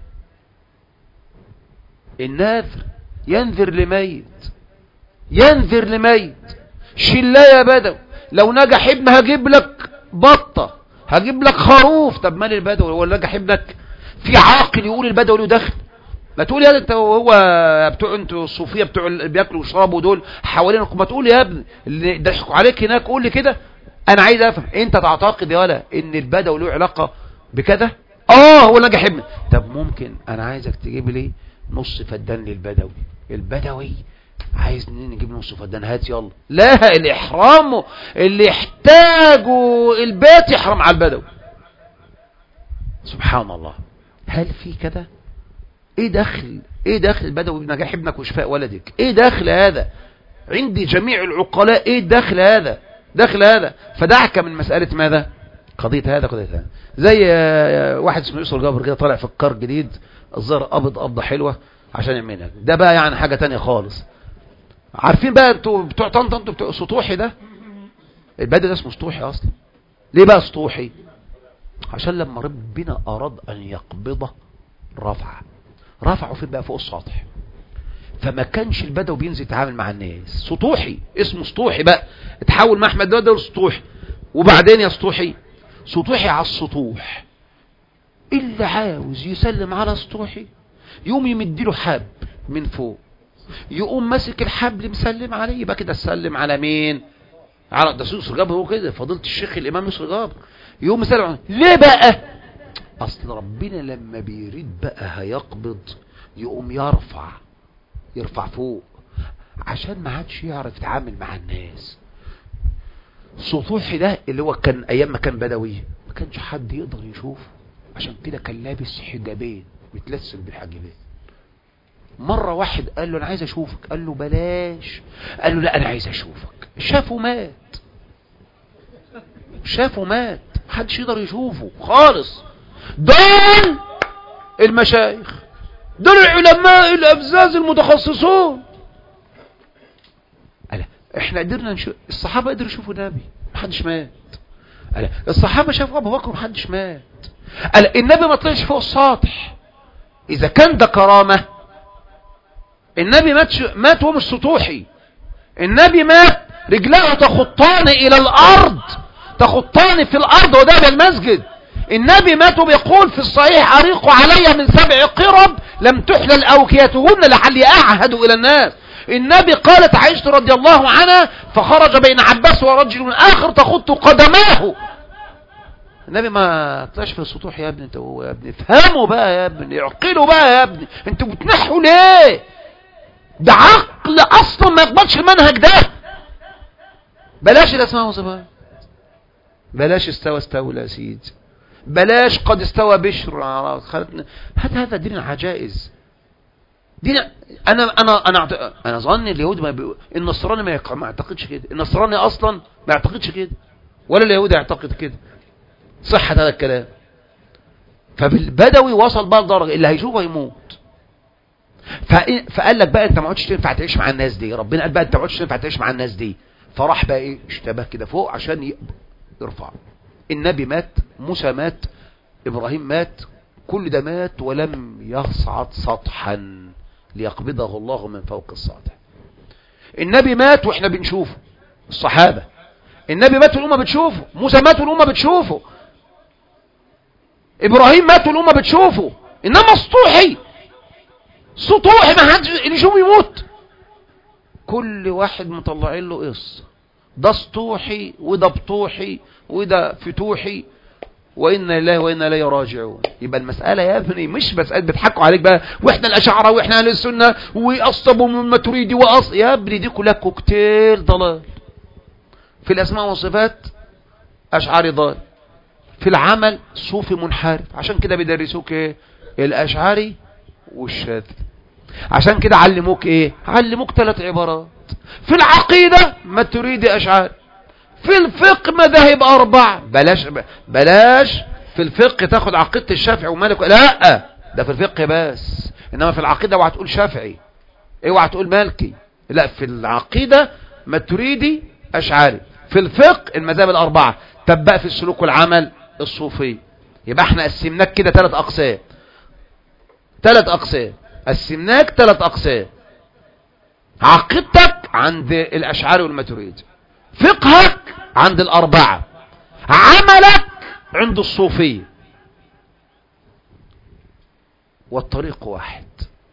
النذر ينذر لميت، ينذر لميت. شلا يا بدو لو نجح ابن هجيب لك بطة، هجيب لك خروف. طب مال البدو؟ هو نجح ابنك؟ في عاقل يقول البدو له دخل؟ ما تقول يا انت هو بتوع انتوا الصوفيه بتوع اللي بياكلوا ويشربوا دول حوالينك، ما تقول يا ابني اللي ضحكوا عليك هناك قول لي كده. انا عايز افهم انت تعتقد يا ولا ان البدو له علاقه بكذا؟ اه هو نجح ابنك. طب ممكن انا عايزك تجيب لي نص فدان للبدوي، البدوي عايز نجيب نص فدان، هات يلا. لا الاحرام اللي يحتاجوا البيت يحرم على البدوي. سبحان الله، هل في كده؟ ايه دخل ايه دخل البدوي بنجاح ابنك وشفاء ولدك؟ ايه دخل هذا عندي جميع العقلاء؟ ايه دخل هذا؟ دخل هذا. فدعك من مسألة ماذا؟ قضية هذا قضية هذا. زي واحد اسمه يوسف الجابر كده طالع في الكار جديد، الظاهر قبض قبضة حلوة عشان يعملها، ده بقى يعني حاجة تانية خالص. عارفين بقى انتوا بتوع طنطا انتوا بتوع سطوحي، ده البدو ده اسمه سطوحي اصلا. ليه بقى سطوحي؟ عشان لما ربنا اراد ان يقبضه رفع رفعه فين بقى؟ فوق السطح. فما كانش البدو بينزل يتعامل مع الناس. سطوحي اسمه سطوحي بقى، اتحول مع احمد بدر سطوحي. وبعدين يا سطوحي سطوحي على السطوح، اللي عاوز يسلم على سطوحي يقوم يمديله حبل من فوق، يقوم ماسك الحبل مسلم عليه، يبقى كده سلم على مين؟ على ده يوسف جابر. هو كده فضيله الشيخ الامام يوسف جابر يقوم مسلم عليه. ليه بقى؟ اصل ربنا لما بيريد بقى هيقبض يقوم يرفع يرفع فوق عشان ما عادش يعرف يتعامل مع الناس. سطوحي ده اللي هو كان ايام ما كان بدوي ما كانش حد يقدر يشوفه، عشان كده كان لابس حجابين متلسل بالحجابين. مرة واحد قال له انا عايز اشوفك، قال له بلاش، قال له لا انا عايز اشوفك. شافه مات، شافه مات، محدش يقدر يشوفه خالص. دول المشايخ، دول العلماء الابزاز المتخصصون. قال احنا قدرنا نشوف، الصحابة قدروا يشوفوا النبي محدش مات. قال الصحابة شافوا ابو بكر محدش مات. قال النبي ما طلعش فوق السطح. اذا كان ده كرامة، النبي مات مات وهو مش سطوحي. النبي مات رجلاه تخطان الى الارض، تخطان في الارض وداب المسجد. النبي مات بيقول في الصحيح أريق علي من سبع قرب لم تحلل أوكيتهن لعلي أعهد إلى الناس. النبي قالت عائشة رضي الله عنها فخرج بين عباس ورجل آخر تخط قدماه. النبي ما طلعش في السطوح يا ابني، انتوا يا ابني افهموا بقى يا ابني، اعقلوا بقى يا ابني، انتوا بتنحوا ليه؟ ده عقل اصلا ما يقبلش المنهج ده. بلاش الاسماء والصفات، بلاش استوى استولى يا سيدي، بلاش قد استوى بشر على خلقنا. هات هذا دين العجائز. دين انا انا انا انا ظن اليهود ما بي... النصراني ما, يق... ما يعتقدش كده، النصراني اصلا ما يعتقدش كده، ولا اليهودي يعتقد كده. صحة هذا الكلام. فبالبدوي وصل بقى لدرجه اللي هيشوفه يموت. فقال لك بقى انت ما عادش تنفع تعيش مع الناس دي، ربنا قال بقى انت ما عادش تنفع تعيش مع الناس دي. فراح بقى ايه اشتبه كده فوق عشان يرفع. النبي مات، موسى مات، ابراهيم مات، كل ده مات ولم يصعد سطحا ليقبضه الله من فوق السطح. النبي مات واحنا بنشوفه، الصحابة. النبي مات والأمة بتشوفه، موسى مات والأمة بتشوفه، ابراهيم مات والأمة بتشوفه. انما سطوحي سطوحي ما حدش اللي يشوفه يموت. كل واحد مطلعين له قصه، ده سطوحي وده بطوحي وده فتوحي، وإنا لله وإنا إليه راجعون. يبقى المسألة يا ابني مش مسألة بتحكوا عليك بقى واحنا الأشاعرة واحنا أهل السنة وأصطبوا من ماتريدي وأص يا ابني دي كلها كوكتيل ضلال. في الأسماء والصفات أشعري ضال، في العمل صوفي منحرف. عشان كده بيدرسوك ايه؟ الأشعري والشاذلي. عشان كده علموك ايه؟ علموك ثلاث عبارات. في العقيدة ماتريدي أشعري، في الفقه مذاهب أربع. بلاش بلاش في الفقه تاخد عقيدة الشافعي ومالك، لا ده في الفقه بس. إنما في العقيدة اوعى تقول شافعي، اوعى تقول مالكي، لا في العقيدة ماتريدي أشعري، في الفقه المذاهب الأربعة. طب بقى في السلوك والعمل الصوفي. يبقى احنا قسمناك كده ثلاث أقسام، ثلاث أقسام قسمناك ثلاث أقسام. عقيدتك عند الأشعري والماتريدي، فقهك عند الأربعة، عملك عند الصوفية. والطريق واحد،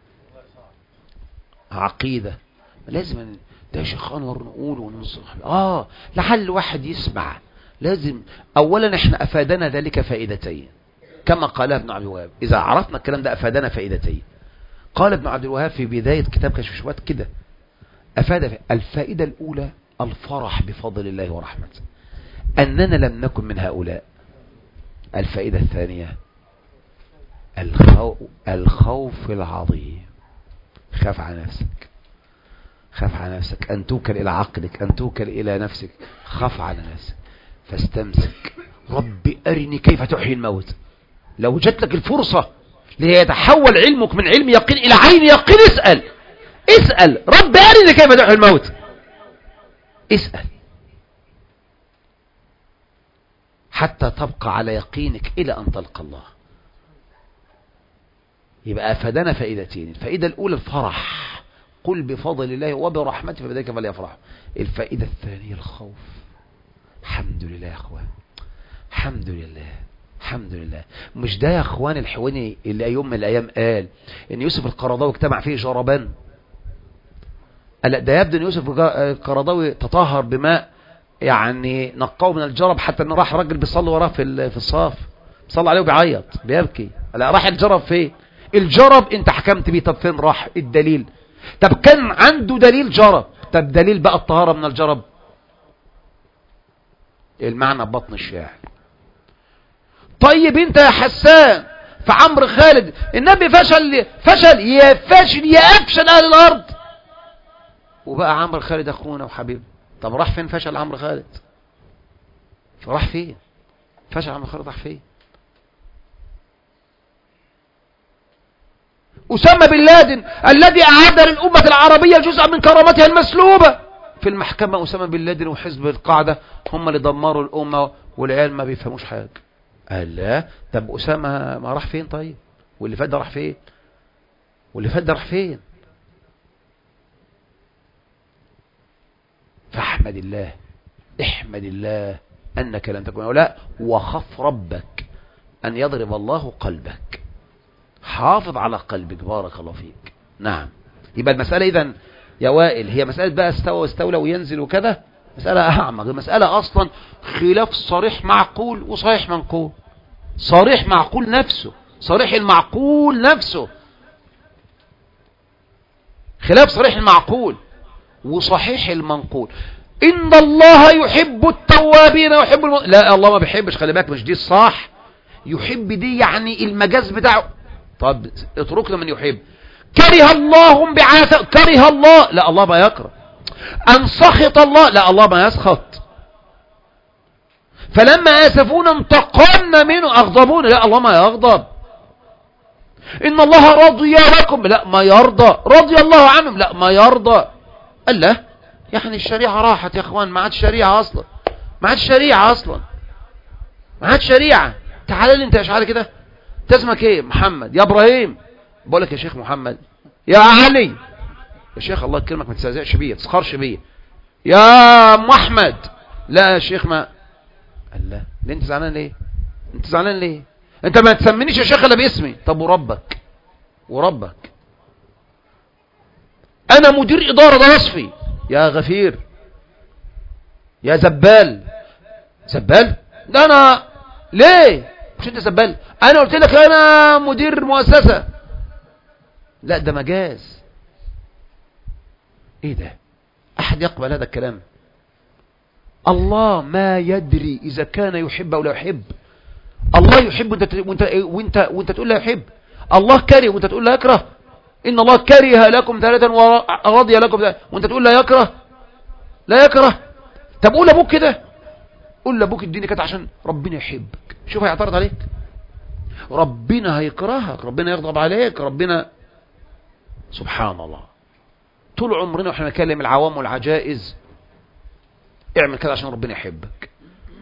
عقيدة. لازم ده يا شيخ أنور نقول وننصح آه لعل واحد يسمع. لازم أولا احنا أفادنا ذلك فائدتين كما قال ابن عبد الوهاب. إذا عرفنا الكلام ده أفادنا فائدتين. قال ابن عبد الوهاب في بداية كتاب كشف الشبهات كده، أفاد الفائدة الأولى الفرح بفضل الله ورحمته أننا لم نكن من هؤلاء. الفائدة الثانية الخو... الخوف العظيم. خاف على نفسك، خاف على نفسك أن توكل إلى عقلك، أن توكل إلى نفسك. خاف على نفسك فاستمسك. ربي أرني كيف تحيي الموت. لو جت لك الفرصة ليتحول علمك من علم يقين إلى عين يقين، اسأل اسأل ربي أرني كيف تحيي الموت. اسأل حتى تبقى على يقينك إلى أن تلقى الله. يبقى أفادنا فائدتين. الفائدة الأولى الفرح، قل بفضل الله وبرحمته فبذلك فليفرح. الفائدة الثانية الخوف. الحمد لله يا أخوان، الحمد لله، الحمد لله. مش ده يا أخوان الحواني اللي يوم من الأيام قال إن يوسف القرضاوي اجتمع فيه جربان؟ لا ده يبدو إن يوسف القرضاوي تطهر بماء يعني نقاه من الجرب، حتى إنه راح راجل بيصلي وراه في في الصاف بيصلي عليه وبيعيط بيبكي. لا راح الجرب فين؟ الجرب انت حكمت بيه، طب فين راح الدليل؟ طب كان عنده دليل جرب، طب دليل بقى الطهارة من الجرب. المعنى ببطن الشاعر. طيب انت يا حسان في عمرو خالد النبي فشل فشل يا فاشل يا افشل اهل الارض، وبقى عمرو خالد اخونا وحبيبنا. طب راح فين فشل عمرو خالد؟ راح فين فشل عمرو خالد؟ راح فين؟ أسامة بن لادن الذي أعاد للأمة العربية جزءا من كرامتها المسلوبة في المحكمة. أسامة بن لادن وحزب القاعدة هم اللي دمروا الأمة والعيال ما بيفهموش حاجة. قال لا طب أسامة ما راح فين؟ طيب واللي فات ده راح فين؟ واللي فات ده راح فين؟ فاحمد الله، احمد الله أنك لم تكن هؤلاء وخف ربك أن يضرب الله قلبك. حافظ على قلبك، بارك الله فيك. نعم. يبقى المسألة إذن يا وائل هي مسألة بقى استوى واستولى وينزل وكذا، مسألة أعمق. المسألة أصلا خلاف صريح معقول وصحيح منقول. صريح معقول نفسه، صريح المعقول نفسه، خلاف صريح المعقول وصحيح المنقول. إن الله يحب التوابين ويحب الم... لا الله ما بيحبش، خلي بالك، مش دي الصح. يحب دي يعني المجاز بتاعه. طب اتركنا من يحب. كره الله انبعاث، كره الله، لا الله ما يكره. أن سخط الله، لا الله ما يسخط. فلما آسفونا انتقمنا منه، أغضبونا، لا الله ما يغضب. إن الله رضي لكم، لا ما يرضى. رضي الله عنهم، لا ما يرضى. قال له يعني الشريعة راحت يا اخوان، ما عاد شريعة اصلا، ما عاد شريعة اصلا، ما عاد شريعة. تعال لي انت يا اشعري كده، انت اسمك ايه؟ محمد. يا ابراهيم. بقول لك يا شيخ محمد. يا علي. يا شيخ الله يكرمك ما تستهزئش بيا، ما تسخرش بيا. يا ام احمد. لا يا شيخ ما. قال لا ليه انت زعلان ليه؟ انت زعلان ليه؟ انت ما تسمينيش يا شيخ الا باسمي. طب وربك، وربك انا مدير اداره، ده وصفي. يا غفير، يا زبال. زبال ده انا ليه؟ مش انت زبال؟ انا قلت لك انا مدير مؤسسه. لا ده مجاز. ايه ده؟ احد يقبل هذا الكلام؟ الله ما يدري اذا كان يحب او لا يحب. الله يحب وانت وانت وانت, وانت تقول لا يحب. الله كره وانت تقول لا يكره. ان الله كره لكم ثلاثا ورضي لكم ثلاثا وانت تقول لا يكره، لا يكره. طب قول لابوك كده، قول لابوك الدين كده عشان ربنا يحبك. شوف هيعترض عليك؟ ربنا هيكرهك، ربنا يغضب عليك، ربنا. سبحان الله. طول عمرنا واحنا نكلم العوام والعجائز اعمل كده عشان ربنا يحبك،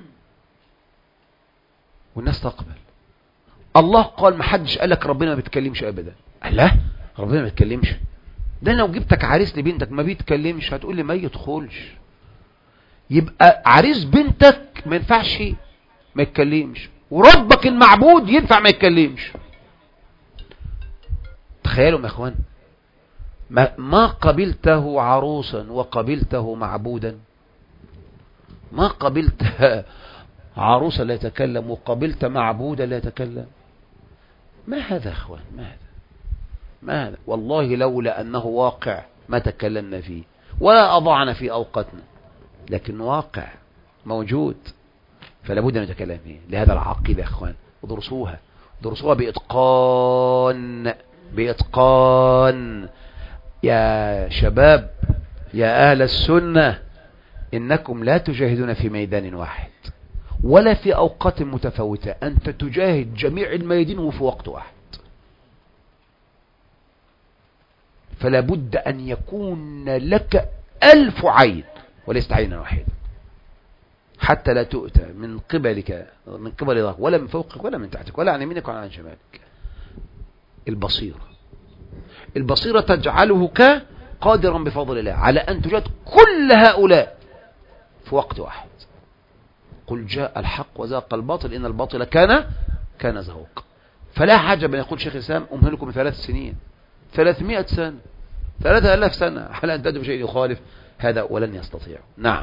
والناس تقبل. الله قال ما حدش قال لك ربنا ما بيتكلمش ابدا. لا ربنا ما بيتكلمش. ده لو جبتك عريس لبنتك ما بيتكلمش هتقول لي ما يدخلش. يبقى عريس بنتك ما ينفعش ما يتكلمش، وربك المعبود ينفع ما يتكلمش. تخيلوا يا اخوان، ما, ما قبلته عروسا وقبلته معبودا، ما قبلت عروسا لا يتكلم وقبلت معبودا لا يتكلم. ما هذا يا اخوان؟ ما هذا؟ ما هذا؟ والله لولا انه واقع ما تكلمنا فيه ولا اضعنا في اوقاتنا، لكن واقع موجود فلا بد ان نتكلم فيه. لهذا العقيده يا اخوان ودرسوها، درسوها باتقان، باتقان. يا شباب يا اهل السنه، انكم لا تجاهدون في ميدان واحد ولا في اوقات متفاوته، انت تجاهد جميع الميادين وفي وقت واحد. فلا بد ان يكون لك الف عين وليست عينا واحده، حتى لا تؤتى من قبلك من قبل ظهرك ولا من فوقك ولا من تحتك ولا عن يمينك ولا عن شمالك. البصيرة، البصيرة تجعلك قادرا بفضل الله على أن تجاهد كل هؤلاء في وقت واحد. قل جاء الحق وزاق الباطل إن الباطل كان كان زهوقا. فلا حاجة بأن يقول شيخ الإسلام أمهلكم ثلاث سنين، ثلاثمائة سنة، ثلاثة آلاف سنة على أن تدعو شيء يخالف هذا، ولن يستطيع. نعم.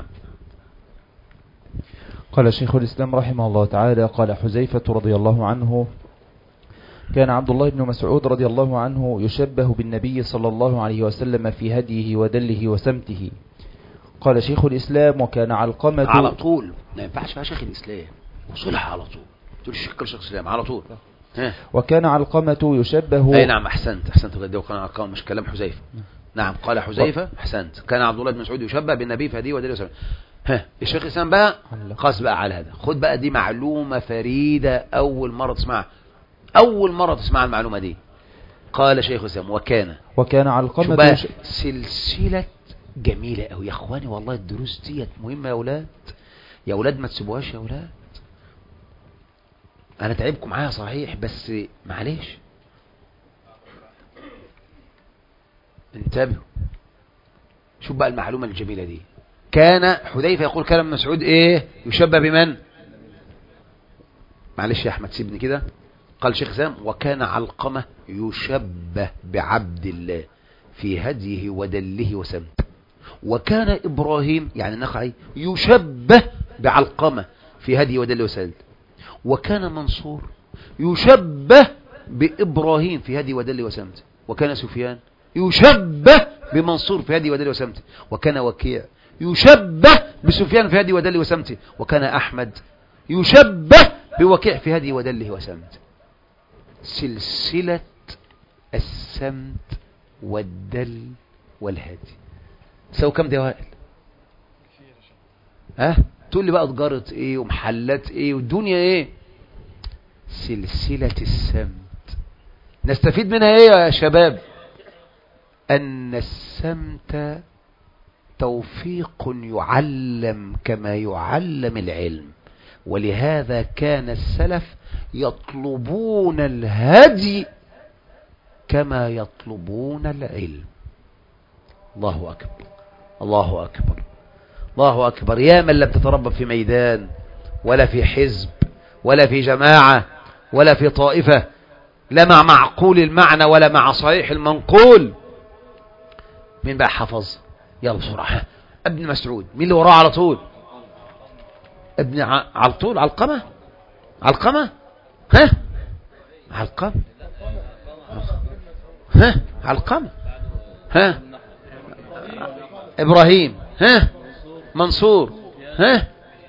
قال شيخ الإسلام رحمه الله تعالى: قال حذيفة رضي الله عنه: كان عبد الله بن مسعود رضي الله عنه يشبه بالنبي صلى الله عليه وسلم في هديه ودله وسمته. قال شيخ الإسلام: وكان علقمة. على طول ما ينفعش فيها شيخ الإسلام، وصلها على طول تقول الشيخ شيخ الإسلام على طول. ها. وكان علقمة يشبه. أي نعم أحسنت أحسنت غدي. وكان علقمة مش كلام حذيفة. نعم قال حذيفة أحسنت. كان عبد الله بن مسعود يشبه بالنبي في هديه ودله وسمته. ها الشيخ الإسلام بقى قاس بقى على هذا. خد بقى دي معلومة فريدة أول مرة تسمعها، أول مرة تسمع المعلومة دي. قال شيخ الإسلام: وكان وكان علقمة بقى سلسلة جميلة أوي يا أخواني. والله الدروس ديت مهمة يا أولاد، يا أولاد ما تسيبوهاش يا أولاد. أنا تعبكم معايا صحيح بس معليش انتبهوا. شوف بقى المعلومة الجميلة دي. كان حذيفة يقول كلام مسعود ايه؟ يشبه بمن؟ معلش يا أحمد سيبني كده. قال شيخ سام: وكان علقمة يشبه بعبد الله في هديه ودله وسمته. وكان إبراهيم يعني نخعي يشبه بعلقمة في هديه ودله وسمته. وكان منصور يشبه بإبراهيم في هديه ودله وسمته. وكان سفيان يشبه بمنصور في هديه ودله وسمته. وكان وكيع يشبه بسفيان في هديه ودله وسمته. وكان أحمد يشبه بوكيع في هديه ودله وسمته. سلسلة السمت والدل والهدي سوى كم دي وائل؟ ها تقول لي بقى تجارة ايه ومحلات ايه والدنيا ايه؟ سلسلة السمت نستفيد منها ايه يا شباب؟ ان السمت توفيق يعلم كما يعلم العلم. ولهذا كان السلف يطلبون الهدي كما يطلبون العلم. الله أكبر الله أكبر الله أكبر. يا من لم تتربى في ميدان ولا في حزب ولا في جماعة ولا في طائفة، لا مع معقول المعنى ولا مع صحيح المنقول. مين بقى حفظ؟ يلا بسرعة. ابن مسعود. مين اللي وراه على طول؟ ابن ع... على طول علقمة. علقمة ها علقمة ها علقمة ها إبراهيم ها منصور ها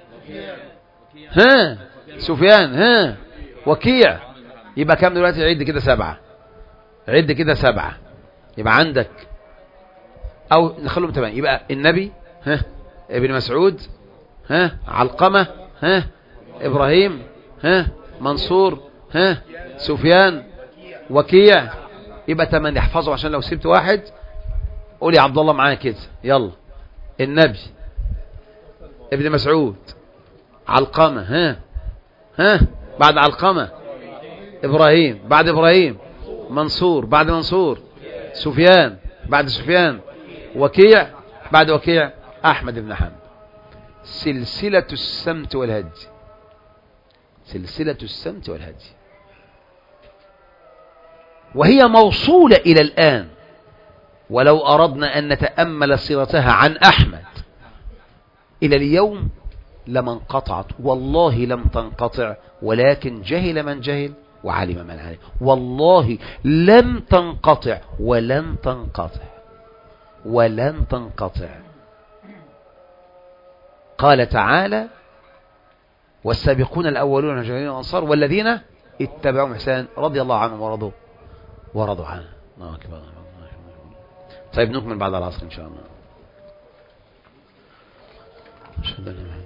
ها سفيان ها وكيع. يبقى كام دلوقتي؟ عد كده سبعة. عد كده سبعة. يبقى عندك او نخلهم تمام. يبقى النبي ها ابن مسعود ها علقمة ها إبراهيم ها منصور ها سفيان وكيع. يبقى تمام. احفظوا عشان لو سبت واحد قول يا عبد الله معايا كده. يلا النبي ابن مسعود علقمة ها ها بعد علقمة إبراهيم بعد إبراهيم منصور بعد منصور سفيان بعد سفيان وكيع بعد وكيع أحمد بن حنبل. سلسلة السمت والهدي. سلسلة السمت والهدي وهي موصولة إلى الآن. ولو أردنا أن نتأمل صيغتها عن أحمد إلى اليوم لما انقطعت. والله لم تنقطع، ولكن جهل من جهل وعلم من علم. والله لم تنقطع ولن تنقطع ولن تنقطع. قال تعالى: والسابقون الأولون من المهاجرين والأنصار والذين اتبعوا إحسان رضي الله عنهم ورضوا ورضوا عنه. طيب نكمل بعد العصر إن شاء الله.